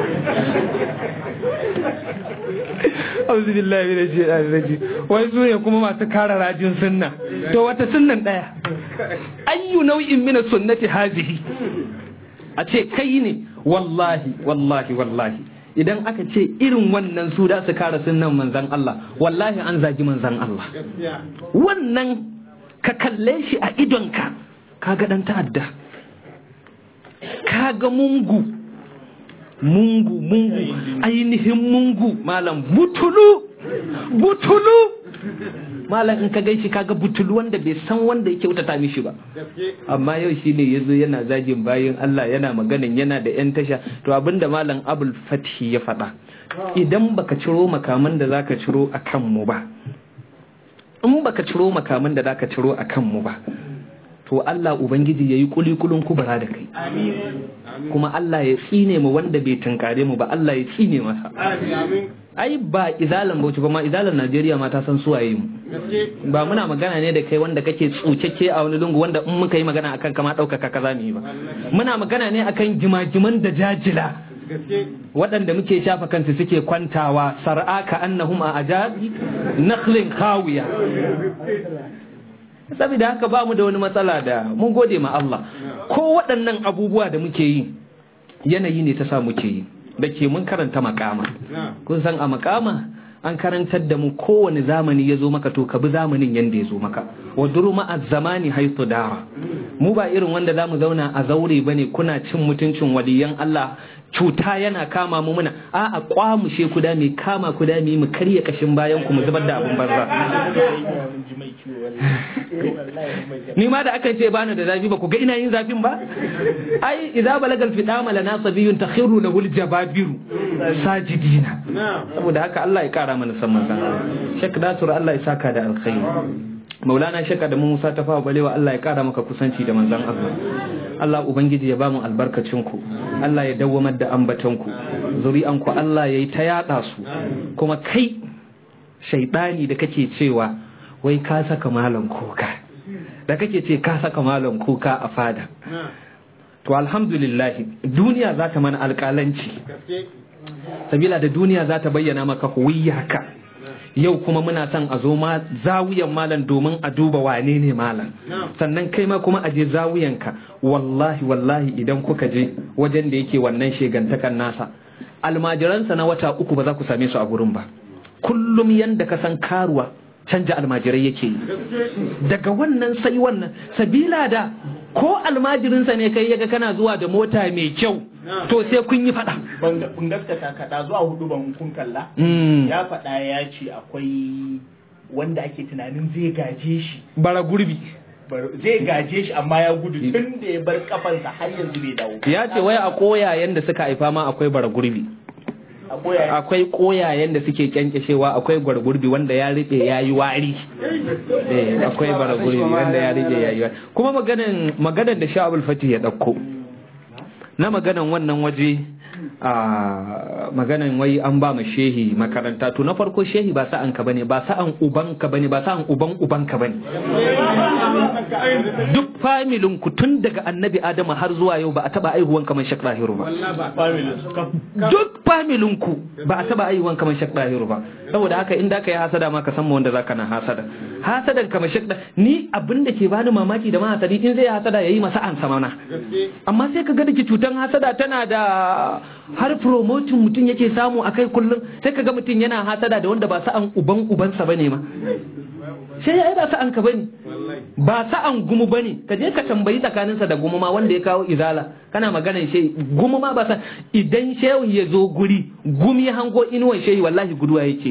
Speaker 9: auzu billahi minash shaitanir rajim. Wai su ne kuma masu kare rajin sunna. To wata sunnan daya, ayyu nau'in min sunnati hazihi, a ce kai ne. Wallahi idan aka ce irin wannan su da su kare sunnan manzan Allah, wallahi an zagi manzan Allah. Wannan ka kalle shi a idonka, kaga dan ta'adda, kaga mungu, ainihin mungu malam, butulu malam, in ka gaishi kaga butulu wanda bai san wanda yake wutata mishi ba. Amma yau shine yazo yana zagin bayin Allah, yana maganin yana da yan tasha. To abinda malam Abul Fathi ya faɗa, idan baka ciro makaman da zaka ciro akan mu ba, in baka ciro makaman da zaka ciro akan mu ba, to Allah Ubangiji yayi kulikulun kubara da kai. Kuma Allah ya tsine mu wanda bai tunkare mu ba, Allah ya tsine masa. Ai ba izalan Bauchi ba ma, izalan Najeriya ma ta san suwaye mu. Ba muna magana ne da kai wanda kake tsucece a wani lungu wanda in muka yi magana akan kama ɗaukaka kaza mu yi ba. Muna magana ne akan jimajiman da jajila, waɗanda muke shafa kansu suke kwantawa sar'aka annahum a ajabi nakhlin khawiya. Saboda haka ba mu da wani matsala, da mun gode ma Allah. Ko waɗannan abubuwa da muke yi, yanayi ne ta sa muke yi, da ke mun karanta makama. Kun san a makama an karantar da mu kowane zamani ya zo maka to ka bi zamanin yanda ya zo maka wa duru ma'a zamani haythu dara mu ba irin wanda zamu zauna a zaure bane kuna cin mutuncin waliyan Allah cuta yana kama mu muna a kwamushe ku da mai kama ku da mu karya kashin bayan ku mu zubar da abun banza ni ma da aka ce bani da zafi ba ku ga ina yin zafin ba ai idza balagal fidama lana sabiyun takhiru lahu aljababiru sajidina saboda haka Allah ya kara mana san manzon Sheikh Nasir Allah ya saka da alkhairi Maulana Sheikh Adamu Musa Tafawa Balewa Allah ya kara maka kusanci da manzon Allah Allah ubangiji ya bamu albarkacin ku Allah ya dawwamar da ambatan ku zuri'an ku Allah yayi ta yada su kuma kai shaydani da kake cewa wai ka saka malam kuka da kake ce ka saka malam kuka a fada to alhamdulillah duniya za ta mana alƙalanci sabila da duniya za ta bayyana maka huwiyarka yau kuma muna son a zo ma zawiyan malam domin a duba wane ne malam sannan kai ma kuma a je zawiyanka wallahi idan kuka je wajen da yake wannan shegantakan nasa almajiransa na wata 3 ba za ku same su a gurin ba kullum yanda ka san karuwa canja almajirai yake yi daga wannan sai wannan sabila da ko almajirinsa ne kai yaga kana zuwa da mota mai kyau to sai kun yi fada
Speaker 10: kun gaskata kada zuwa hudu ban kun kalla ya fada ya ce akwai wanda ake tunanin zai gaje shi
Speaker 9: bara gurbi
Speaker 10: zai gaje shi amma ya gudu tun da ya bar kafansa har yanzu bai dawo
Speaker 9: ya ce wai a koyayen da suka haifa ma akwai bara gurbi akwai koyayen da suke kyankyashewa akwai gwargurbi wanda ya riɓe ya yi wari akwai baragurbi wanda ya riɓe ya yi wari kuma maganan da sha'abul fatih ya ɗauko na maganan wannan waje a maganan wai an ba ma shehi makaranta to na farko shehi ba sa'an ka bane ba sa'an uban ka bane ba sa'an uban ka bane duk familin ku tun daga annabi Adamu har zuwa yau ba a taba aihuwan kamar Sheikh Dahiru ba duk familin ku ba a taba aihuwan kamar Sheikh Dahiru ba saboda haka in da ka yi hasada ma ka san wanda zaka na hasadan kamar Sheikh ni abin da ke bani mamaki da mahasadi in zai hasada yayi masa an samana amma sai ka ga dake cutan hasada tana da har promoting mutum yake samu akai kullum sai ka ga mutum yana hasada da wanda ba sa'an ubansa bane ma sai ya ba sa'an ka bane ba sa'an gumu bane ka je ka tambayi tsakaninsa da gumu ma wanda ya kawo izala kana maganan shehi gumu ma ba sa idan shehu ya zo guri gumi hango inuwan shehi wallahi guduwa yake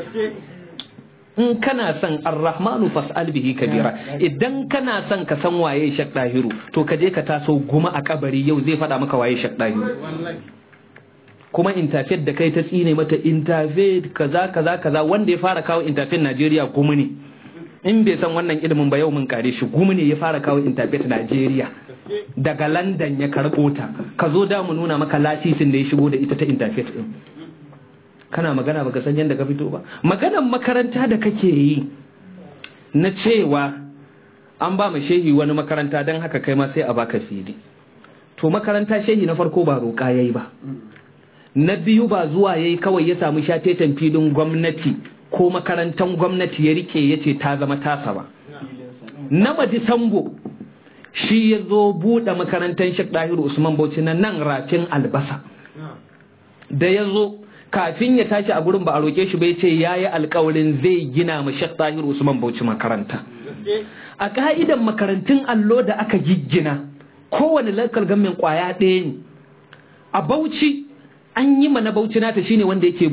Speaker 9: in kana son arrahmanu fas'al bihi kabira idan kana son ka san waye Sheikh Dahiru to ka je ka taso guma a kabari yau zai faɗa maka waye Sheikh Dahiru kuma interfaith da kai ta tsine mata interfaith kaza wanda ya fara kawo interfaith Najeriya gumi ne in bai san wannan ilimin ba yau mun kare shi gumi ne ya fara kawo interfaith Najeriya daga London ya karɓo ta ka zo da mu nuna maka lasisin da ya shigo da ita ta interfaith din kana magana baka san yadda ka fito ba maganan makaranta da kake yi na cewa an ba mu shehi wani makaranta don haka kai ma sai a baka fili to makaranta shehi na farko ba roƙa yayi ba na biyu ba zuwa yayi kawai ya samu shatetan filin gwamnati ko makarantar gwamnati ya rike yace ta zama tasa ba na baji sambo shi ya zo buɗe makarantar Sheikh Dahiru Usman Bauchi na nan rafin albasa da ya zo kafin ya tashi a gurin ba a roke shi bai ce yayi alƙawarin zai gina ma Sheikh Dahiru Usman Bauchi makaranta a ka'idan makarantun allo da aka giggina kowane local government kwaya ɗaya ne a Bauchi an yi mana Bauchi nata shine wanda yake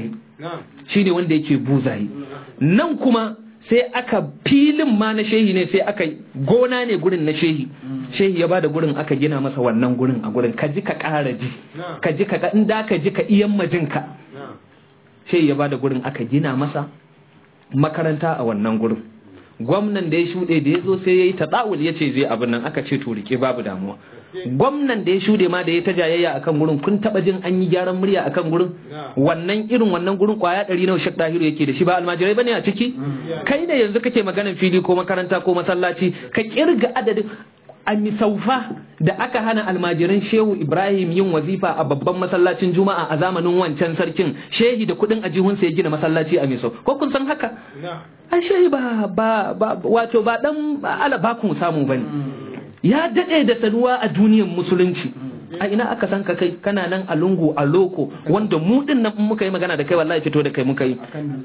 Speaker 9: buzaye nan kuma sai aka filin ma na shehi ne sai aka gona ne gurin na shehi ya bada gurin aka gina masa wannan gurin a gurin ka ji ka ƙara ji ka ji ka inda ka ji ka iyan majinka shehi ya bada gurin aka gina masa makaranta a wannan gurin gwamnan da ya shuɗe da ya zo sai ya yi taɗawul ya ce zai abin nan aka ce to rike babu damuwa gwamnan da ya shuɗe ma da ya ta jayayya akan gurin kun taɓa jin an yi gyaran murya akan gurin wannan irin wannan gurin kwaya 100 nawa Sheikh Dahiru yake da shi ba almajirai bane a ciki kai ne yanzu kake maganan fili ko makaranta ko masallaci ka kirga adadin a misaufa da aka hana almajiran Shehu Ibrahim yin wazifa a babban masallacin Juma'a a zamanin wancan sarkin shehi da kudin ajihunsa ya gina masallaci a Misau ko kun san haka ai shehi ba wato ba dan alabakun samu bane ya dade da sanuwa a duniyar musulunci a ina aka san ka kai kana nan a lungu a loko wanda mu din nan muka yi magana da kai wallahi fito da kai muka yi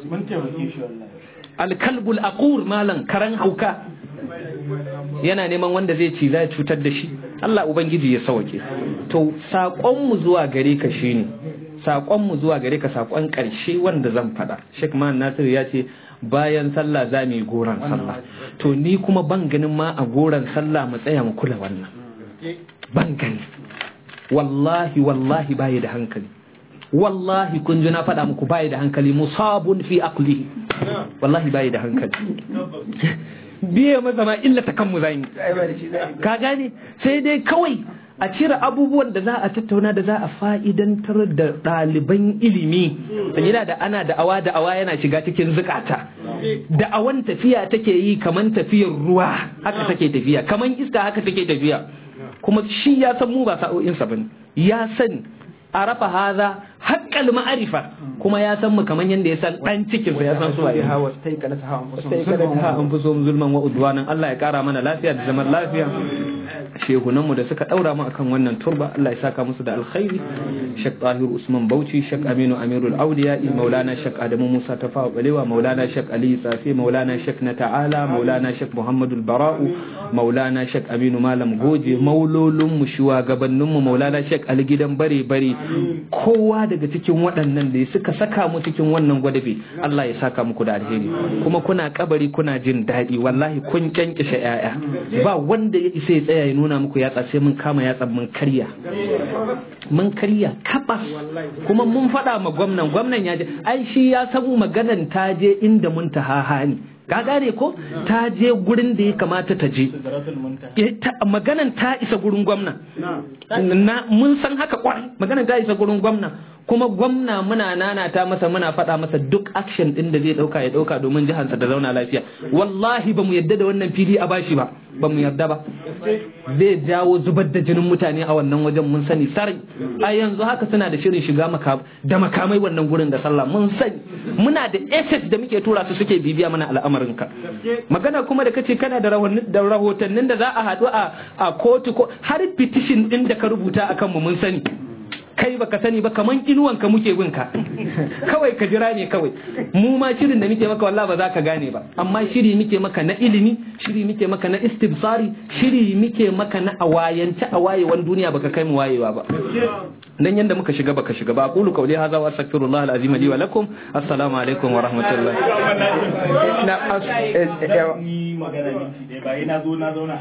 Speaker 9: alkalbul aqur malan karan hauka yana neman wanda zai ci zai cutar da shi Allah ubangiji ya sauke to sakon mu zuwa gare ka shine sakon mu zuwa gare ka sakon karshe wanda zan fada Sheikh Man Nasir ya ce bayan sallah za mu yi goran sallah to ni kuma ban ganin ma a goran sallah mu tsaya mu kula wannan ban gani wallahi bayi da hankali wallahi kun ji na faɗa muku bayi da hankali musabun fi aqlihi wallahi bayi da hankali biye maza ma illa ta kanmu zai ka gane sai dai kawai a cire abubuwan da za a tattauna da za a fa'idantar da ɗaliban ilimi yana da ana da'awa yana shiga cikin zukata da'awan tafiya take yi kaman tafiyar ruwa haka take tafiya kaman iska haka take tafiya kuma shi ya san mu ba sa'o'insa bane ya san arafa haza haqqal ma'arifa kuma ya san mu kaman yanda ya san dan cikin sa ya san su waye hawa sai kada ta hawa an fuso zulman wa udwanan Allah ya kara mana lafiya da zaman lafiya shehunanmu da suka daura mu akan wannan turba Allah ya saka musu da alkhairi Sheikh Tahir Usman Bauchi Sheikh Aminu Amirul Awliya Maulana Sheikh Adamu Musa Tafawa Balewa Maulana Sheikh Ali Safi Maulana Sheikh na Ta'ala Maulana Sheikh Muhammadul Bara'u Maulana Sheikh Aminu Malam Goje maulolin mu shugabannin mu Maulana Sheikh Ali Gidan Bare Bare kowa daga cikin waɗannan da suka saka mu cikin wannan gwadabe Allah ya saka muku da alheri kuma kuna kabari kuna jin daɗi wallahi kun kyankishe ƴaƴa ba wanda ya isa ya tsaya ya nuna muku yatsa sai mun kama yatsa mun karya kabas kuma mun faɗa ma gwamnan ya je ai shi ya san maganan ta je inda mun ta hahani ka gane ko ta je gurin da ya kamata ta je maganan ta isa gurin gwamna mun san haka kwarai maganan ta isa gurin gwamna kuma gwamna muna nanata masa muna faɗa masa duk action din da zai dauka ya dauka domin jiharsa ta zauna lafiya wallahi bamu yadda da wannan fili a bashi ba bamu yarda ba zai jawo zubar da jinin mutane a wannan wajen mun sani sarai a yanzu haka suna da shirin shiga da makamai wannan gurin da sallah mun sani muna da SS da muke tura su suke bibiya mana al'amarin ka magana kuma da kace kana da rahotannin da za a haɗu a kotu ko har petition din da ka rubuta akan mu mun sani kai baka sani ba kaman inuwanka muke bin ka kawai ka jira ne kawai mu ma shirin da muke maka wallahi ba za ka gane ba amma shiri muke maka na ilimi shiri muke maka na istibsari shiri muke maka na awayewan duniya baka kai mu wayewa ba dan yanda muka shiga baka shiga ba aqulu qawli hadha wa astaghfirullah alazim li wa lakum assalamu alaikum wa rahmatullahi
Speaker 10: magana minti dai ba ina zo na zauna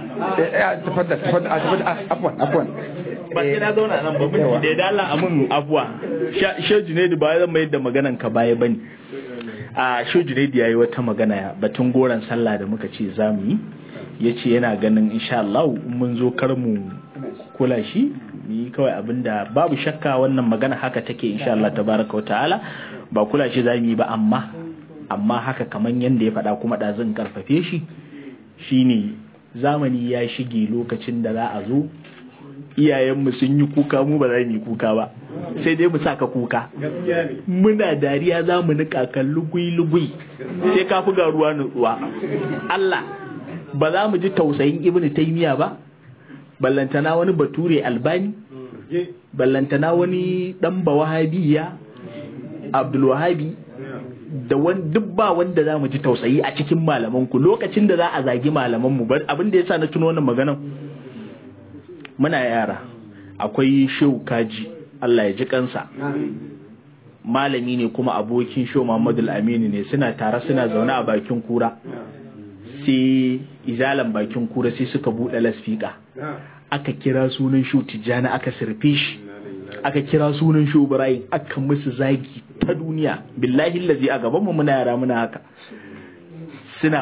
Speaker 1: afwan
Speaker 10: ba sai na zauna nan ba minti dai da Allah amun afwa Shehu Junaidu ba zan mai da maganan ka baya bane a Shehu Junaidu yayi wata magana batun goran sallah da muka ce zamu yi yace yana ganin insha Allah mun zo kar mu kula shi ni kawai abinda babu shakka wannan magana haka take insha Allah tabaraka wa ta'ala ba kula shi zamu yi ba amma haka kaman yanda ya faɗa kuma da zan karfafe shi shine zamani ya shige lokacin da za a zo iyayenmu sun yi kuka mu ba za mu yi kuka ba sai dai mu saka kuka muna dariya za mu nika kan lugui sai ka fi ga ruwa nutsuwa Allah ba za mu ji tausayin Ibn Taymiyyah ba ballantana wani bature Albani ballantana wani dan Wahabiyya Abdul Wahabi da duk ba wanda za mu ji tausayi a cikin malamanku lokacin da za a zagi malamanmu abin da ya sa na tuno wannan maganan muna yara akwai Shehu Kaji Allah ya ji kansa malami ne kuma abokin Shehu Muhammadu Aminu ne suna tare suna zaune a bakin kura sai izalan bakin kura sai suka buɗe lasfika aka kira sunan Shehu Tijjani aka sirfe shi aka kira sunan Shehu Ibrahim aka musu zagi ta duniya billahi allazi a gaban mu muna yara muna haka suna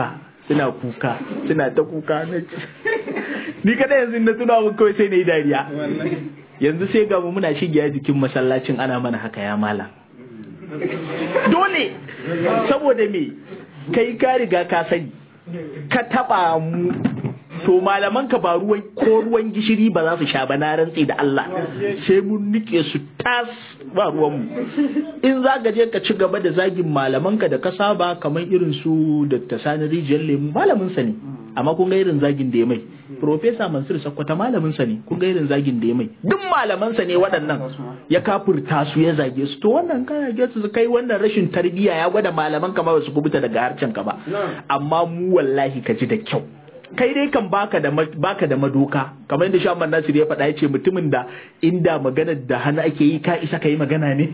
Speaker 10: ta kuka ni kada yanzu na tuna mun kawai sai na yi dariya yanzu sai ga mu muna shigiya jikin masallacin ana mana haka ya mala dole saboda me kai ka riga ka sani ka taba mu to malaman ka ba ruwan gishiri ba za su sha ba na rantsi da Allah sai mun nike su tas ba ruwan mu in za ka je ka ci gaba da zagin malaman ka da ka saba kamar irin su Dr. Sani Rijiyar Lemu malamin sa ne amma kun ga irin zagin da ya mai. Professor Mansur Sakkwata malamin sa ne, kun ga irin zagin da ya mai. Duk malaman sa ne waɗannan ya kafurta su ya zage su. To wannan kana ga su kai wannan rashin tarbiyya ya gwada malaman ka ba su kubuta daga harcen ka ba. Amma mu wallahi ka ji da kyau. Kai dai kan baka da madoka kamar yadda Shaman Nasir ya faɗa, ya ce mutumin da inda magana da hannu ake yi ka isa ka yi magana ne.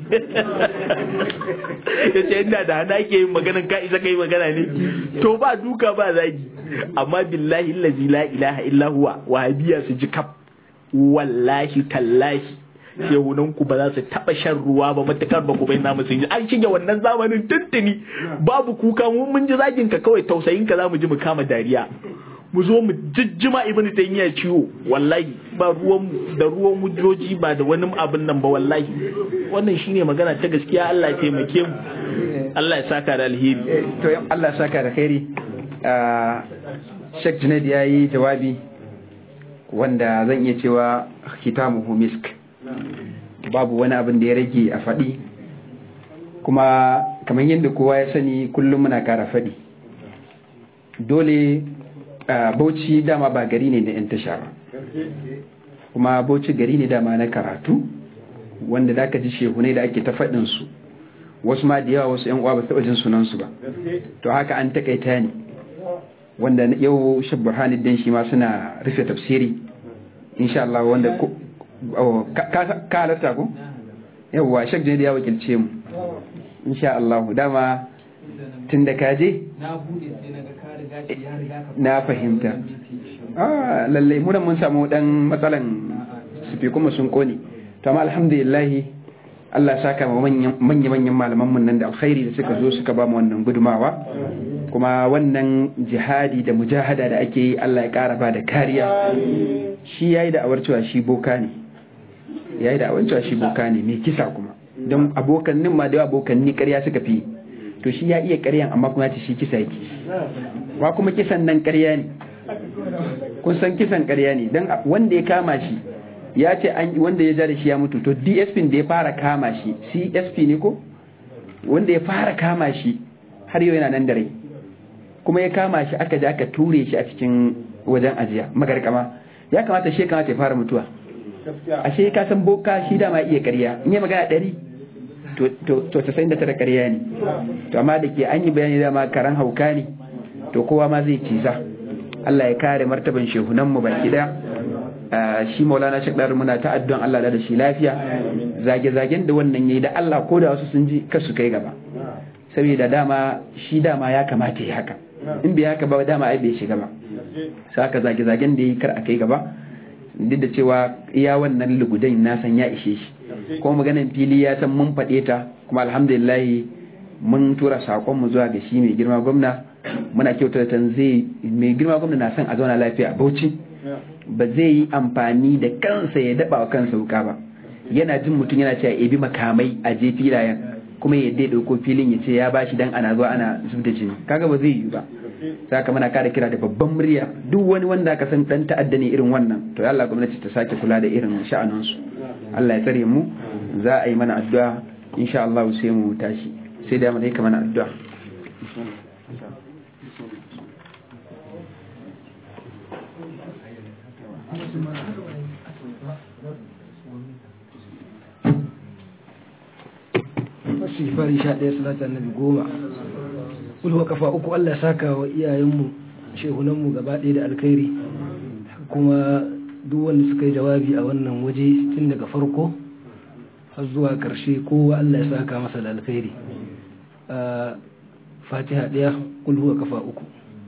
Speaker 10: Ya ce inda da hannu ake yi magana ka isa ka yi magana ne. To ba duka ba zagi, amma billahi allazi la ilaha illa huwa wahabiya su ji kaf wallahi tallahi shehunan ku ba za su taba shan ruwa ba matakar ba ku bai namu sun ji an shige wannan zamanin tuntuni babu kuka mun ji zagin ka kawai tausayin ka zamu ji mu kama dariya mu zo mu jijjima ibnu taymiya ciwo wallahi ba ruwan hujjoji ba da wani abin nan ba wallahi wannan shine magana ta gaskiya. Allah ya taimake mu, Allah ya saka da alheri.
Speaker 1: To Allah ya saka da khairi. Sheikh Junaid yayi jawabi wanda zan iya cewa kitamuhu misk, babu wani abin da ya rage a faɗi, kuma kamar yadda kowa ya sani kullum muna ƙara faɗi dole. Bauchi dama ba gari ne na 'yan tasha ba, kuma Bauchi gari ne dama na karatu wanda da ka ji shehunai da ake ta faɗin su, wasu ma da yawa wasu 'yan uwa ba taɓa jin sunansu ba. To haka an takaita ne, wanda yau Sheikh Burhanuddin shi ma suna rufe tafsiri insha Allah, wanda ka halatta ko yawwa Sheikh Junaid ya wakilce mu insha Allah. Dama tun da ka je na fahimta. Lallai muna mun samu dan matsalan sufi kuma sun kone, to amma alhamdulillah Allah saka ma manyan malaman mun nan da alkhairi da suka zo suka ba mu wannan gudumawa, kuma wannan jihadi da mujahada da ake yi Allah ya kara ba da kariya. Shi yayi da awar cewa shi boka ne, mai kisa kuma don abokannin ma da abokanni ƙarya suka fi, to shi ya iya ƙaryan amma kuma ya ce shi kisa yake, wa kuma kisan nan ƙarya ne. Kun san kisan ƙarya ne, don wanda ya kama shi ya ce wanda ya ja da shi ya mutu, to DSP da ya fara kama shi CSP ne ko wanda ya fara kama shi har yau yana nan da rai, kuma ya kama shi aka je aka ture shi a cikin wajen ajiya magarkama, ya kamata shi ya fara mutuwa. Ashe ka san boka shi dama iya ƙarya, in yi magana 100 to 99 ƙarya ne. To amma da ke an yi bayani dama karan hauka ne, to kowa ma zai ciza. Allah ya kare martaban shehunanmu baki daya. Shi Maulana Sheikh Dar muna ta addu'an Allah da shi lafiya. Zage-zagen da wannan yayi da Allah ko da wasu sun ji kar su kai gaba, saboda dama shi dama ya kamata ya haka, in bai haka ba dama ai bai shiga ba. Saka zage-zagen da yayi kar a kai gaba, duk da cewa iya wannan lugudan na san ya ishe shi, kuma maganan fili ya san mun faɗe ta, kuma alhamdulillah mun tura sakon mu zuwa ga shi mai girma gwamna. Muna kyautata mai girma gwamna na son a zauna lafiya a Bauchi, ba zai yi amfani da kansa ya daba wa kansa wuka ba. Yana jin mutum yana cewa ebi makamai a je filayen, kuma ya dai dauko filin ya ce ya bashi dan ana zuwa ana zubda jini, kaga ba zai yi ba. Saka muna kara kira da babban murya duk wani wanda aka san dan ta'adda ne irin wannan, to Allah gwamnati ta sake kula da irin sha'anin su. Allah ya tsare mu, za a yi mana addu'a insha Allah sai mu tashi, sai da malaika mana addu'a.
Speaker 11: Istighfari 11 salatu annabi 10 kulhu kafa uku. Allah saka wa iyayenmu shehunanmu gaba ɗaya da alkhairi, kuma duk wanda suka yi jawabi a wannan waje tun daga farko har zuwa ƙarshe kowa Allah ya saka masa da alkhairi. Fatiha 1 kulhu kafa uku.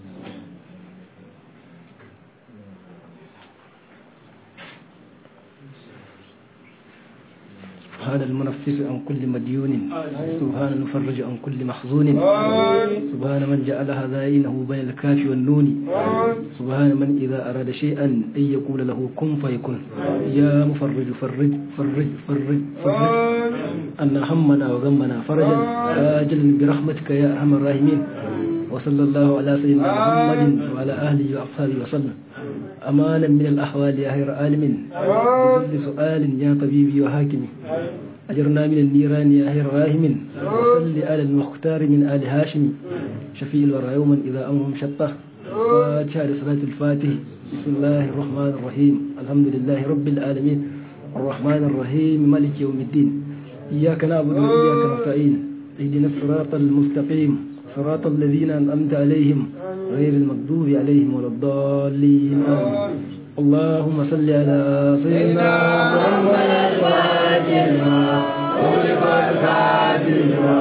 Speaker 11: سبحان المنفس عن كل مديون، سبحان المفرج عن كل محزون، سبحان من جعلها زينه بين الكاف والنون، سبحان من إذا أراد شيئا أن يقول له كن فيكون. يا مفرج فرج فرج فرج فرج أن همنا وغمنا فرجا آجل برحمتك يا أرحم الراحمين. وصلى الله على سيدنا محمد وعلى أهله وأصحابه وسلم. أمانا من الأحوال يا خير عالم، بكل سؤال يا طبيبي وحاكمي، أجرنا من النيران يا خير راحم. وصل على المختار من آل هاشم، شفيع الورى يوما إذا أمرهم شطه، فاتحة لصلاة الفاتح. بسم الله الرحمن الرحيم. الحمد لله رب العالمين الرحمن الرحيم مالك يوم الدين. إياك نعبد وإياك نستعين. اهدنا الصراط المستقيم صراط الذين أنعمت عليهم غير المغضوب عليهم ولا الضالين. اللهم صل على سيدنا محمد الفاتح لما أغلق الفاتح لما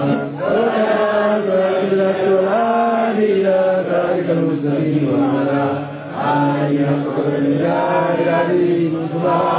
Speaker 11: إلى ذلك المستقيم وعلى آله وصحبه أجمعين.